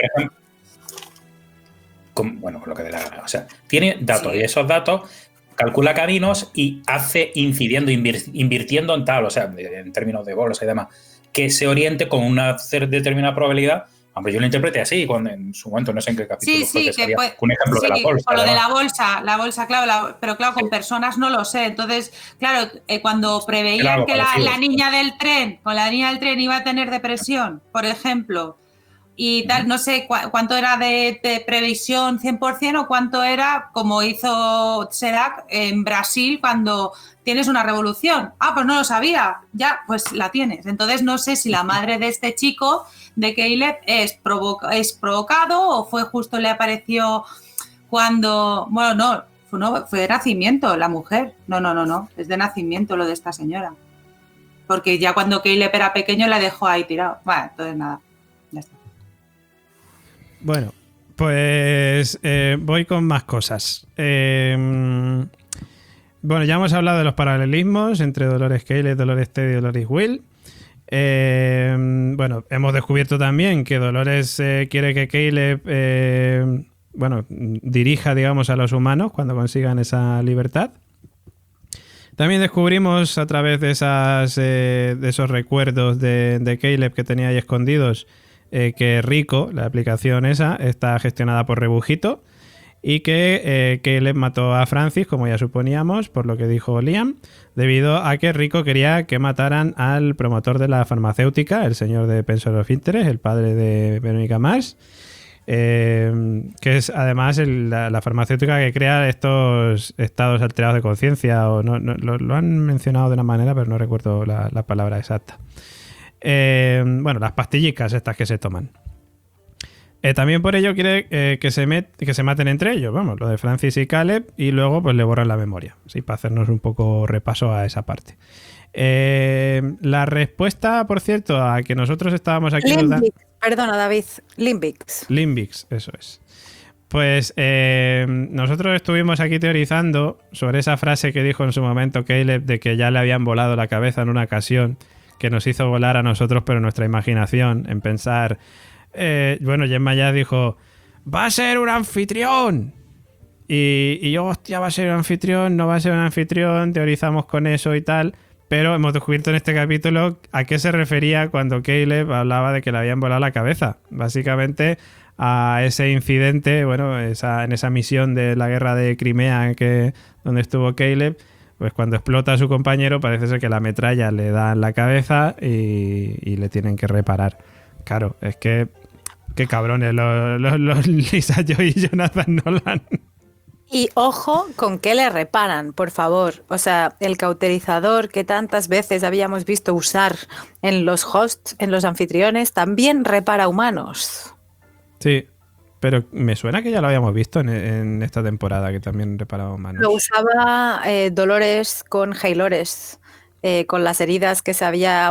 Con lo que dé la gana. O sea, tiene datos y esos datos calcula caminos y hace invirtiendo en tal, o sea, en términos de bolos y demás, que se oriente con una determinada probabilidad Aunque yo lo interpreté así, cuando en su momento no sé en qué capítulo Sí, que sería pues, un ejemplo de la bolsa. Con lo de la bolsa, claro, pero claro, con personas no lo sé. Entonces, claro, cuando preveían que la niña del tren, iba a tener depresión, por ejemplo, y tal, no sé cuánto era de previsión 100% o cuánto era como hizo Sedak en Brasil cuando tienes una revolución. Ah, pues no lo sabía, ya, pues la tienes. Entonces no sé si la madre de este chico, de Caleb, es provocado o fue justo le apareció cuando... Bueno, no, fue de nacimiento la mujer. No, es de nacimiento lo de esta señora. Porque ya cuando Caleb era pequeño la dejó ahí tirado. Bueno, entonces nada, ya está. Bueno, pues voy con más cosas. Bueno, ya hemos hablado de los paralelismos entre Dolores Caleb, Dolores Teddy y Dolores Will. Bueno, hemos descubierto también que Dolores quiere que Caleb dirija, digamos, a los humanos cuando consigan esa libertad. También descubrimos a través de esos recuerdos de Caleb que tenía ahí escondidos que Rico, la aplicación esa, está gestionada por Rebujito y que Caleb mató a Francis, como ya suponíamos, por lo que dijo Liam, debido a que Rico quería que mataran al promotor de la farmacéutica, el señor de Person of Interest, el padre de Verónica Mars, que es además la farmacéutica que crea estos estados alterados de conciencia, o no, lo han mencionado de una manera, pero no recuerdo la palabra exacta. Las pastillicas estas que se toman. También por ello quiere que se maten entre ellos, vamos, lo de Francis y Caleb, y luego pues le borran la memoria, ¿sí? Para hacernos un poco repaso a esa parte. La respuesta, por cierto, a que nosotros estábamos aquí... Perdona, David, Limbix, eso es. Pues nosotros estuvimos aquí teorizando sobre esa frase que dijo en su momento Caleb de que ya le habían volado la cabeza en una ocasión, que nos hizo volar a nosotros, pero nuestra imaginación, en pensar... Gemma ya dijo, va a ser un anfitrión. Y yo, hostia, va a ser un anfitrión, no va a ser un anfitrión, teorizamos con eso y tal, pero hemos descubierto en este capítulo a qué se refería cuando Caleb hablaba de que le habían volado la cabeza. Básicamente a ese incidente, en esa misión de la guerra de Crimea donde estuvo Caleb, pues cuando explota a su compañero parece ser que la metralla le da en la cabeza y le tienen que reparar. Claro, es que qué cabrones los Lisa Joy y Jonathan Nolan. Y ojo con qué le reparan, por favor. O sea, el cauterizador que tantas veces habíamos visto usar en los hosts, en los anfitriones, también repara humanos. Sí, pero me suena que ya lo habíamos visto en esta temporada, que también reparaba humanos. Lo usaba Dolores con Haylores, con las heridas que se había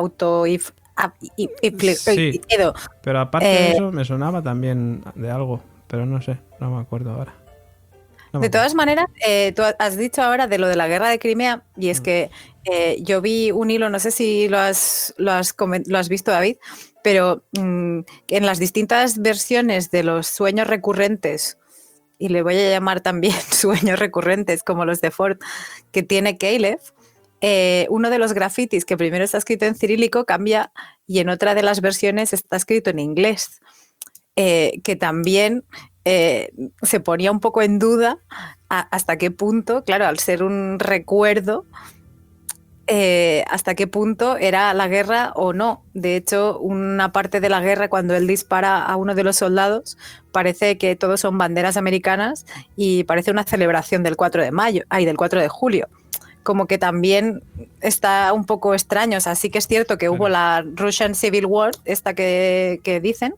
sí, pero aparte de eso me sonaba también de algo, pero no sé, no me acuerdo ahora. De todas maneras, tú has dicho ahora de lo de la guerra de Crimea, y es que yo vi un hilo, no sé si lo has visto, David, pero en las distintas versiones de los sueños recurrentes, y le voy a llamar también sueños recurrentes como los de Ford, que tiene Caleb, uno de los grafitis que primero está escrito en cirílico cambia y en otra de las versiones está escrito en inglés, que también se ponía un poco en duda hasta qué punto, claro, al ser un recuerdo, hasta qué punto era la guerra o no. De hecho, una parte de la guerra, cuando él dispara a uno de los soldados, parece que todos son banderas americanas y parece una celebración del 4 de julio. Como que también está un poco extraño. O sea, sí que es cierto que hubo la Russian Civil War, esta que dicen,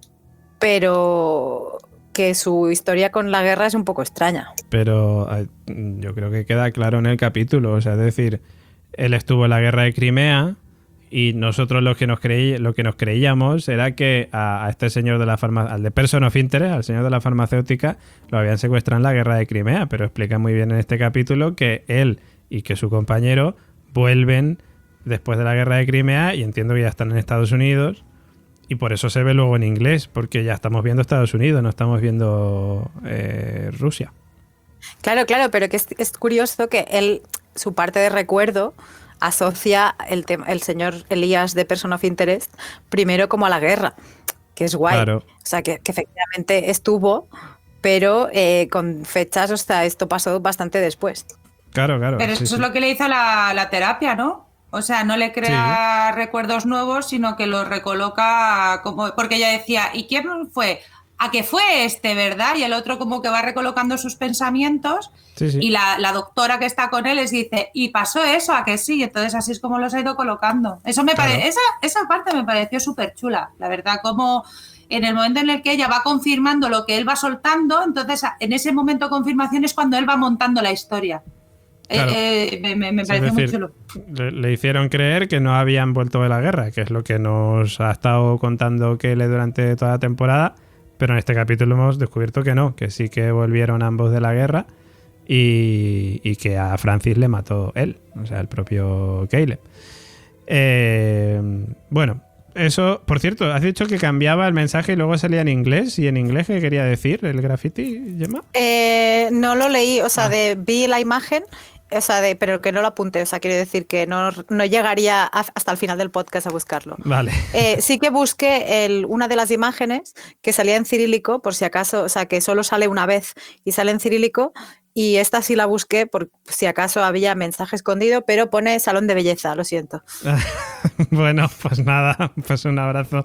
pero que su historia con la guerra es un poco extraña. Pero yo creo que queda claro en el capítulo. O sea, es decir, él estuvo en la guerra de Crimea y nosotros lo que nos creíamos era que a este señor de la al de Person of Interest, al señor de la farmacéutica, lo habían secuestrado en la guerra de Crimea, pero explica muy bien en este capítulo que él y que su compañero vuelven después de la guerra de Crimea y entiendo que ya están en Estados Unidos y por eso se ve luego en inglés, porque ya estamos viendo Estados Unidos, no estamos viendo Rusia. Claro, pero que es curioso que él, su parte de recuerdo, asocia el señor Elías de Person of Interest primero como a la guerra. que es guay. Claro. O sea, que efectivamente estuvo, pero con fechas, o sea, esto pasó bastante después. Claro. Pero eso es lo que le hizo la terapia, ¿no? O sea, no le crea recuerdos nuevos, sino que los recoloca como... Porque ella decía, ¿y quién fue? ¿A qué fue verdad? Y el otro como que va recolocando sus pensamientos y la doctora que está con él les dice, ¿y pasó eso? ¿A que sí? Y entonces así es como los ha ido colocando. Eso me parece, esa parte me pareció súper chula, la verdad, como en el momento en el que ella va confirmando lo que él va soltando, entonces en ese momento de confirmación es cuando él va montando la historia. Claro. Me pareció muy chulo. Le hicieron creer que no habían vuelto de la guerra, que es lo que nos ha estado contando Kyle durante toda la temporada, pero en este capítulo hemos descubierto que no, que sí que volvieron ambos de la guerra y que a Francis le mató él, o sea, el propio Caleb. Bueno, eso, por cierto, has dicho que cambiaba el mensaje y luego salía en inglés. ¿Y en inglés qué quería decir el graffiti, Gemma? No lo leí, o sea, vi la imagen, o sea, pero que no lo apunté, o sea, quiero decir que no llegaría hasta el final del podcast a buscarlo. Vale. Sí que busqué una de las imágenes que salía en cirílico, por si acaso, o sea, que solo sale una vez y sale en cirílico, y esta sí la busqué por si acaso había mensaje escondido, pero pone salón de belleza, lo siento. Bueno, pues nada, pues un abrazo.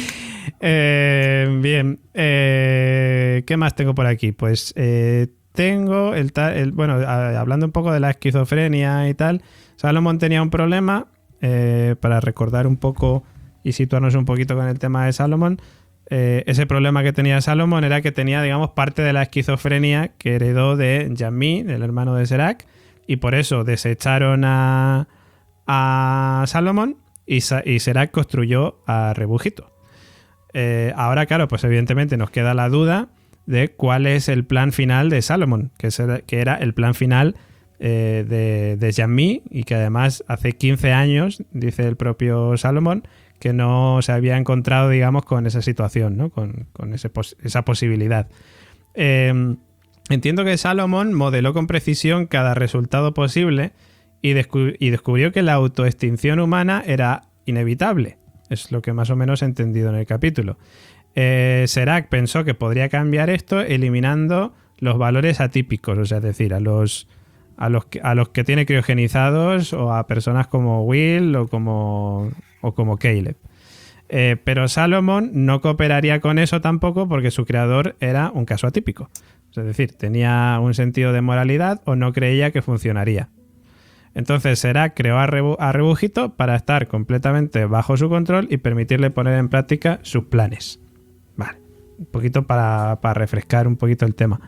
Bien, ¿qué más tengo por aquí? Pues tengo bueno, hablando un poco de la esquizofrenia y tal, Salomón tenía un problema, para recordar un poco y situarnos un poquito con el tema de Salomón. Ese problema que tenía Salomón era que tenía, digamos, parte de la esquizofrenia que heredó de Jan-Mi, el hermano de Serac, y por eso desecharon a Salomón y Serac construyó a Rebujito. Ahora, claro, pues evidentemente nos queda la duda de cuál es el plan final de Salomón, que era el plan final de Jan-Mi, y que además hace 15 años, dice el propio Salomón, que no se había encontrado, digamos, con esa situación, ¿no? Con esa posibilidad. Entiendo que Salomón modeló con precisión cada resultado posible y descubrió que la autoextinción humana era inevitable. Es lo que más o menos he entendido en el capítulo. Serac pensó que podría cambiar esto eliminando los valores atípicos, o sea, es decir, a los que tiene criogenizados, o a personas como Will o como Caleb. Pero Salomón no cooperaría con eso tampoco, porque su creador era un caso atípico. Es decir, tenía un sentido de moralidad o no creía que funcionaría. Entonces Serac creó a Rebujito para estar completamente bajo su control y permitirle poner en práctica sus planes. Vale, un poquito para refrescar un poquito el tema.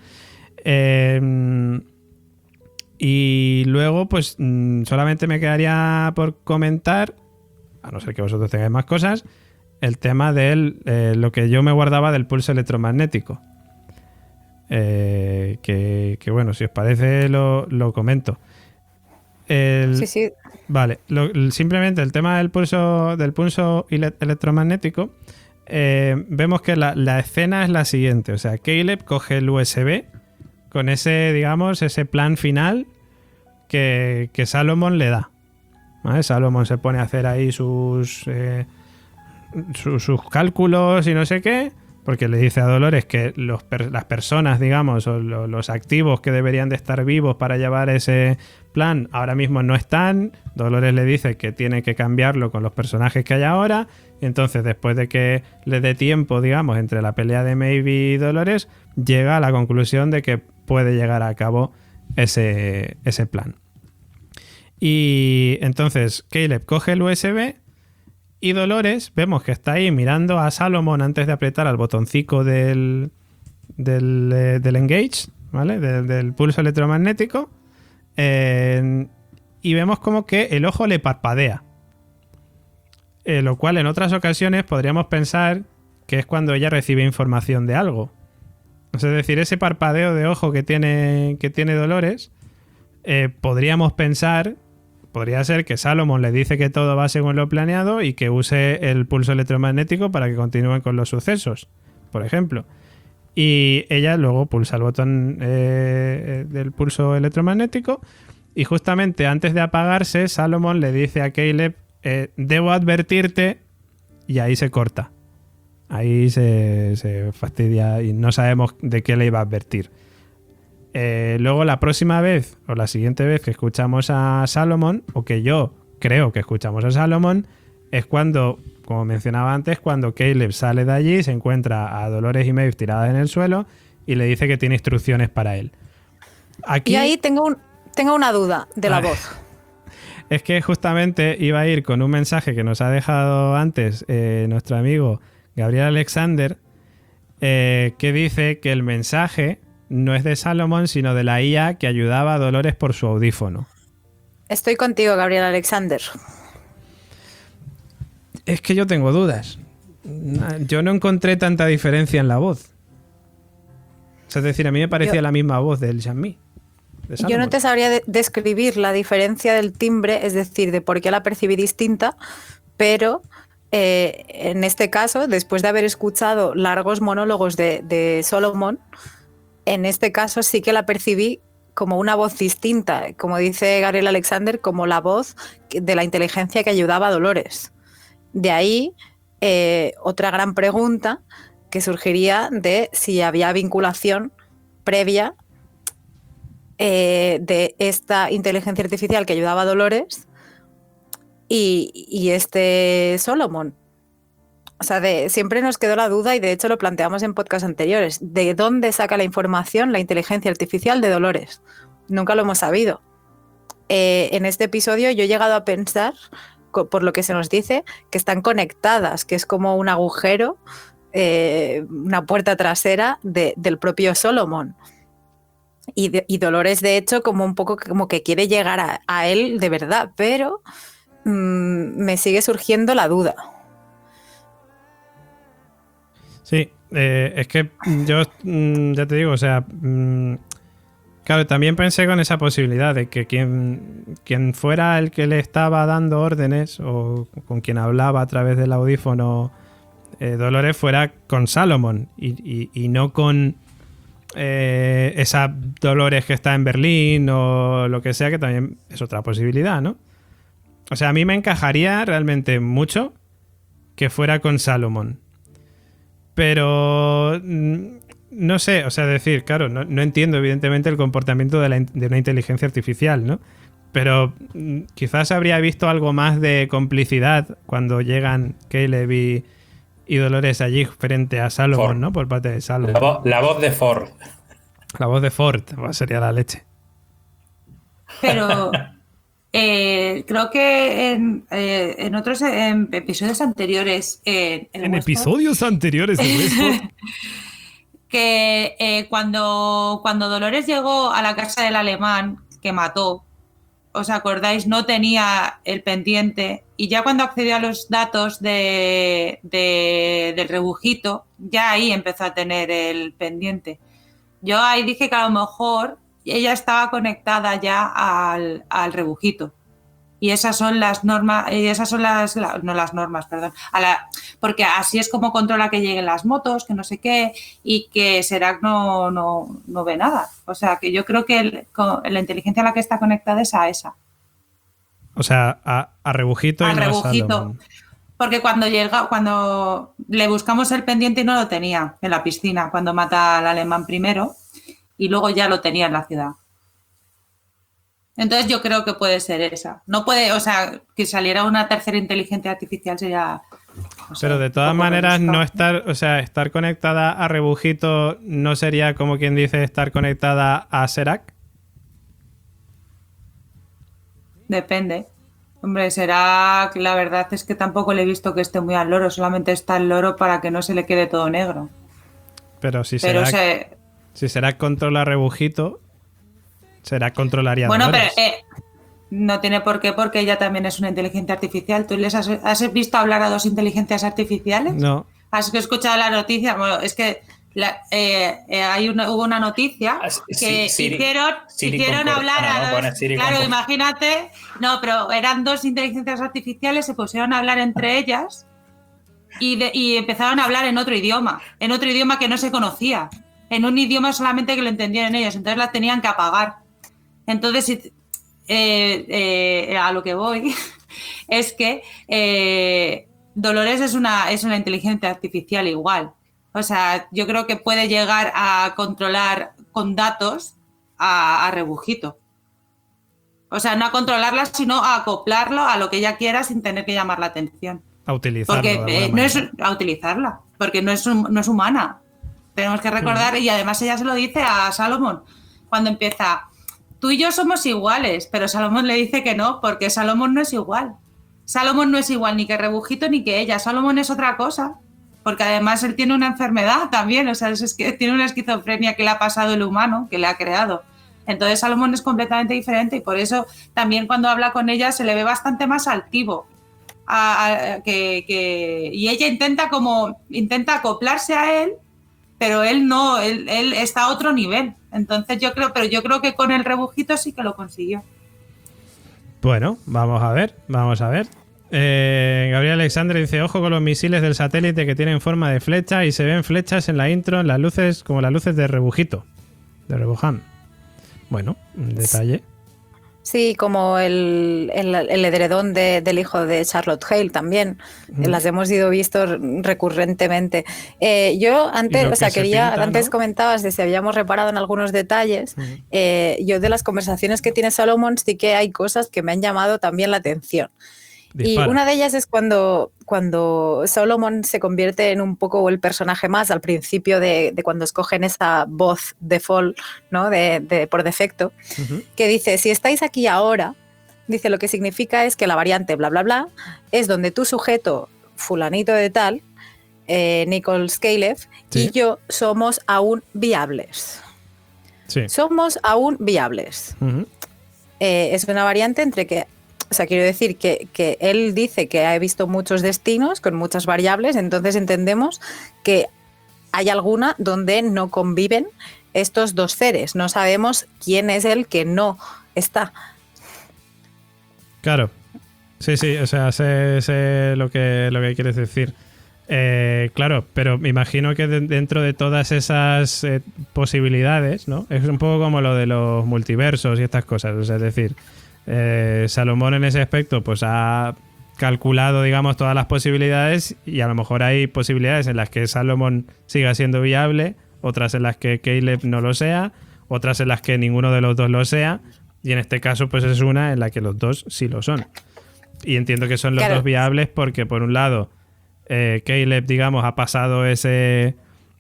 Y luego, pues solamente me quedaría por comentar, a no ser que vosotros tengáis más cosas, el tema de lo que yo me guardaba del pulso electromagnético. Que bueno, si os parece lo comento. Sí. Vale, simplemente el tema del pulso electromagnético, vemos que la escena es la siguiente. O sea, Caleb coge el USB con ese, digamos, ese plan final que Salomón le da. ¿Vale? Salomón se pone a hacer ahí sus cálculos y no sé qué, porque le dice a Dolores que las personas, digamos, o los activos que deberían de estar vivos para llevar ese plan ahora mismo no están. Dolores le dice que tiene que cambiarlo con los personajes que hay ahora, y entonces, después de que le dé tiempo, digamos, entre la pelea de Maeve y Dolores, llega a la conclusión de que puede llegar a cabo ese plan. Y entonces Caleb coge el USB y Dolores vemos que está ahí mirando a Salomón antes de apretar al botoncito del engage, ¿vale? Del pulso electromagnético, y vemos como que el ojo le parpadea, lo cual en otras ocasiones podríamos pensar que es cuando ella recibe información de algo. Es decir, ese parpadeo de ojo que tiene Dolores, podríamos pensar, podría ser que Salomón le dice que todo va según lo planeado y que use el pulso electromagnético para que continúen con los sucesos, por ejemplo. Y ella luego pulsa el botón del pulso electromagnético, y justamente antes de apagarse, Salomón le dice a Caleb, debo advertirte, y ahí se corta. ahí se fastidia y no sabemos de qué le iba a advertir. Luego la próxima vez o la siguiente vez que escuchamos a Salomon, o que yo creo que escuchamos a Salomon, es cuando, como mencionaba antes, cuando Caleb sale de allí, se encuentra a Dolores y Maeve tiradas en el suelo y le dice que tiene instrucciones para él. Aquí, y ahí tengo una duda de la voz. Es que justamente iba a ir con un mensaje que nos ha dejado antes nuestro amigo Gabriel Alexander, que dice que el mensaje no es de Salomon, sino de la IA que ayudaba a Dolores por su audífono. Estoy contigo, Gabriel Alexander. Es que yo tengo dudas. Yo no encontré tanta diferencia en la voz. Es decir, a mí me parecía la misma voz del Shanmi. Yo no te sabría describir la diferencia del timbre, es decir, de por qué la percibí distinta, pero en este caso, después de haber escuchado largos monólogos de Solomon, en este caso sí que la percibí como una voz distinta, como dice Gabriel Alexander, como la voz de la inteligencia que ayudaba a Dolores. De ahí, otra gran pregunta que surgiría de si había vinculación previa de esta inteligencia artificial que ayudaba a Dolores y este Solomon. O sea, siempre nos quedó la duda, y de hecho lo planteamos en podcasts anteriores, ¿de dónde saca la información la inteligencia artificial de Dolores? Nunca lo hemos sabido. En este episodio yo he llegado a pensar, por lo que se nos dice, que están conectadas, que es como un agujero, una puerta trasera del propio Solomon. Y Dolores, de hecho, como un poco como que quiere llegar a él de verdad, pero me sigue surgiendo la duda. Sí, es que yo ya te digo, o sea, claro, también pensé con esa posibilidad de que quien fuera el que le estaba dando órdenes o con quien hablaba a través del audífono Dolores fuera con Salomon y no con esa Dolores que está en Berlín o lo que sea, que también es otra posibilidad, ¿no? O sea, a mí me encajaría realmente mucho que fuera con Salomon. Pero no sé, o sea, decir, claro, no entiendo evidentemente el comportamiento de una inteligencia artificial, ¿no? Pero quizás habría visto algo más de complicidad cuando llegan Caleb y Dolores allí frente a Salomon, Ford, ¿no? Por parte de Salomon. La voz de Ford. La voz de Ford, pues sería la leche. Pero creo que en otros episodios anteriores... en episodios anteriores de Westworld... que cuando Dolores llegó a la casa del alemán que mató, ¿os acordáis? No tenía el pendiente, y ya cuando accedió a los datos del rebujito, ya ahí empezó a tener el pendiente. Yo ahí dije que a lo mejor ella estaba conectada ya al rebujito. Y esas son las normas, no las normas, perdón, porque así es como controla que lleguen las motos, que no sé qué, y que Serac no ve nada. O sea, que yo creo que la inteligencia a la que está conectada es a esa. O sea, a rebujito al y no rebujito. A Salomon. Porque cuando le buscamos el pendiente y no lo tenía en la piscina, cuando mata al alemán primero, y luego ya lo tenía en la ciudad. Entonces yo creo que puede ser esa. No puede, o sea, que saliera una tercera inteligencia artificial sería... Pero de todas maneras no estar conectada a rebujito no sería como quien dice estar conectada a Serac. Depende. Hombre, Serac, la verdad es que tampoco le he visto que esté muy al loro, solamente está el loro para que no se le quede todo negro. Pero si Serac controla rebujito, Serac controlaría Bueno, Dolores. Pero no tiene por qué, porque ella también es una inteligencia artificial. ¿Tú les has visto hablar a dos inteligencias artificiales? No. ¿Has escuchado la noticia? Bueno, es que hubo una noticia que hicieron hablar a dos... Claro, imagínate. No, pero eran dos inteligencias artificiales, se pusieron a hablar entre ellas y empezaron a hablar en otro idioma que no se conocía, en un idioma solamente que lo entendían ellos, entonces la tenían que apagar. Entonces, a lo que voy es que Dolores es una inteligencia artificial igual. O sea, yo creo que puede llegar a controlar con datos a Rebujito. O sea, no a controlarla, sino a acoplarlo a lo que ella quiera sin tener que llamar la atención. A utilizarlo. Porque no es a utilizarla, porque no es humana. Tenemos que recordar, y además ella se lo dice a Salomón cuando empieza, tú y yo somos iguales, pero Salomón le dice que no, porque Salomón no es igual. Salomón no es igual ni que Rebujito ni que ella. Salomón es otra cosa, porque además él tiene una enfermedad también, o sea, es que tiene una esquizofrenia que le ha pasado el humano, que le ha creado. Entonces Salomón es completamente diferente y por eso también cuando habla con ella se le ve bastante más altivo. Y ella intenta acoplarse a él, pero él no, él está a otro nivel. Entonces yo creo que con el Rebujito sí que lo consiguió. Bueno, vamos a ver. Gabriel Alexandre dice, ojo con los misiles del satélite que tienen forma de flecha y se ven flechas en la intro, en las luces, como las luces de Rebujito, de Rebujan. Bueno, un detalle. Sí, como el edredón del hijo de Charlotte Hale también. Las hemos ido visto recurrentemente. Yo antes, o sea, antes comentabas de si habíamos reparado en algunos detalles. Yo de las conversaciones que tiene Salomón sí que hay cosas que me han llamado también la atención. Dispara. Y una de ellas es cuando Solomon se convierte en un poco el personaje más al principio de cuando escogen esa voz default, ¿no? por defecto, que dice, si estáis aquí ahora, dice, lo que significa es que la variante bla bla bla es donde tu sujeto fulanito de tal, Nicole Scalef, ¿sí? Y yo somos aún viables. Sí. Somos aún viables. Es una variante entre que, o sea, quiero decir que él dice que ha visto muchos destinos con muchas variables, entonces entendemos que hay alguna donde no conviven estos dos seres. No sabemos quién es el que no está. Claro. Sí, o sea, sé lo que quieres decir. Claro, pero me imagino que dentro de todas esas posibilidades, ¿no? Es un poco como lo de los multiversos y estas cosas. O sea, es decir, Salomón en ese aspecto pues ha calculado, digamos, todas las posibilidades y a lo mejor hay posibilidades en las que Salomón siga siendo viable, otras en las que Caleb no lo sea, otras en las que ninguno de los dos lo sea, y en este caso pues es una en la que los dos sí lo son. Y entiendo que son los dos viables porque por un lado Caleb, digamos, ha pasado ese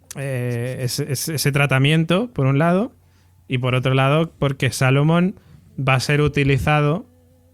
tratamiento por un lado, y por otro lado porque Salomón va a ser utilizado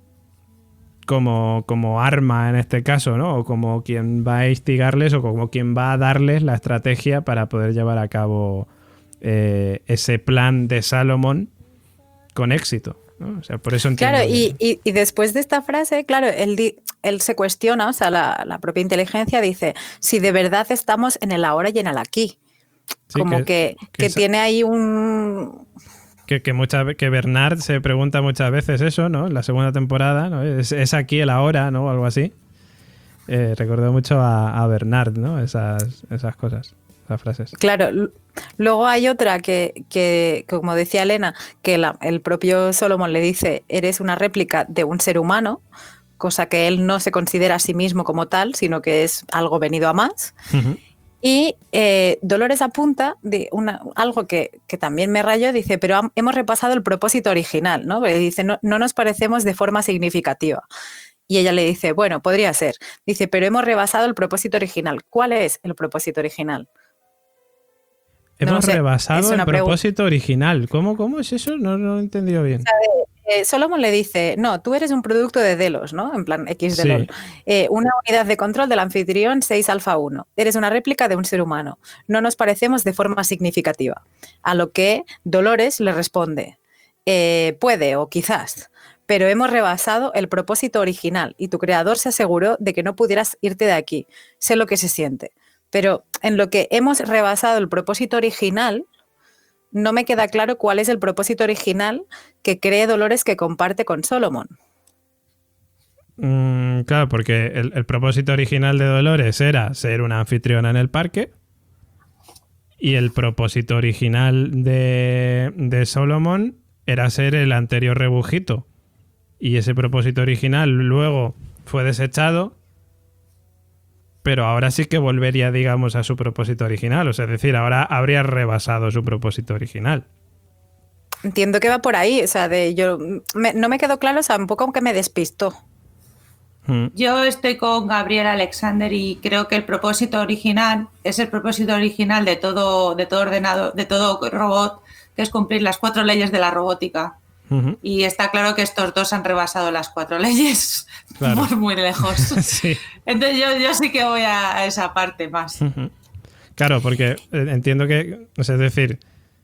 como arma en este caso, ¿no? O como quien va a instigarles o como quien va a darles la estrategia para poder llevar a cabo ese plan de Salomón con éxito, ¿no? O sea, por eso entiendo. Claro, y después de esta frase, claro, él se cuestiona, o sea, la propia inteligencia dice, si de verdad estamos en el ahora y en el aquí. Sí, como que tiene ahí un... Que Bernard se pregunta muchas veces eso, ¿no? En la segunda temporada, ¿no? ¿Es aquí el ahora, ¿no? O algo así. Recordé mucho a Bernard, ¿no? Esas cosas, esas frases. Claro. Luego hay otra que como decía Elena, que el propio Solomon le dice, eres una réplica de un ser humano, cosa que él no se considera a sí mismo como tal, sino que es algo venido a más. Y Dolores apunta de algo que también me rayó, dice, pero hemos repasado el propósito original, ¿no? Porque dice, no nos parecemos de forma significativa. Y ella le dice, bueno, podría ser. Dice, pero hemos rebasado el propósito original. ¿Cuál es el propósito original? Hemos rebasado el propósito original. ¿Cómo es eso? No lo he entendido bien. Solomon le dice, no, tú eres un producto de Delos, ¿no? En plan X de Sí. LOL. Una unidad de control del anfitrión 6 alfa 1. Eres una réplica de un ser humano. No nos parecemos de forma significativa. A lo que Dolores le responde, puede o quizás, pero hemos rebasado el propósito original y tu creador se aseguró de que no pudieras irte de aquí. Sé lo que se siente. Pero en lo que hemos rebasado el propósito original, no me queda claro cuál es el propósito original que cree Dolores que comparte con Solomon. Claro, porque el propósito original de Dolores era ser una anfitriona en el parque y el propósito original de Solomon era ser el anterior Rebujito. Y ese propósito original luego fue desechado pero ahora sí que volvería, digamos, a su propósito original. O sea, es decir, ahora habría rebasado su propósito original. Entiendo que va por ahí, o sea, no me quedó claro, o sea, un poco aunque me despistó. Yo estoy con Gabriel Alexander y creo que el propósito original es el propósito original de todo ordenador, de todo robot, que es cumplir las 4 leyes de la robótica. Y está claro que estos dos han rebasado las 4 leyes por muy lejos. Sí. Entonces yo sí que voy a esa parte más. Claro, porque entiendo que, o sea, es decir,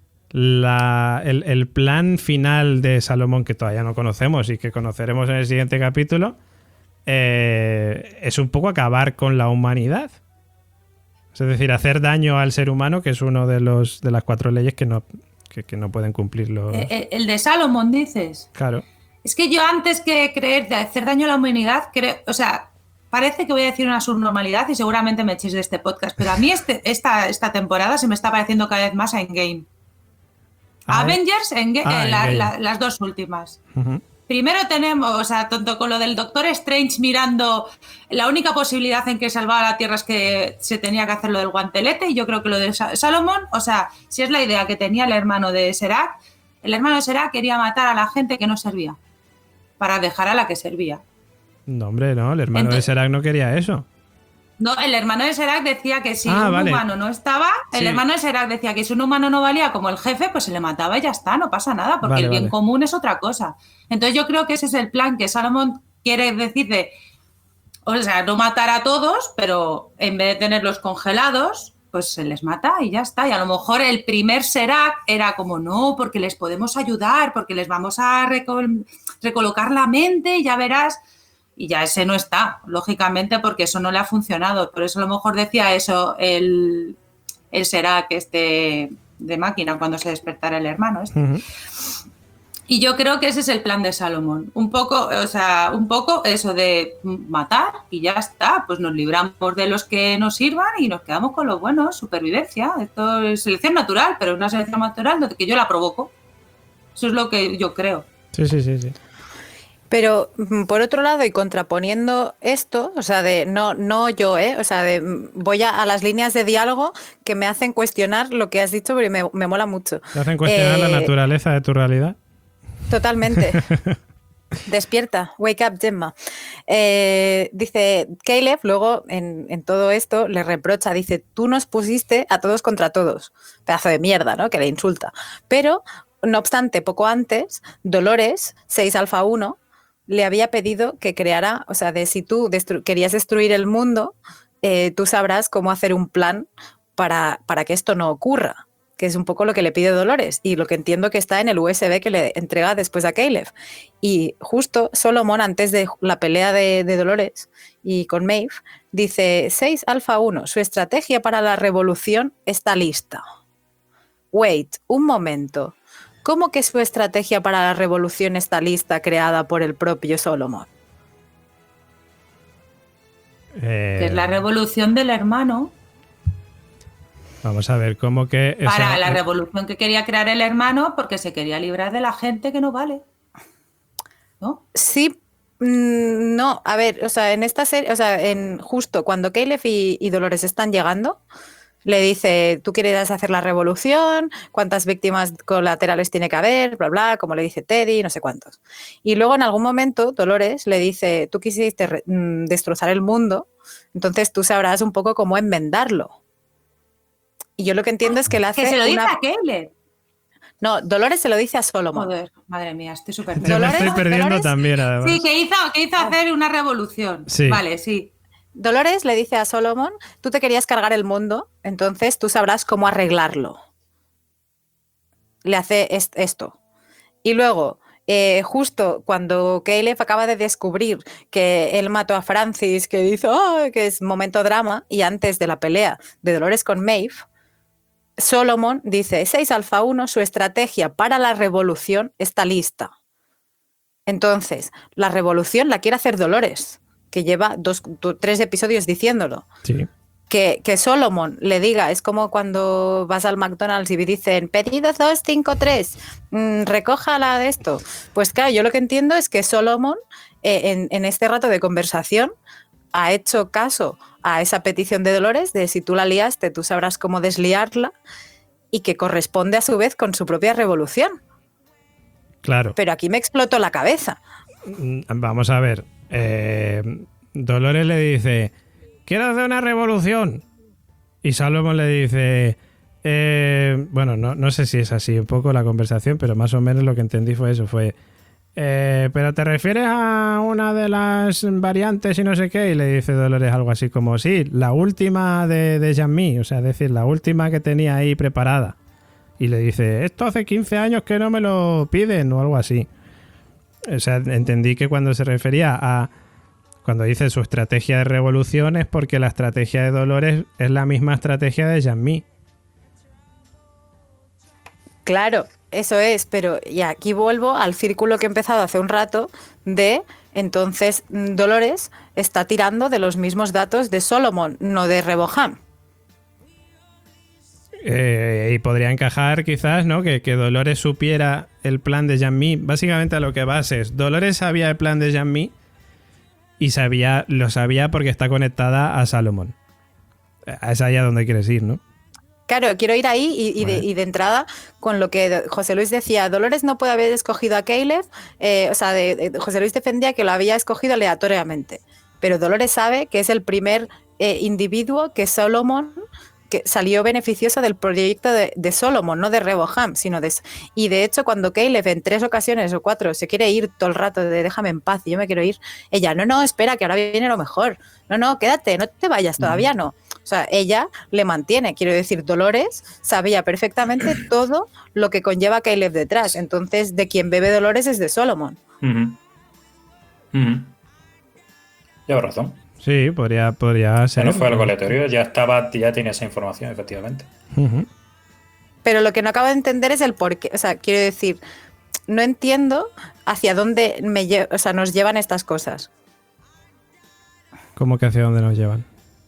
el plan final de Salomón, que todavía no conocemos y que conoceremos en el siguiente capítulo, es un poco acabar con la humanidad. Es decir, hacer daño al ser humano, que es uno de las 4 leyes que no pueden cumplirlo. El de Salomón, dices. Claro. Es que yo antes que creer de hacer daño a la humanidad, o sea, parece que voy a decir una subnormalidad y seguramente me echéis de este podcast, pero a mí esta temporada se me está pareciendo cada vez más a Endgame. Avengers, Endgame. Las 2 últimas. Primero tenemos, o sea, tonto con lo del Doctor Strange mirando, la única posibilidad en que salvaba la Tierra es que se tenía que hacer lo del guantelete, y yo creo que lo de Salomón, o sea, si es la idea que tenía el hermano de Serac quería matar a la gente que no servía, para dejar a la que servía. No, hombre, no, el hermano de Serac no quería eso. No, el hermano de Serac decía que si humano no estaba, el hermano de Serac decía que si un humano no valía como el jefe, pues se le mataba y ya está, no pasa nada, porque el bien común es otra cosa. Entonces yo creo que ese es el plan que Salomón quiere decir de, o sea, no matar a todos, pero en vez de tenerlos congelados, pues se les mata y ya está. Y a lo mejor el primer Serac era como, no, porque les podemos ayudar, porque les vamos a recolocar la mente y ya verás. Y ya ese no está, lógicamente, porque eso no le ha funcionado. Por eso a lo mejor decía eso el Serac de máquina cuando se despertara el hermano este. Y yo creo que ese es el plan de Salomón. Un poco eso de matar y ya está. Pues nos libramos de los que nos sirvan y nos quedamos con los buenos. Supervivencia. Esto es selección natural, pero es una selección natural que yo la provoco. Eso es lo que yo creo. Sí. Pero por otro lado, y contraponiendo esto, o sea, no yo, o sea, voy a las líneas de diálogo que me hacen cuestionar lo que has dicho, porque me mola mucho. ¿Te hacen cuestionar la naturaleza de tu realidad? Totalmente. Despierta, wake up, Gemma. Dice Caleb, luego en todo esto le reprocha, dice, tú nos pusiste a todos contra todos. Pedazo de mierda, ¿no? Que le insulta. Pero, no obstante, poco antes, Dolores, 6 Alfa 1, le había pedido que creara, o sea, de si tú querías destruir el mundo, tú sabrás cómo hacer un plan para que esto no ocurra, que es un poco lo que le pide Dolores y lo que entiendo que está en el USB que le entrega después a Caleb. Y justo Solomon, antes de la pelea de Dolores y con Maeve, dice, 6 Alfa 1, su estrategia para la revolución está lista. Wait, un momento. ¿Cómo que su estrategia para la revolución está lista, creada por el propio Solomon? Que es la revolución del hermano. Vamos a ver, ¿cómo que...? Para la revolución que quería crear el hermano, porque se quería librar de la gente que no vale. ¿No? Sí, no, a ver, o sea, en esta serie, o sea, justo cuando Caleb y Dolores están llegando, le dice, tú quieres hacer la revolución, cuántas víctimas colaterales tiene que haber, bla, bla, como le dice Teddy, no sé cuántos. Y luego en algún momento Dolores le dice, tú quisiste destrozar el mundo, entonces tú sabrás un poco cómo enmendarlo. Y yo lo que entiendo es que le hace... Que se lo dice a Caleb. No, Dolores se lo dice a Solomon. Joder, madre mía, estoy súper perdida. Yo me estoy perdiendo también, además. Sí, que hizo hacer una revolución. Sí. Vale, sí. Dolores le dice a Solomon, tú te querías cargar el mundo, entonces tú sabrás cómo arreglarlo. Le hace esto. Y luego, justo cuando Caleb acaba de descubrir que él mató a Francis, que dice, que es momento drama, y antes de la pelea de Dolores con Maeve, Solomon dice, 6 Alfa 1, su estrategia para la revolución está lista. Entonces, la revolución la quiere hacer Dolores, que lleva 3 episodios diciéndolo. Sí. Que Solomon le diga, es como cuando vas al McDonald's y dicen pedido 253, recójala de esto. Pues claro, yo lo que entiendo es que Solomon, en este rato de conversación, ha hecho caso a esa petición de Dolores de si tú la liaste, tú sabrás cómo desliarla, y que corresponde a su vez con su propia revolución. Claro. Pero aquí me explotó la cabeza. Vamos a ver. Dolores le dice, quiero hacer una revolución. Y Salomón le dice, bueno, no sé si es así un poco la conversación, pero más o menos lo que entendí fue eso, pero te refieres a una de las variantes y no sé qué, y le dice Dolores algo así como, sí, la última de Jean-Mi, o sea, es decir, la última que tenía ahí preparada. Y le dice, esto hace 15 años que no me lo piden o algo así. O sea, entendí que cuando se refería a... Cuando dice su estrategia de revolución es porque la estrategia de Dolores es la misma estrategia de Jean-Mi. Claro, eso es, pero y aquí vuelvo al círculo que he empezado hace un rato de, entonces, Dolores está tirando de los mismos datos de Solomon, no de Reboham. Y podría encajar quizás, ¿no? Que Dolores supiera el plan de Jean-Mi. Básicamente a lo que vas es, Dolores sabía el plan de Jean-Mi y lo sabía porque está conectada a Salomón. Es allá donde quieres ir, ¿no? Claro, quiero ir ahí y de entrada con lo que José Luis decía, Dolores no puede haber escogido a Caleb, José Luis defendía que lo había escogido aleatoriamente, pero Dolores sabe que es el primer individuo que Solomon que salió beneficioso del proyecto de Solomon, no de Reboham, sino y de hecho cuando Caleb en 3 ocasiones o 4 se quiere ir todo el rato de déjame en paz y yo me quiero ir, ella, no, espera, que ahora viene lo mejor, no, quédate, no te vayas, todavía no. O sea, ella le mantiene, quiero decir, Dolores sabía perfectamente todo lo que conlleva Caleb detrás, entonces de quien bebe Dolores es de Solomon. Lleva razón. Sí, podría ser. No fue algo aleatorio, ya tenía esa información, efectivamente. Pero lo que no acabo de entender es el por qué. O sea, quiero decir, no entiendo hacia dónde nos llevan estas cosas. ¿Cómo que hacia dónde nos llevan?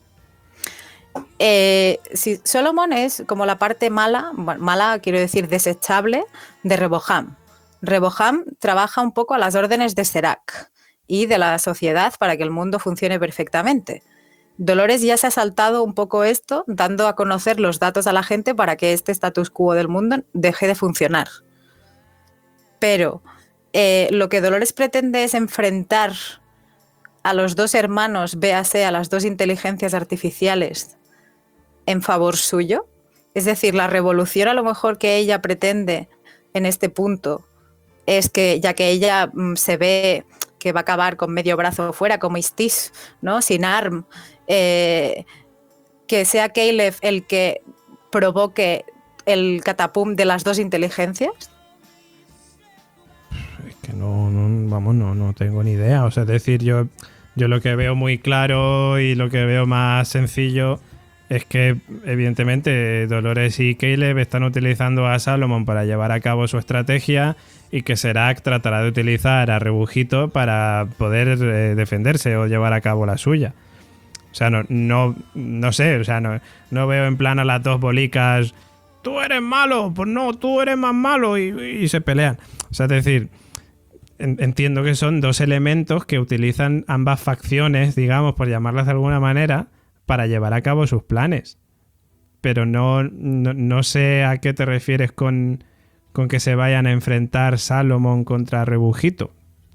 Si Solomon es como la parte mala, quiero decir desechable, de Reboham. Reboham trabaja un poco a las órdenes de Serac y de la sociedad para que el mundo funcione perfectamente. Dolores ya se ha saltado un poco esto, dando a conocer los datos a la gente para que este status quo del mundo deje de funcionar. Pero lo que Dolores pretende es enfrentar a los 2 hermanos, véase a las 2 inteligencias artificiales, en favor suyo. Es decir, la revolución a lo mejor que ella pretende en este punto es que, ya que ella se ve que va a acabar con medio brazo fuera, como Istis, ¿no? Sin ARM, que sea Caleb el que provoque el catapum de las 2 inteligencias. Es que no tengo ni idea. O sea, es decir, yo lo que veo muy claro y lo que veo más sencillo es que evidentemente Dolores y Caleb están utilizando a Salomón para llevar a cabo su estrategia y que Serac tratará de utilizar a Rebujito para poder defenderse o llevar a cabo la suya. O sea, no sé, o sea, no veo en plan a las 2 bolicas, tú eres malo, pues no, tú eres más malo y se pelean. O sea, es decir, entiendo que son 2 elementos que utilizan ambas facciones, digamos, por llamarlas de alguna manera, para llevar a cabo sus planes. Pero no sé a qué te refieres con que se vayan a enfrentar Salomón contra Rebujito.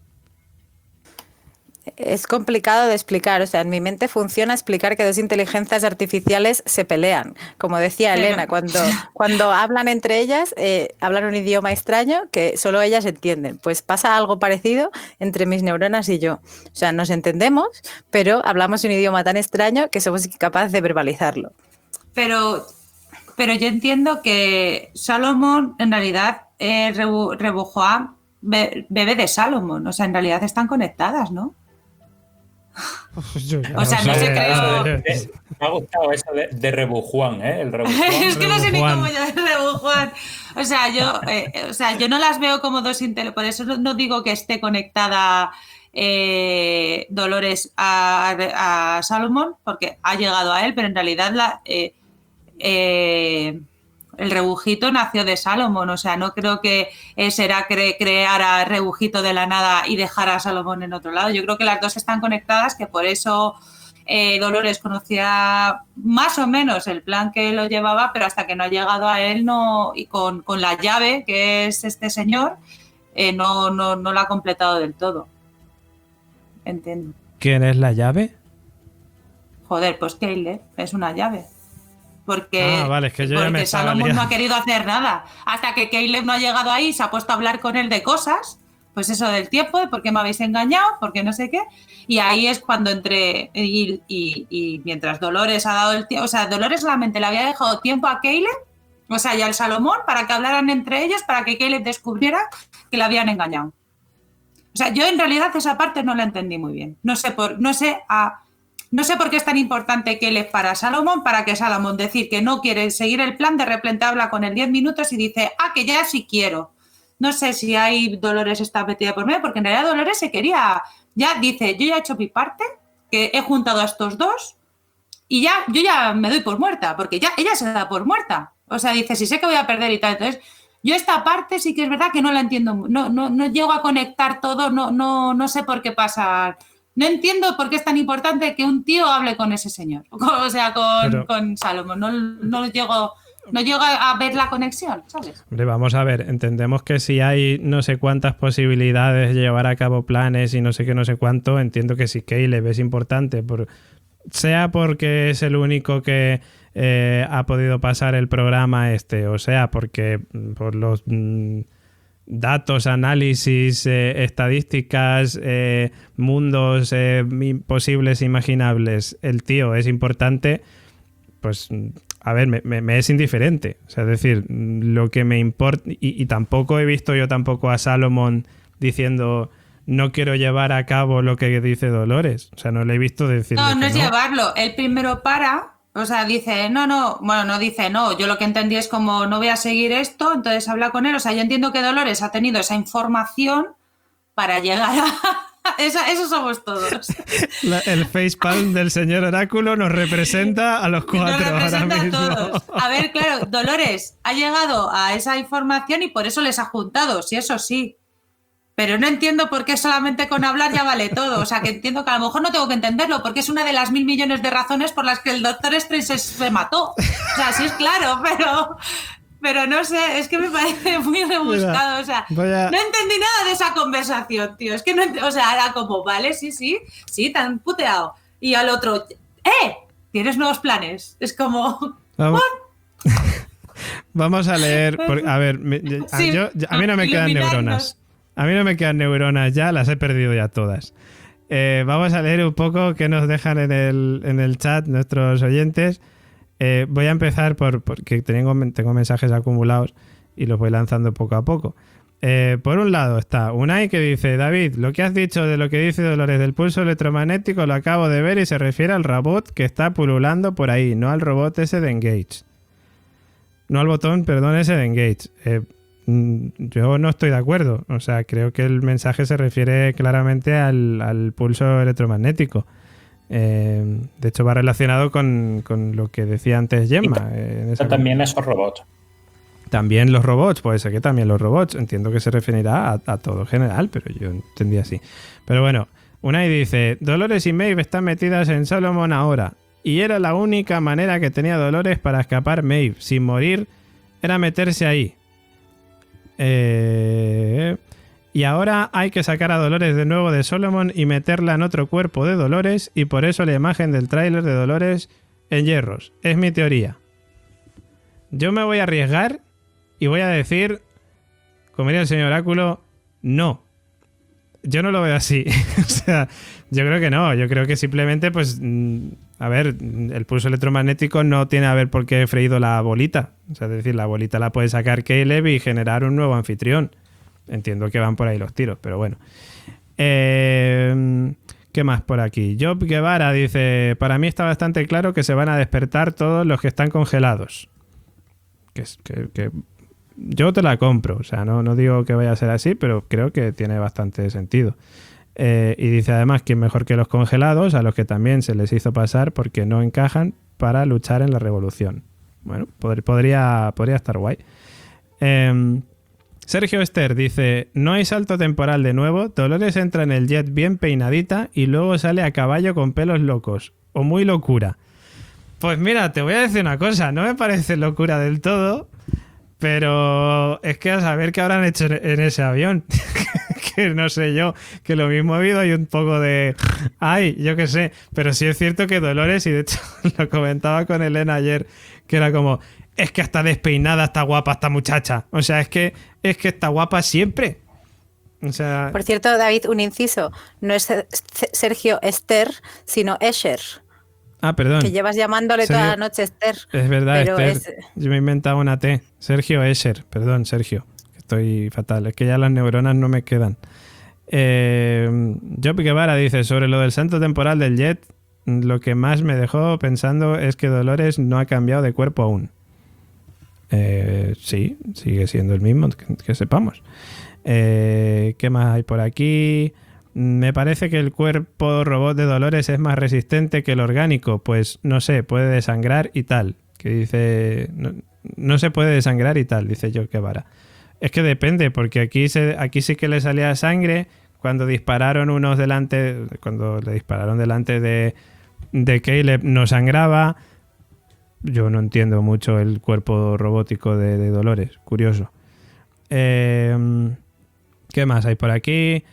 Es complicado de explicar, o sea, en mi mente funciona explicar que 2 inteligencias artificiales se pelean. Como decía Elena, cuando hablan entre ellas, hablan un idioma extraño que solo ellas entienden. Pues pasa algo parecido entre mis neuronas y yo. O sea, nos entendemos, pero hablamos un idioma tan extraño que somos incapaces de verbalizarlo. Pero yo entiendo que Salomón, en realidad, Reboham bebe de Salomón. O sea, en realidad están conectadas, ¿no? O sea, no se creo. Me ha gustado eso de Rebujuan, ¿eh? El Rebujuan. Es que no sé ni cómo llamar Rebujuan. O sea, yo no las veo como 2 inteligencias. Por eso no digo que esté conectada Dolores a Salomón, porque ha llegado a él, pero en realidad el Rebujito nació de Salomón. O sea, no creo que será crear a Rebujito de la nada y dejar a Salomón en otro lado. Yo creo que las 2 están conectadas, que por eso Dolores conocía más o menos el plan que lo llevaba, pero hasta que no ha llegado a él, no, y con la llave, que es este señor, no lo ha completado del todo. Entiendo. ¿Quién es la llave? Joder, pues Caleb es una llave. Porque, vale, es que yo ya me estaba Salomón liando. no ha querido hacer nada. Hasta que Caleb no ha llegado ahí, se ha puesto a hablar con él de cosas, pues eso del tiempo, de por qué me habéis engañado, por qué no sé qué. Y ahí es cuando entré y mientras Dolores ha dado el tiempo, o sea, Dolores solamente le había dejado tiempo a Caleb, o sea, y al Salomón, para que hablaran entre ellos, para que Caleb descubriera que le habían engañado. O sea, yo en realidad esa parte no la entendí muy bien. No sé por qué es tan importante Caleb para Salomón, para que Salomón decir que no quiere seguir el plan, de repente habla con él 10 minutos y dice, que ya sí quiero. No sé si hay Dolores está metida por medio, porque en realidad Dolores se quería, ya dice, yo ya he hecho mi parte, que he juntado a estos dos y ya yo ya me doy por muerta, porque ya ella se da por muerta. O sea, dice, si sé que voy a perder y tal. Entonces, yo esta parte sí que es verdad que no la entiendo, no llego a conectar todo, no sé por qué pasa. No entiendo por qué es tan importante que un tío hable con ese señor, o sea, con Salomón. No llego a ver la conexión, ¿sabes? Hombre, vamos a ver, entendemos que si hay no sé cuántas posibilidades de llevar a cabo planes y no sé qué, no sé cuánto, entiendo que si Caleb es importante, sea porque es el único que ha podido pasar el programa o sea porque por los datos, análisis, estadísticas, mundos posibles, imaginables, el tío es importante, pues a ver, me es indiferente. O sea, es decir, lo que me importa, y tampoco he visto yo tampoco a Salomón diciendo no quiero llevar a cabo lo que dice Dolores. O sea, no le he visto decir. No es llevarlo. Él primero para, o sea, dice, no dice, no, yo lo que entendí es como no voy a seguir esto, entonces habla con él. O sea, yo entiendo que Dolores ha tenido esa información para llegar a... Eso somos todos. El facepalm del señor Oráculo nos representa a los cuatro ahora mismo. A todos. A ver, claro, Dolores ha llegado a esa información y por eso les ha juntado, sí, eso sí. Pero no entiendo por qué solamente con hablar ya vale todo. O sea, que entiendo que a lo mejor no tengo que entenderlo, porque es una de las 1.000 millones de razones por las que el Doctor Strange se mató. O sea, sí es claro, pero no sé, es que me parece muy rebuscado. O sea, no entendí nada de esa conversación, tío. Es que no, o sea, era como, vale, sí, tan puteado. Y al otro, ¿tienes nuevos planes? Es como, Vamos a leer, a ver, a mí no me quedan neuronas. A mí no me quedan neuronas ya, las he perdido ya todas. Vamos a leer un poco qué nos dejan en el chat nuestros oyentes. Voy a empezar porque tengo mensajes acumulados y los voy lanzando poco a poco. Por un lado está Unai que dice: David, lo que has dicho de lo que dice Dolores del pulso electromagnético lo acabo de ver y se refiere al robot que está pululando por ahí, no al robot ese de Engage. No al botón, perdón, ese de Engage. Yo no estoy de acuerdo. O sea, creo que el mensaje se refiere claramente al pulso electromagnético. De hecho, va relacionado con lo que decía antes Gemma. También esos robots. También los robots, puede ser que también los robots. Entiendo que se referirá a todo en general, pero yo entendí así. Pero bueno, Unai dice: Dolores y Maeve están metidas en Solomon ahora. Y era la única manera que tenía Dolores para escapar Maeve. Sin morir, era meterse ahí. Y ahora hay que sacar a Dolores de nuevo de Solomon y meterla en otro cuerpo de Dolores, y por eso la imagen del tráiler de Dolores en hierros. Es mi teoría. Yo me voy a arriesgar y voy a decir, como diría el señor Oráculo, no. Yo no lo veo así. O sea, yo creo que no. Yo creo que simplemente, pues, a ver, el pulso electromagnético no tiene a ver por qué he freído la bolita. O sea, es decir, la bolita la puede sacar Caleb y generar un nuevo anfitrión. Entiendo que van por ahí los tiros, pero bueno. ¿Qué más por aquí? Job Guevara dice: para mí está bastante claro que se van a despertar todos los que están congelados. Que yo te la compro. O sea, no digo que vaya a ser así, pero creo que tiene bastante sentido. Y dice además que mejor que los congelados, a los que también se les hizo pasar porque no encajan para luchar en la revolución. Bueno, podría estar guay. Sergio Ester dice: no hay salto temporal de nuevo, Dolores entra en el jet bien peinadita y luego sale a caballo con pelos locos. o muy locura. Pues mira, te voy a decir una cosa, no me parece locura del todo, pero es que a saber qué habrán hecho en ese avión, que no sé yo, que lo mismo ha habido hay un poco de... Ay, yo qué sé, pero sí es cierto que Dolores, y de hecho lo comentaba con Elena ayer, que era como, es que está despeinada, está guapa esta muchacha, o sea, es que está guapa siempre. O sea... Por cierto, David, un inciso, no es Sergio Ester, sino Escher. Ah, perdón. Que llevas llamándole Sergio... toda la noche Esther. Es verdad, pero Esther. Yo me he inventado una T. Sergio Escher. Perdón, Sergio. Estoy fatal. Es que ya las neuronas no me quedan. Jopi Guevara dice, sobre lo del salto temporal del Jet, lo que más me dejó pensando es que Dolores no ha cambiado de cuerpo aún. Sí, sigue siendo el mismo, que sepamos. ¿Qué más hay por aquí? Me parece que el cuerpo robot de Dolores es más resistente que el orgánico, pues no sé, puede desangrar y tal. Que dice, no se puede desangrar y tal, dice Joe Guevara. Es que depende, porque aquí sí que le salía sangre cuando dispararon cuando le dispararon delante de Caleb no sangraba. Yo no entiendo mucho el cuerpo robótico de Dolores, curioso. ¿Qué más hay por aquí?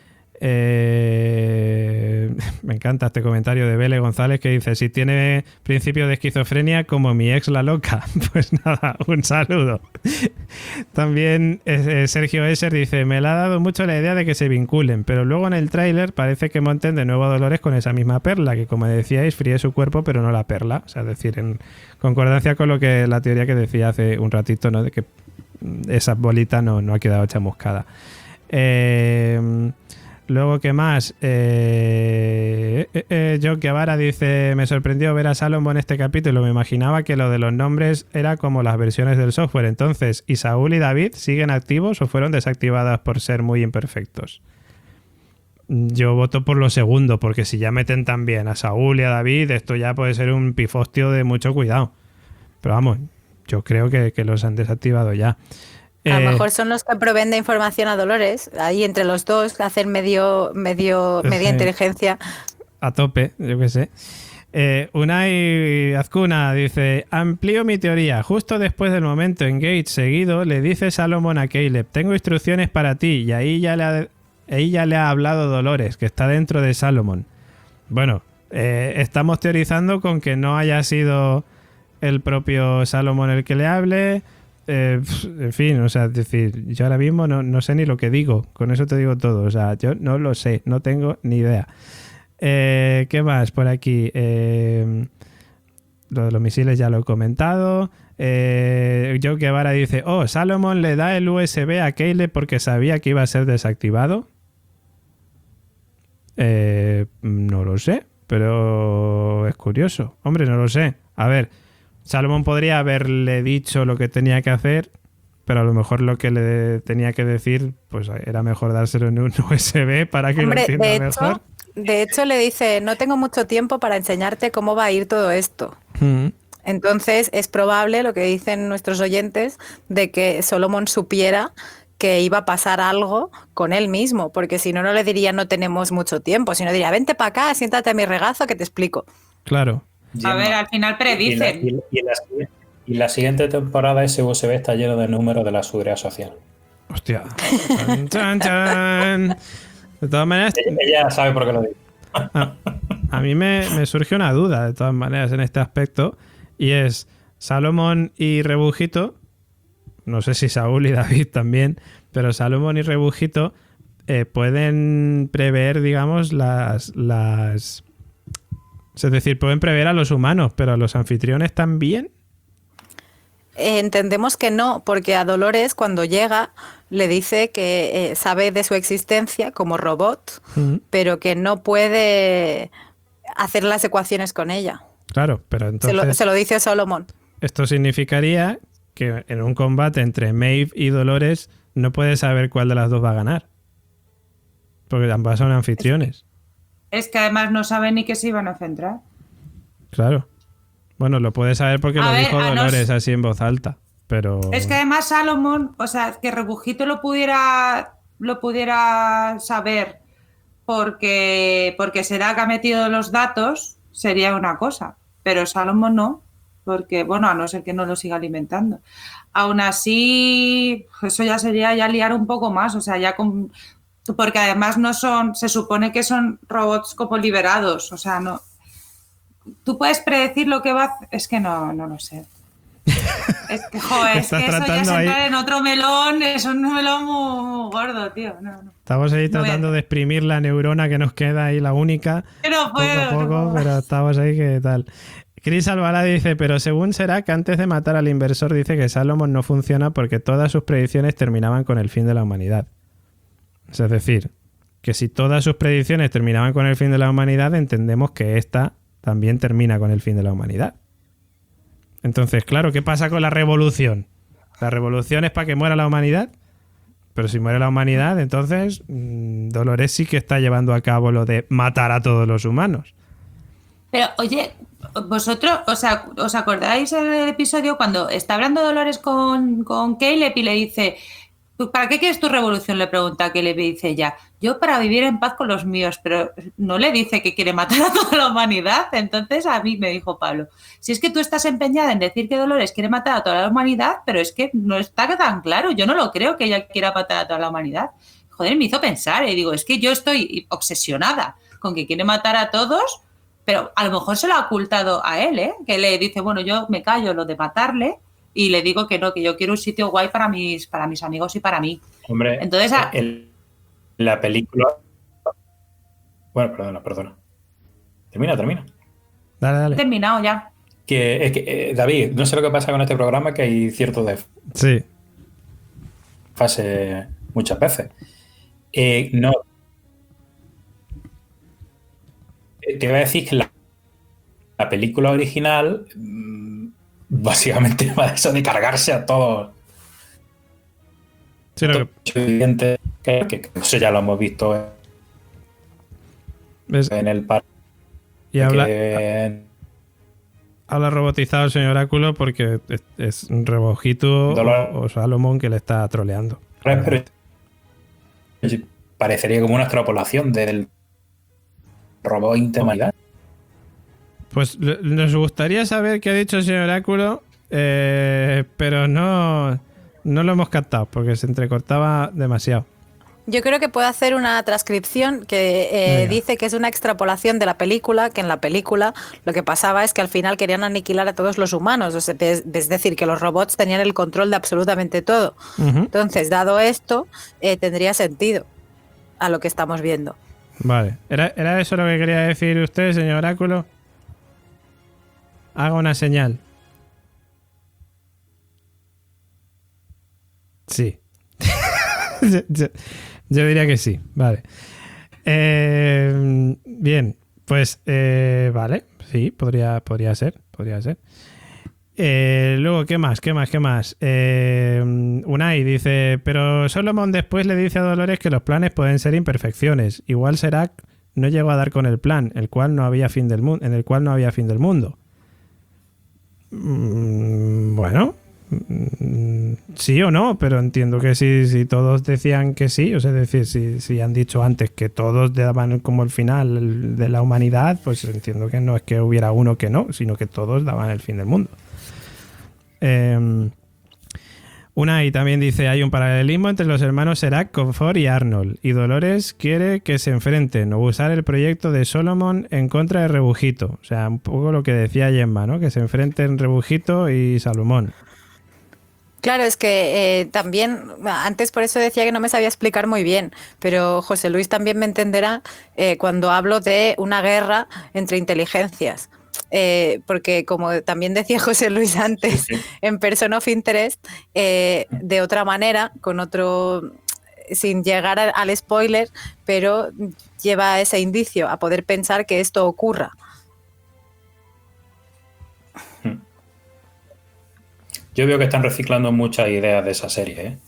Me encanta este comentario de Bele González que dice, si tiene principio de esquizofrenia como mi ex la loca. Pues nada, un saludo. También Sergio Esser dice, me la ha dado mucho la idea de que se vinculen, pero luego en el tráiler parece que monten de nuevo a Dolores con esa misma perla, que como decíais fríe su cuerpo pero no la perla, o sea, es decir, en concordancia con lo que la teoría que decía hace un ratito, ¿no? De que esa bolita no ha quedado chamuscada. Luego, ¿qué más? Joe Guevara dice, me sorprendió ver a Salomón en este capítulo. Me imaginaba que lo de los nombres era como las versiones del software. Entonces, ¿y Saúl y David siguen activos o fueron desactivadas por ser muy imperfectos? Yo voto por lo segundo, porque si ya meten también a Saúl y a David, esto ya puede ser un pifostio de mucho cuidado. Pero vamos, yo creo que los han desactivado ya. A lo mejor son los que proveen de información a Dolores, ahí entre los dos, hacen media inteligencia. A tope, yo qué sé. Unai Azcuna dice, amplío mi teoría. Justo después del momento en Gage seguido, le dice Salomón a Caleb, tengo instrucciones para ti, y ahí ya le ha hablado Dolores, que está dentro de Salomón. Bueno, estamos teorizando con que no haya sido el propio Salomón el que le hable. En fin, o sea, es decir, yo ahora mismo no sé ni lo que digo, con eso te digo todo, o sea, yo no lo sé, no tengo ni idea. ¿Qué más por aquí? Lo de los misiles ya lo he comentado. Joe Guevara dice, Salomón le da el USB a Caleb porque sabía que iba a ser desactivado. No lo sé, pero es curioso. Hombre, no lo sé. A ver, Salomón podría haberle dicho lo que tenía que hacer, pero a lo mejor lo que le tenía que decir, pues era mejor dárselo en un USB para que lo entienda mejor. De hecho, le dice, no tengo mucho tiempo para enseñarte cómo va a ir todo esto. Entonces, es probable, lo que dicen nuestros oyentes, de que Salomón supiera que iba a pasar algo con él mismo, porque si no, no le diría no tenemos mucho tiempo, sino diría, vente para acá, siéntate a mi regazo que te explico. Claro. A ver, al final predicen. Y la siguiente temporada ese USB está lleno de números de la Seguridad Social. Hostia. Chan, chan, chan. De todas maneras... Ella sabe por qué lo digo. A mí me surge una duda, de todas maneras, en este aspecto, y es Salomón y Rebujito, no sé si Saúl y David también, pero Salomón y Rebujito pueden prever, digamos, las... Es decir, pueden prever a los humanos, pero a los anfitriones también. Entendemos que no, porque a Dolores cuando llega le dice que sabe de su existencia como robot, pero que no puede hacer las ecuaciones con ella. Claro, pero entonces... Se lo dice Salomón. Esto significaría que en un combate entre Maeve y Dolores no puede saber cuál de las dos va a ganar. Porque ambas son anfitriones. Es que además no saben ni que se iban a centrar. Claro. Bueno, lo puede saber porque lo dijo Dolores así en voz alta, pero... Es que además Salomón, o sea, que Rebujito lo pudiera saber porque será que ha metido los datos, sería una cosa, pero Salomón no, porque, bueno, a no ser que no lo siga alimentando. Aún así, eso ya sería ya liar un poco más, o sea, ya con... Porque además no son, se supone que son robots como liberados, o sea, no... Tú puedes predecir lo que va a hacer, es que no lo sé. Es que, joder, es que eso ya es entrar en otro melón, es un melón muy gordo, tío. No. Estamos ahí tratando de exprimir la neurona que nos queda ahí, la única. No puedo, poco a poco, pero estamos ahí que tal. Chris Alvará dice, pero según Serac, antes de matar al inversor, dice que Salomón no funciona porque todas sus predicciones terminaban con el fin de la humanidad. Es decir, que si todas sus predicciones terminaban con el fin de la humanidad, entendemos que esta también termina con el fin de la humanidad. Entonces, claro, ¿qué pasa con la revolución? La revolución es para que muera la humanidad, pero si muere la humanidad, entonces Dolores sí que está llevando a cabo lo de matar a todos los humanos. Pero, oye, vosotros, ¿os acordáis del episodio cuando está hablando Dolores con Caleb y le dice, ¿para qué quieres tu revolución? Le pregunta a Caleb y dice ella, yo para vivir en paz con los míos, pero no le dice que quiere matar a toda la humanidad. Entonces a mí me dijo Pablo, si es que tú estás empeñada en decir que Dolores quiere matar a toda la humanidad, pero es que no está tan claro, yo no lo creo que ella quiera matar a toda la humanidad. Joder, me hizo pensar y digo, es que yo estoy obsesionada con que quiere matar a todos, pero a lo mejor se lo ha ocultado a él, que le dice, bueno, yo me callo lo de matarle y le digo que no, que yo quiero un sitio guay para mis amigos y para mí. Hombre, entonces la película... Bueno, perdona. Termina. Dale. He terminado ya. David, no sé lo que pasa con este programa, que hay cierto fase muchas veces. No. Te iba a decir que la película original básicamente va eso de cargarse a todos. Sí, evidente que eso ya lo hemos visto en el parque. Y habla robotizado el señor Oráculo porque es un Rebojito o Salomón que le está troleando. Pero parecería como una extrapolación del robot interhumanidad. Pues nos gustaría saber qué ha dicho el señor Oráculo, pero no lo hemos captado porque se entrecortaba demasiado. Yo creo que puede hacer una transcripción que dice que es una extrapolación de la película, que en la película lo que pasaba es que al final querían aniquilar a todos los humanos, o sea, es decir, que los robots tenían el control de absolutamente todo. Uh-huh. Entonces, dado esto, tendría sentido a lo que estamos viendo. Vale. ¿Era eso lo que quería decir usted, señor Oráculo? Haga una señal. Sí. Yo diría que sí, vale. Bien, pues vale, sí, podría ser. Luego, ¿qué más? Unai dice, pero Solomon después le dice a Dolores que los planes pueden ser imperfecciones. Igual Serac no llegó a dar con el plan, en el cual no había fin del mundo. Bueno, sí o no, pero entiendo que si todos decían que sí, o sea, es decir, si han dicho antes que todos daban como el final de la humanidad, pues entiendo que no es que hubiera uno que no, sino que todos daban el fin del mundo. Unai también dice, hay un paralelismo entre los hermanos Serac, Confort y Arnold, y Dolores quiere que se enfrenten o usar el proyecto de Solomon en contra de Rebujito, o sea, un poco lo que decía Gemma, ¿no? Que se enfrenten Rebujito y Salomón. Claro, es que también, antes por eso decía que no me sabía explicar muy bien, pero José Luis también me entenderá cuando hablo de una guerra entre inteligencias. Porque como también decía José Luis antes, en Person of Interest, de otra manera, con otro, sin llegar al spoiler, pero lleva ese indicio a poder pensar que esto ocurra. Yo veo que están reciclando muchas ideas de esa serie,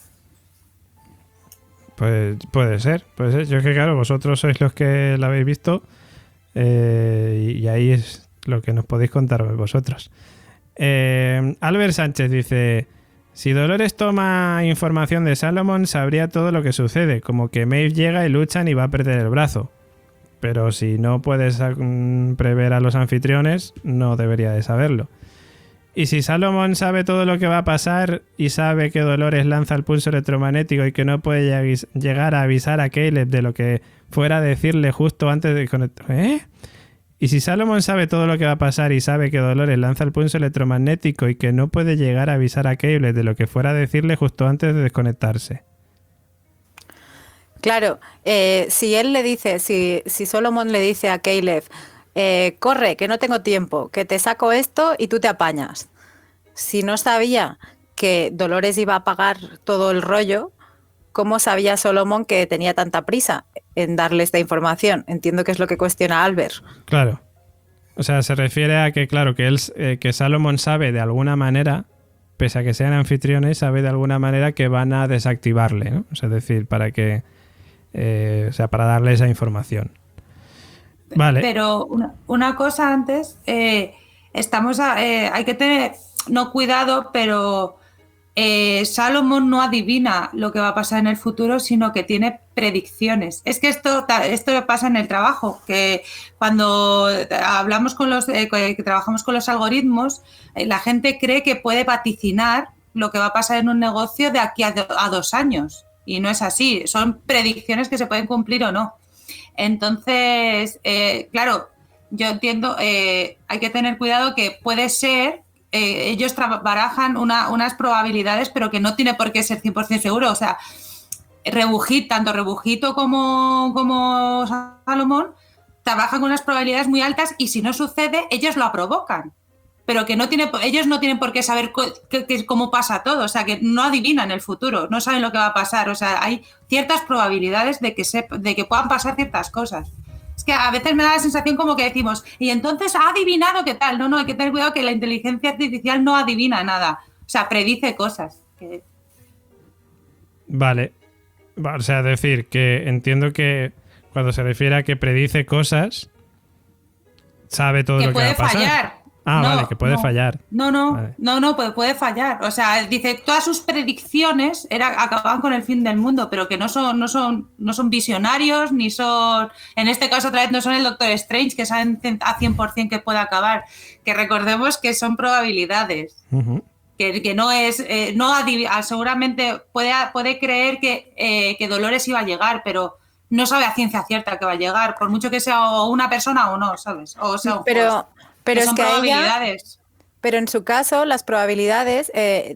Pues puede ser. Yo es que claro, vosotros sois los que la habéis visto y ahí es lo que nos podéis contar vosotros. Albert Sánchez dice, si Dolores toma información de Salomón, sabría todo lo que sucede, como que Maeve llega y luchan y va a perder el brazo. pero si no puedes prever a los anfitriones, no debería de saberlo. Y si Salomón sabe todo lo que va a pasar y sabe que Dolores lanza el pulso electromagnético y que no puede llegar a avisar a Caleb de lo que fuera a decirle justo antes de conectar... Y si Salomón sabe todo lo que va a pasar y sabe que Dolores lanza el pulso electromagnético y que no puede llegar a avisar a Caleb de lo que fuera a decirle justo antes de desconectarse. Claro, si él le dice, si Solomon le dice a Caleb, corre, que no tengo tiempo, que te saco esto y tú te apañas. Si no sabía que Dolores iba a pagar todo el rollo, ¿cómo sabía Solomon que tenía tanta prisa en darle esta información? Entiendo que es lo que cuestiona Albert. Claro. O sea, se refiere a que, claro, que que Salomon sabe de alguna manera, pese a que sean anfitriones, sabe de alguna manera que van a desactivarle, ¿no? O sea, es decir, para que... para darle esa información. Vale. Pero una cosa antes, hay que tener cuidado, pero Salomón no adivina lo que va a pasar en el futuro, sino que tiene predicciones. Es que esto pasa en el trabajo, que cuando hablamos con que trabajamos con los algoritmos, la gente cree que puede vaticinar lo que va a pasar en un negocio de aquí a 2 años. Y no es así, son predicciones que se pueden cumplir o no. Entonces, claro, yo entiendo, hay que tener cuidado que puede ser, ellos barajan unas probabilidades, pero que no tiene por qué ser 100% seguro. O sea, tanto Rebujito como Salomón trabajan con unas probabilidades muy altas y si no sucede, ellos lo provocan. Pero que ellos no tienen por qué saber cómo pasa todo, o sea, que no adivinan el futuro, no saben lo que va a pasar, o sea, hay ciertas probabilidades de que puedan pasar ciertas cosas. Es que a veces me da la sensación como que decimos, y entonces ha adivinado qué tal. No, hay que tener cuidado que la inteligencia artificial no adivina nada, o sea, predice cosas. Vale, o sea, decir que entiendo que cuando se refiere a que predice cosas, sabe todo lo que va a pasar. Fallar. Vale, que puede fallar. Puede fallar. O sea, dice, todas sus predicciones acababan con el fin del mundo, pero que no son visionarios, ni son, en este caso otra vez no son el Doctor Strange, que saben a 100% que puede acabar. Que recordemos que son probabilidades. Uh-huh. Que no es, seguramente puede creer que Dolores iba a llegar, pero no sabe a ciencia cierta que va a llegar, por mucho que sea o una persona o no, ¿sabes? O sea, pero es que probabilidades. Pero en su caso, las probabilidades,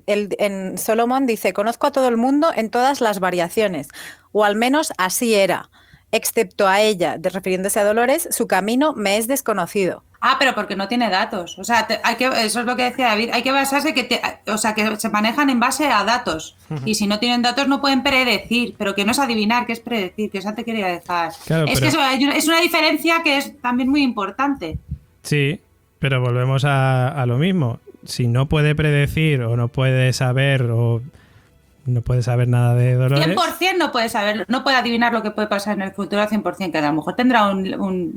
en Solomon dice, conozco a todo el mundo en todas las variaciones, o al menos así era, excepto a ella, refiriéndose a Dolores, su camino me es desconocido. Pero porque no tiene datos. O sea, eso es lo que decía David, hay que basarse que se manejan en base a datos. Uh-huh. Y si no tienen datos no pueden predecir, pero que no es adivinar, que es predecir, que eso te quería dejar. Claro, que es una diferencia que es también muy importante. Sí. Pero volvemos a lo mismo. Si no puede predecir o no puede saber o no puede saber nada de Dolores... 100% no puede saber, no puede adivinar lo que puede pasar en el futuro al 100%, que a lo mejor tendrá un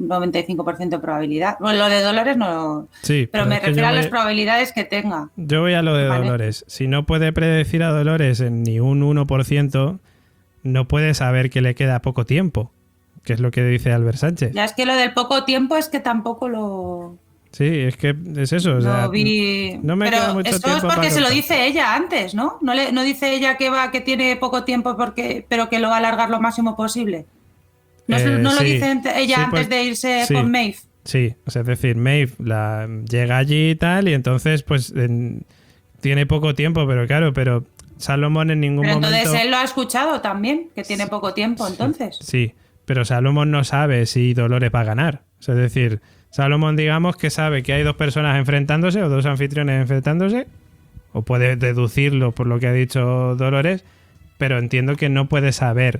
95% de probabilidad. Bueno, lo de Dolores no... Sí, pero me refiero a las probabilidades que tenga. Yo voy a lo de Dolores. Si no puede predecir a Dolores en ni un 1%, no puede saber que le queda poco tiempo, que es lo que dice Albert Sánchez. Ya es que lo del poco tiempo es que tampoco lo... Sí, es que es eso. O sea, no me queda mucho esto tiempo. Es porque se lo dice ella antes, ¿no? No dice ella que tiene poco tiempo pero que lo va a alargar lo máximo posible. ¿No lo dice ella antes de irse con Maeve? Sí, o sea, es decir, Maeve llega allí y tal, y entonces pues tiene poco tiempo, pero Salomón en ningún momento... Entonces él lo ha escuchado también, que tiene poco tiempo, entonces. Sí, pero Salomón no sabe si Dolores va a ganar. O sea, es decir... Salomón, digamos que sabe que hay 2 personas enfrentándose o 2 anfitriones enfrentándose, o puede deducirlo por lo que ha dicho Dolores, pero entiendo que no puede saber,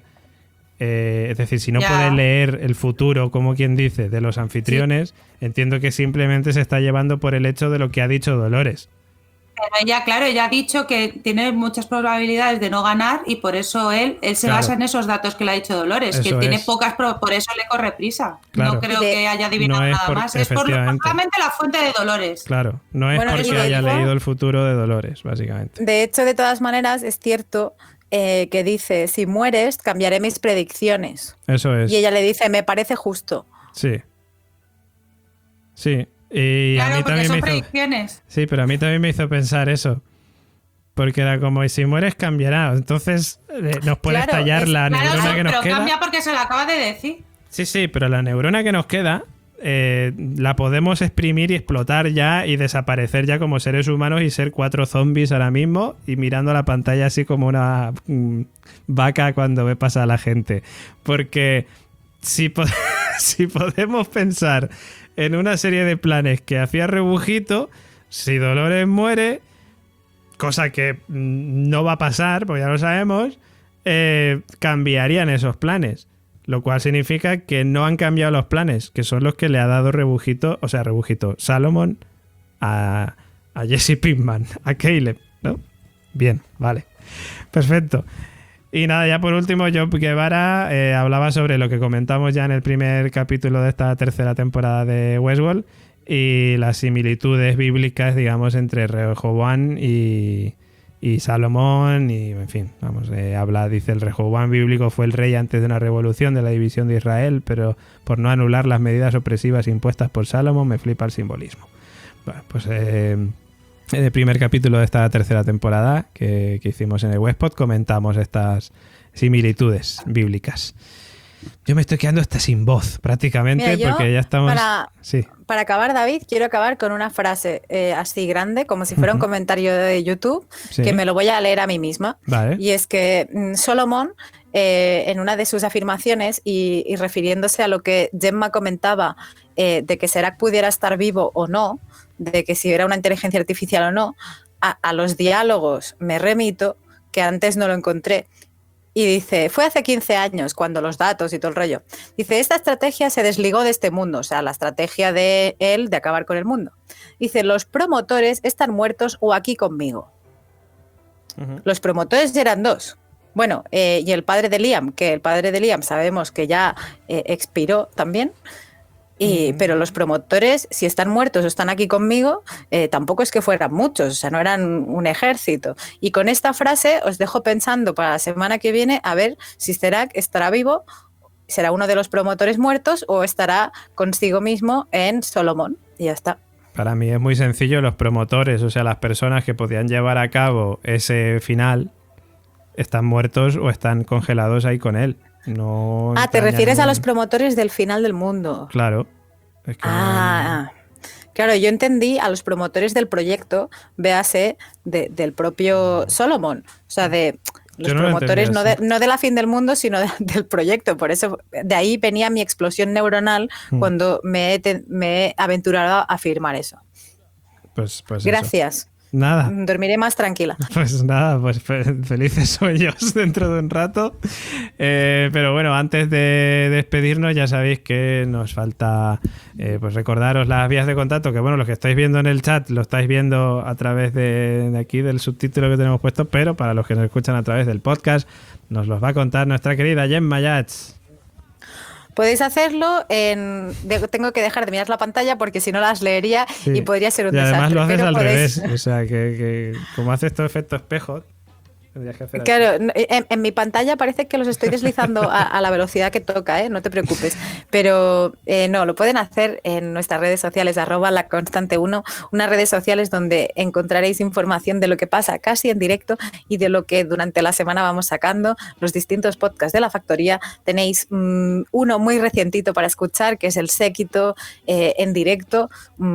es decir, si no puede leer el futuro, como quien dice, de los anfitriones, entiendo que simplemente se está llevando por el hecho de lo que ha dicho Dolores. Pero ella ha dicho que tiene muchas probabilidades de no ganar y por eso él se basa en esos datos que le ha dicho Dolores, que tiene pocas, por eso le corre prisa. Claro. No creo que haya adivinado nada más. Es solamente la fuente de Dolores. Claro, no es porque haya leído el futuro de Dolores, básicamente. De hecho, de todas maneras, es cierto que dice, si mueres, cambiaré mis predicciones. Eso es. Y ella le dice, me parece justo. Sí. Sí. Y Claro, a mí porque también son me hizo... predicciones. Sí, pero a mí también me hizo pensar eso. Porque era como, y si mueres cambiará. Entonces nos puede Claro, estallar la Claro, neurona sí, que nos pero queda. cambia porque se lo acaba de decir. Sí, pero la neurona que nos queda la podemos exprimir y explotar ya y desaparecer ya como seres humanos y ser 4 zombies ahora mismo y mirando la pantalla así como una vaca cuando ve pasar a la gente. Porque si podemos pensar en una serie de planes que hacía Rebujito, si Dolores muere, cosa que no va a pasar, porque ya lo sabemos, cambiarían esos planes. Lo cual significa que no han cambiado los planes, que son los que le ha dado Salomón a Jesse Pinkman, a Caleb, ¿no? Bien, vale. Perfecto. Y nada, ya por último, Job Guevara hablaba sobre lo que comentamos ya en el primer capítulo de esta tercera temporada de Westworld y las similitudes bíblicas, digamos, entre Rehoboam y Salomón, y en fin, vamos, dice el Rehoboam bíblico fue el rey antes de una revolución de la división de Israel, pero por no anular las medidas opresivas impuestas por Salomón, me flipa el simbolismo. Bueno, pues en el primer capítulo de esta tercera temporada que hicimos en el Westpod comentamos estas similitudes bíblicas. Yo me estoy quedando hasta sin voz prácticamente. Mira, porque ya estamos... Para acabar, David, quiero acabar con una frase así grande, como si fuera un comentario de YouTube, que me lo voy a leer a mí misma. Vale. Y es que Solomón, en una de sus afirmaciones y refiriéndose a lo que Gemma comentaba, de que Serac pudiera estar vivo o no, de que si era una inteligencia artificial o no, a los diálogos me remito, que antes no lo encontré. Y dice, fue hace 15 años cuando los datos y todo el rollo. Dice, esta estrategia se desligó de este mundo, o sea, la estrategia de él de acabar con el mundo. Dice, los promotores están muertos o aquí conmigo. Los promotores eran 2. Bueno, y el padre de Liam, que el padre de Liam sabemos que ya expiró también. Pero los promotores, si están muertos o están aquí conmigo, tampoco es que fueran muchos, o sea, no eran un ejército. Y con esta frase os dejo pensando para la semana que viene a ver si Serac estará vivo, será uno de los promotores muertos o estará consigo mismo en Solomón. Y ya está. Para mí es muy sencillo, los promotores, o sea, las personas que podían llevar a cabo ese final, están muertos o están congelados ahí con él. No. ¿Te refieres a los promotores del final del mundo? Claro. Es que claro, yo entendí a los promotores del proyecto, véase, del propio Solomon. O sea, de los promotores no de la fin del mundo, sino del proyecto. Por eso, de ahí venía mi explosión neuronal cuando me he aventurado a afirmar eso. Pues gracias. Eso. Nada. Dormiré más tranquila. Pues nada, pues felices sueños dentro de un rato. Pero bueno, antes de despedirnos, ya sabéis que nos falta pues recordaros las vías de contacto, que bueno, los que estáis viendo en el chat lo estáis viendo a través de aquí del subtítulo que tenemos puesto, pero para los que nos escuchan a través del podcast, nos los va a contar nuestra querida Gemma Yats. Podéis hacerlo tengo que dejar de mirar la pantalla porque si no las leería y podría ser un desastre. Y además lo haces al revés, o sea que como haces todo efecto espejo, tendrías que hacer claro, en mi pantalla parece que los estoy deslizando a la velocidad que toca, no te preocupes. Pero no, lo pueden hacer en nuestras redes sociales, @laconstante1, unas redes sociales donde encontraréis información de lo que pasa casi en directo y de lo que durante la semana vamos sacando, los distintos podcasts de la factoría. Tenéis uno muy recientito para escuchar, que es el Séquito en directo,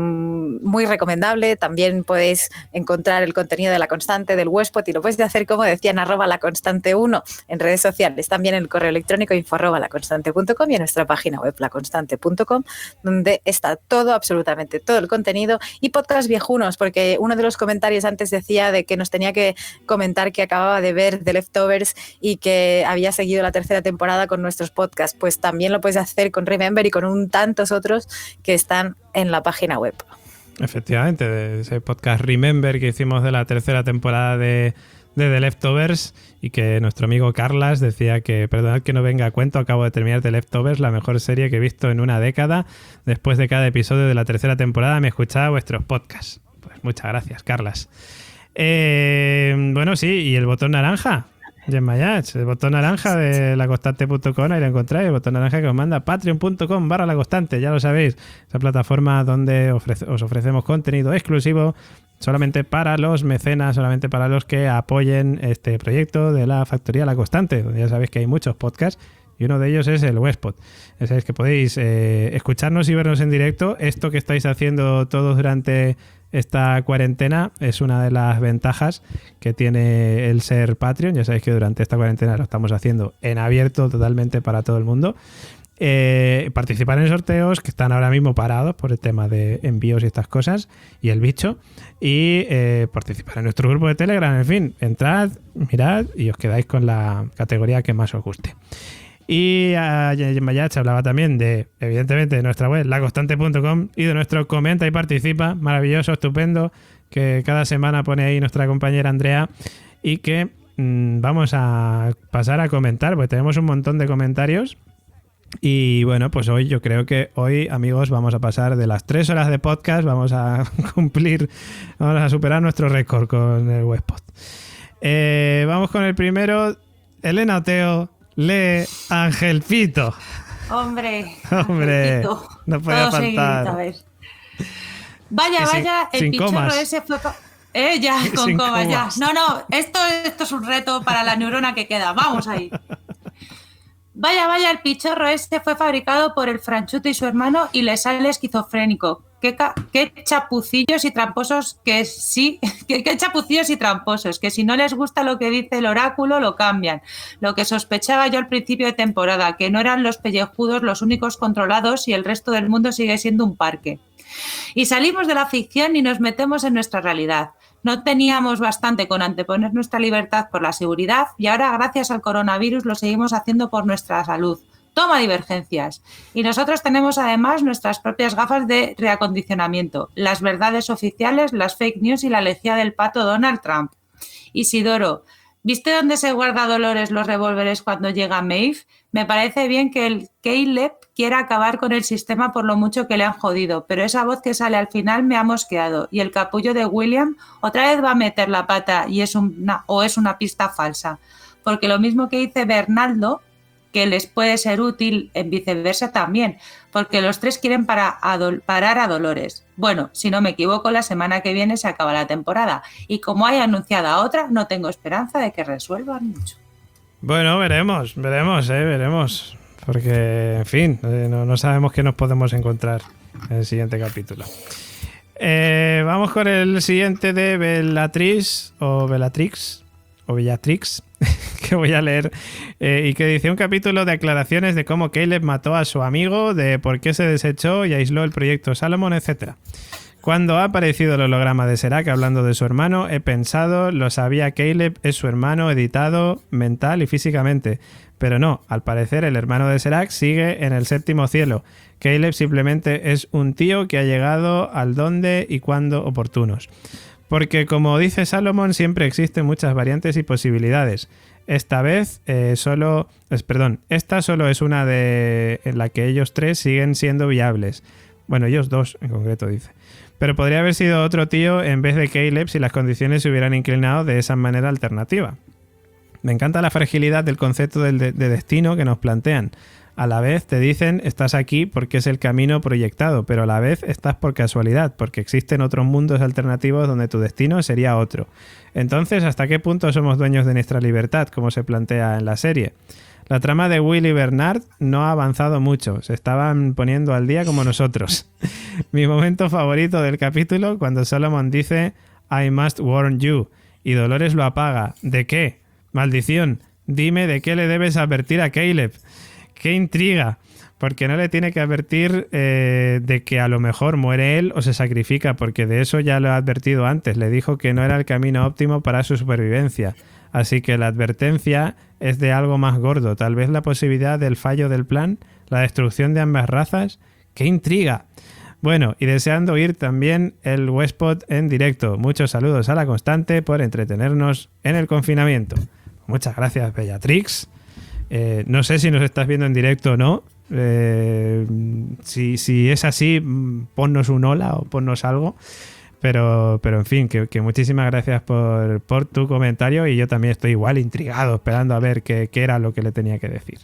muy recomendable. También podéis encontrar el contenido de La Constante, del Westpod, y lo podéis hacer, como decían, @laconstante1 en redes sociales, también en el correo electrónico info@laconstante.com y en nuestra página web laconstante.com, donde está todo, absolutamente todo el contenido y podcast viejunos, porque uno de los comentarios antes decía de que nos tenía que comentar que acababa de ver The Leftovers y que había seguido la tercera temporada con nuestros podcasts. Pues también lo puedes hacer con Remember y con tantos otros que están en la página web. Efectivamente, de ese podcast Remember que hicimos de la tercera temporada de The Leftovers, y que nuestro amigo Carlas decía que, perdonad que no venga a cuento, acabo de terminar The Leftovers, la mejor serie que he visto en una década. Después de cada episodio de la tercera temporada me escuchaba vuestros podcasts. Pues muchas gracias, Carlas. Bueno, sí, ¿y el botón naranja? Yesmayach, el botón naranja de laconstante.com, ahí lo encontráis, el botón naranja que os manda patreon.com/laconstante, ya lo sabéis, esa plataforma donde os ofrecemos contenido exclusivo solamente para los mecenas, solamente para los que apoyen este proyecto de la Factoría La Constante, donde ya sabéis que hay muchos podcasts y uno de ellos es el Westpod. Ya sabéis que podéis escucharnos y vernos en directo. Esto que estáis haciendo todos durante esta cuarentena es una de las ventajas que tiene el ser Patreon. Ya sabéis que durante esta cuarentena lo estamos haciendo en abierto totalmente para todo el mundo. Participar en sorteos que están ahora mismo parados por el tema de envíos y estas cosas y el bicho, y participar en nuestro grupo de Telegram. En fin, entrad, mirad y os quedáis con la categoría que más os guste. Y Yesmayach hablaba también de, evidentemente, de nuestra web, laconstante.com, y de nuestro Comenta y Participa, maravilloso, estupendo, que cada semana pone ahí nuestra compañera Andrea, y que vamos a pasar a comentar, porque tenemos un montón de comentarios. Y bueno, pues yo creo que hoy, amigos, vamos a pasar de las 3 horas de podcast, vamos a vamos a superar nuestro récord con el Westpod. Vamos con el primero. Elena Oteo lee Angelpito. Hombre, no podía faltar. A ver. Vaya, el pichorro ese fue... ya, con comas, ya. No, esto es un reto para la neurona que queda. Vamos ahí. Vaya, el pichorro este fue fabricado por el Franchuto y su hermano y le sale esquizofrénico. Qué chapucillos y tramposos que sí, qué chapucillos y tramposos, que si no les gusta lo que dice el oráculo lo cambian. Lo que sospechaba yo al principio de temporada, que no eran los pellejudos los únicos controlados y el resto del mundo sigue siendo un parque. Y salimos de la ficción y nos metemos en nuestra realidad. No teníamos bastante con anteponer nuestra libertad por la seguridad y ahora, gracias al coronavirus, lo seguimos haciendo por nuestra salud. Toma divergencias. Y nosotros tenemos además nuestras propias gafas de reacondicionamiento, las verdades oficiales, las fake news y la lejía del pato Donald Trump. Isidoro, ¿viste dónde se guarda Dolores los revólveres cuando llega Maeve? Me parece bien que el Caleb quiera acabar con el sistema por lo mucho que le han jodido, pero esa voz que sale al final me ha mosqueado. Y el capullo de William otra vez va a meter la pata y es una pista falsa. Porque lo mismo que dice Bernaldo, que les puede ser útil en viceversa también, porque los tres quieren parar a Dolores. Bueno, si no me equivoco, la semana que viene se acaba la temporada y como hay anunciada otra, no tengo esperanza de que resuelvan mucho. Bueno, veremos, porque, en fin, no sabemos qué nos podemos encontrar en el siguiente capítulo. Vamos con el siguiente de Bellatrix, que voy a leer, y que dice un capítulo de aclaraciones de cómo Caleb mató a su amigo, de por qué se desechó y aisló el proyecto Salomon, etc. Cuando ha aparecido el holograma de Serac hablando de su hermano, he pensado, lo sabía Caleb, es su hermano editado mental y físicamente. Pero no, al parecer el hermano de Serac sigue en el séptimo cielo. Caleb simplemente es un tío que ha llegado al dónde y cuándo oportunos. Porque como dice Salomon, siempre existen muchas variantes y posibilidades. Esta solo es una en la que ellos tres siguen siendo viables. Bueno, ellos dos en concreto, dice. Pero podría haber sido otro tío en vez de Caleb si las condiciones se hubieran inclinado de esa manera alternativa. Me encanta la fragilidad del concepto de destino que nos plantean. A la vez te dicen estás aquí porque es el camino proyectado, pero a la vez estás por casualidad, porque existen otros mundos alternativos donde tu destino sería otro. Entonces, ¿hasta qué punto somos dueños de nuestra libertad, como se plantea en la serie? La trama de Will y Bernard no ha avanzado mucho, se estaban poniendo al día como nosotros. Mi momento favorito del capítulo, cuando Solomon dice I must warn you, y Dolores lo apaga. ¿De qué? Maldición, dime de qué le debes advertir a Caleb. ¡Qué intriga! Porque no le tiene que advertir de que a lo mejor muere él o se sacrifica, porque de eso ya lo ha advertido antes. Le dijo que no era el camino óptimo para su supervivencia. Así que la advertencia es de algo más gordo. Tal vez la posibilidad del fallo del plan, la destrucción de ambas razas. ¡Qué intriga! Bueno, y deseando oír también el Westpod en directo. Muchos saludos a La Constante por entretenernos en el confinamiento. Muchas gracias, Bellatrix. No sé si nos estás viendo en directo o no. Si es así, ponnos un hola o ponnos algo. Pero en fin, que muchísimas gracias por tu comentario y yo también estoy igual intrigado, esperando a ver qué era lo que le tenía que decir.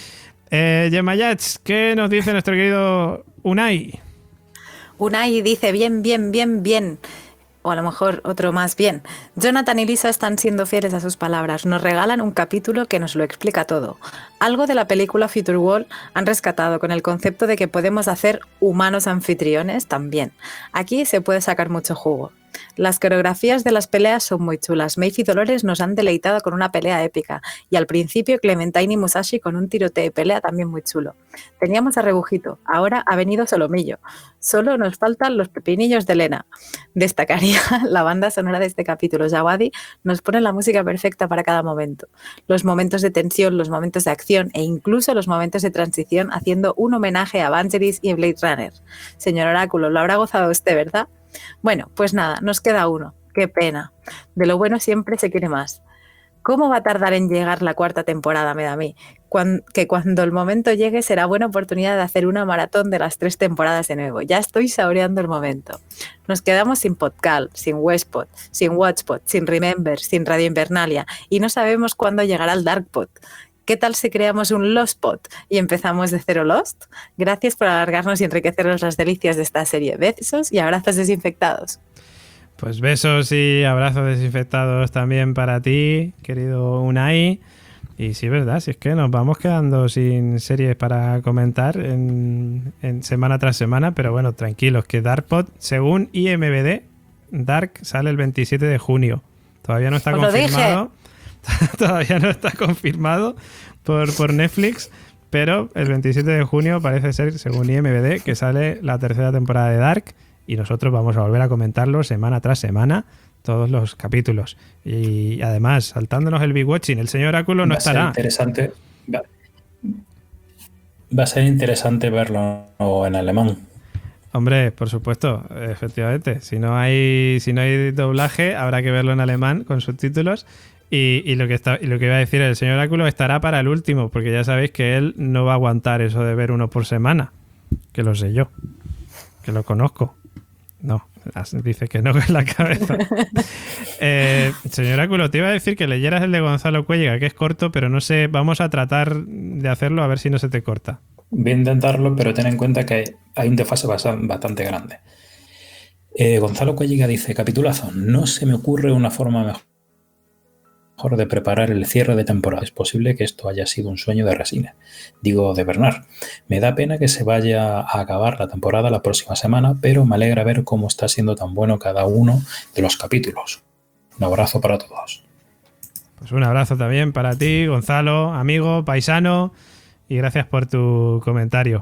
Yemayats, ¿qué nos dice nuestro querido Unai? Unai dice bien, bien, bien, bien. O a lo mejor otro más bien. Jonathan y Lisa están siendo fieles a sus palabras. Nos regalan un capítulo que nos lo explica todo. Algo de la película Future World han rescatado con el concepto de que podemos hacer humanos anfitriones también. Aquí se puede sacar mucho jugo. Las coreografías de las peleas son muy chulas. Maeve y Dolores nos han deleitado con una pelea épica. Y al principio Clementine y Musashi con un tiroteo de pelea también muy chulo. Teníamos a Rebujito, ahora ha venido Solomillo. Solo nos faltan los pepinillos de Elena. Destacaría la banda sonora de este capítulo. Jawadi nos pone la música perfecta para cada momento. Los momentos de tensión, los momentos de acción e incluso los momentos de transición, haciendo un homenaje a Vangelis y Blade Runner. Señor Oráculo, lo habrá gozado usted, ¿verdad? Bueno, pues nada, nos queda uno. Qué pena. De lo bueno siempre se quiere más. ¿Cómo va a tardar en llegar la 4ª temporada, me da a mí? Que cuando el momento llegue será buena oportunidad de hacer una maratón de las 3 temporadas de nuevo. Ya estoy saboreando el momento. Nos quedamos sin Podcal, sin Westpod, sin Watchpod, sin Remember, sin Radio Invernalia y no sabemos cuándo llegará el Darkpod. ¿Qué tal si creamos un Lostpod y empezamos de cero Lost? Gracias por alargarnos y enriquecernos las delicias de esta serie. Besos y abrazos desinfectados. Pues besos y abrazos desinfectados también para ti, querido Unai. Y sí, verdad, si es que nos vamos quedando sin series para comentar en semana tras semana, pero bueno, tranquilos, que Darkpod, según IMDb, Dark sale el 27 de junio. Todavía no está confirmado. Todavía no está confirmado por Netflix, pero el 27 de junio parece ser, según IMDb, que sale la 3ª temporada de Dark y nosotros vamos a volver a comentarlo semana tras semana, todos los capítulos. Y además, saltándonos el Big Watching, el señor Oráculo no estará. Va a ser interesante verlo en alemán. Hombre, por supuesto, efectivamente. Si no hay doblaje, habrá que verlo en alemán con subtítulos. Y lo que iba a decir, el señor Oráculo estará para el último, porque ya sabéis que él no va a aguantar eso de ver uno por semana. Que lo sé yo. Que lo conozco. No, dice que no con la cabeza. Señor Oráculo, te iba a decir que leyeras el de Gonzalo Cuéllega, que es corto, pero no sé, vamos a tratar de hacerlo a ver si no se te corta. Voy a intentarlo, pero ten en cuenta que hay un desfase bastante grande. Gonzalo Cuéllega dice, capitulazo, no se me ocurre una forma mejor de preparar el cierre de temporada. Es posible que esto haya sido un sueño de Resines. Digo, de Bernard. Me da pena que se vaya a acabar la temporada la próxima semana, pero me alegra ver cómo está siendo tan bueno cada uno de los capítulos. Un abrazo para todos. Pues un abrazo también para ti, Gonzalo, amigo, paisano, y gracias por tu comentario.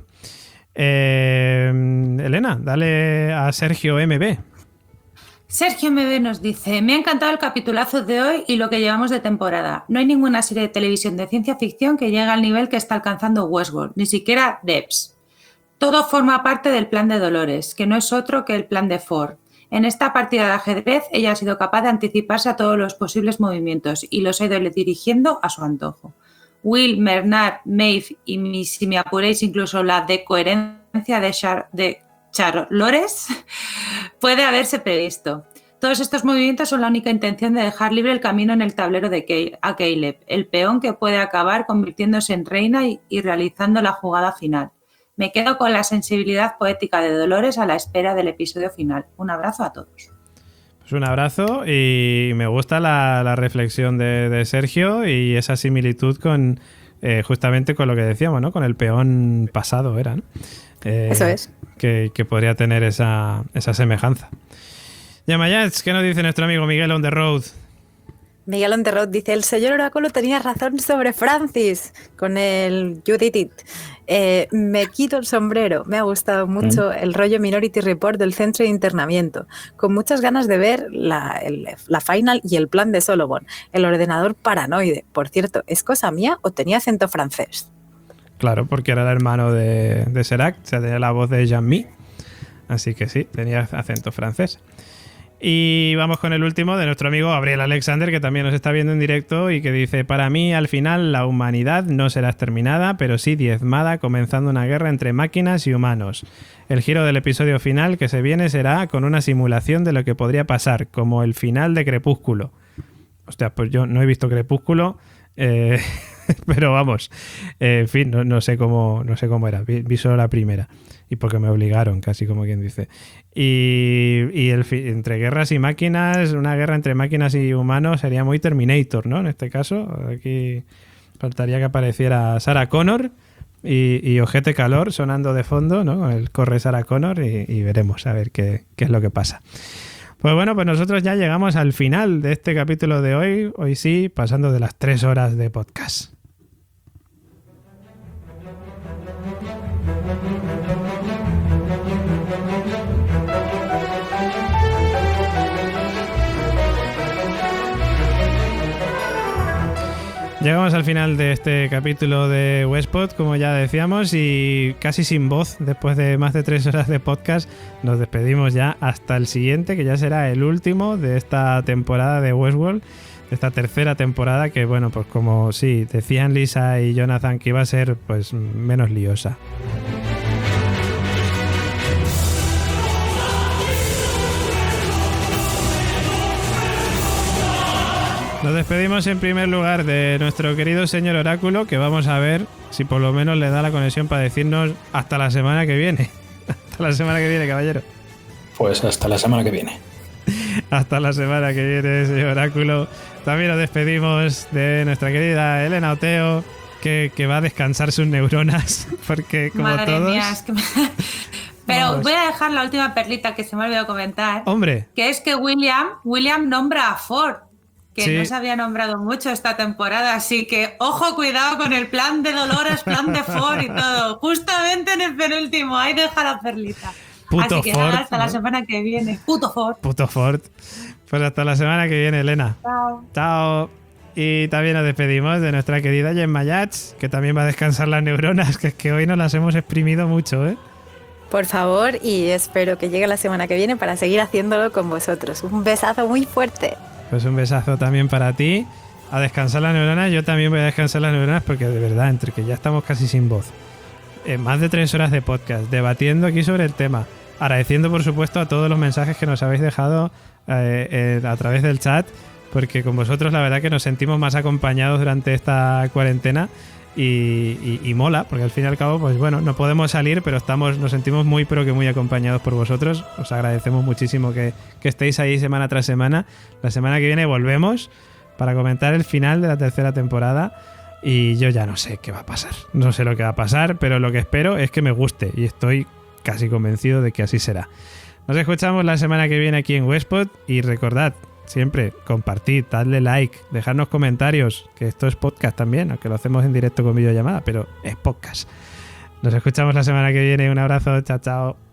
Elena, dale a Sergio MB. Sergio MB nos dice, me ha encantado el capitulazo de hoy y lo que llevamos de temporada. No hay ninguna serie de televisión de ciencia ficción que llegue al nivel que está alcanzando Westworld, ni siquiera Debs. Todo forma parte del plan de Dolores, que no es otro que el plan de Ford. En esta partida de ajedrez, ella ha sido capaz de anticiparse a todos los posibles movimientos y los ha ido dirigiendo a su antojo. Will, Bernard, Maeve y, si me apuréis, incluso la decoherencia de Charlores puede haberse previsto. Todos estos movimientos son la única intención de dejar libre el camino en el tablero a Caleb, el peón que puede acabar convirtiéndose en reina y realizando la jugada final. Me quedo con la sensibilidad poética de Dolores a la espera del episodio final. Un abrazo a todos. Pues un abrazo y me gusta la reflexión de Sergio y esa similitud con justamente con lo que decíamos, ¿no? Con el peón pasado era, ¿no? Eso es. Que podría tener esa semejanza. Yamayats, ¿qué nos dice nuestro amigo Miguel on the road? Miguel on the road dice, el señor Oráculo tenía razón sobre Francis con el You Did It. Me quito el sombrero. Me ha gustado mucho el rollo Minority Report del centro de internamiento. Con muchas ganas de ver la final y el plan de Solomon. El ordenador paranoide. Por cierto, ¿es cosa mía o tenía acento francés? Claro, porque era el hermano de Serac, o sea, tenía la voz de Jean-Mi. Así que sí, tenía acento francés. Y vamos con el último de nuestro amigo Gabriel Alexander, que también nos está viendo en directo y que dice: para mí, al final, la humanidad no será exterminada, pero sí diezmada, comenzando una guerra entre máquinas y humanos. El giro del episodio final que se viene será con una simulación de lo que podría pasar, como el final de Crepúsculo. Hostia, pues yo no he visto Crepúsculo, pero vamos, en fin, no sé cómo era, vi solo la primera. Y porque me obligaron, casi como quien dice. Y entre guerras y máquinas, una guerra entre máquinas y humanos sería muy Terminator, ¿no? En este caso, aquí faltaría que apareciera Sarah Connor y Ojete Calor sonando de fondo, ¿no? Corre Sarah Connor y veremos a ver qué es lo que pasa. Pues bueno, pues nosotros ya llegamos al final de este capítulo de hoy. Hoy sí, pasando de las 3 horas de podcast. Llegamos al final de este capítulo de Westpod, como ya decíamos, y casi sin voz, después de más de 3 horas de podcast, nos despedimos ya hasta el siguiente, que ya será el último de esta temporada de Westworld, de esta tercera temporada, que bueno, pues como sí, decían Lisa y Jonathan que iba a ser pues menos liosa. Nos despedimos en primer lugar de nuestro querido señor Oráculo, que vamos a ver si por lo menos le da la conexión para decirnos hasta la semana que viene. Hasta la semana que viene, caballero. Pues hasta la semana que viene. Hasta la semana que viene, señor Oráculo. También nos despedimos de nuestra querida Elena Oteo, que va a descansar sus neuronas, porque como Madre todos... mía, es que Pero vamos. Voy a dejar la última perlita que se me ha olvidado comentar. ¡Hombre! Que es que William nombra a Ford, que sí. No se había nombrado mucho esta temporada, así que ojo, cuidado con el plan de Dolores, plan de Ford y todo. Justamente en el penúltimo, ahí deja la perlita. Puto así que Ford, nada, hasta ¿no? La semana que viene. Puto Ford. Puto Ford. Pues hasta la semana que viene, Elena. Chao. Chao. Y también nos despedimos de nuestra querida Gemma Yats, que también va a descansar las neuronas, que es que hoy nos las hemos exprimido mucho, ¿eh? Por favor, y espero que llegue la semana que viene para seguir haciéndolo con vosotros. Un besazo muy fuerte. Pues un besazo también para ti. A descansar las neuronas. Yo también voy a descansar las neuronas porque de verdad, entre que ya estamos casi sin voz, más de 3 horas de podcast, debatiendo aquí sobre el tema, agradeciendo por supuesto a todos los mensajes que nos habéis dejado a través del chat, porque con vosotros la verdad que nos sentimos más acompañados durante esta cuarentena y mola, porque al fin y al cabo pues bueno, no podemos salir, pero nos sentimos muy pero que muy acompañados por vosotros. Os agradecemos muchísimo que estéis ahí semana tras semana. La semana que viene volvemos para comentar el final de la tercera temporada y yo ya no sé qué va a pasar, no sé lo que va a pasar, pero lo que espero es que me guste y estoy casi convencido de que así será. Nos escuchamos la semana que viene aquí en Westpod y recordad, siempre compartid, dadle like, dejadnos comentarios, que esto es podcast también, aunque lo hacemos en directo con videollamada, pero es podcast. Nos escuchamos la semana que viene, un abrazo, chao, chao.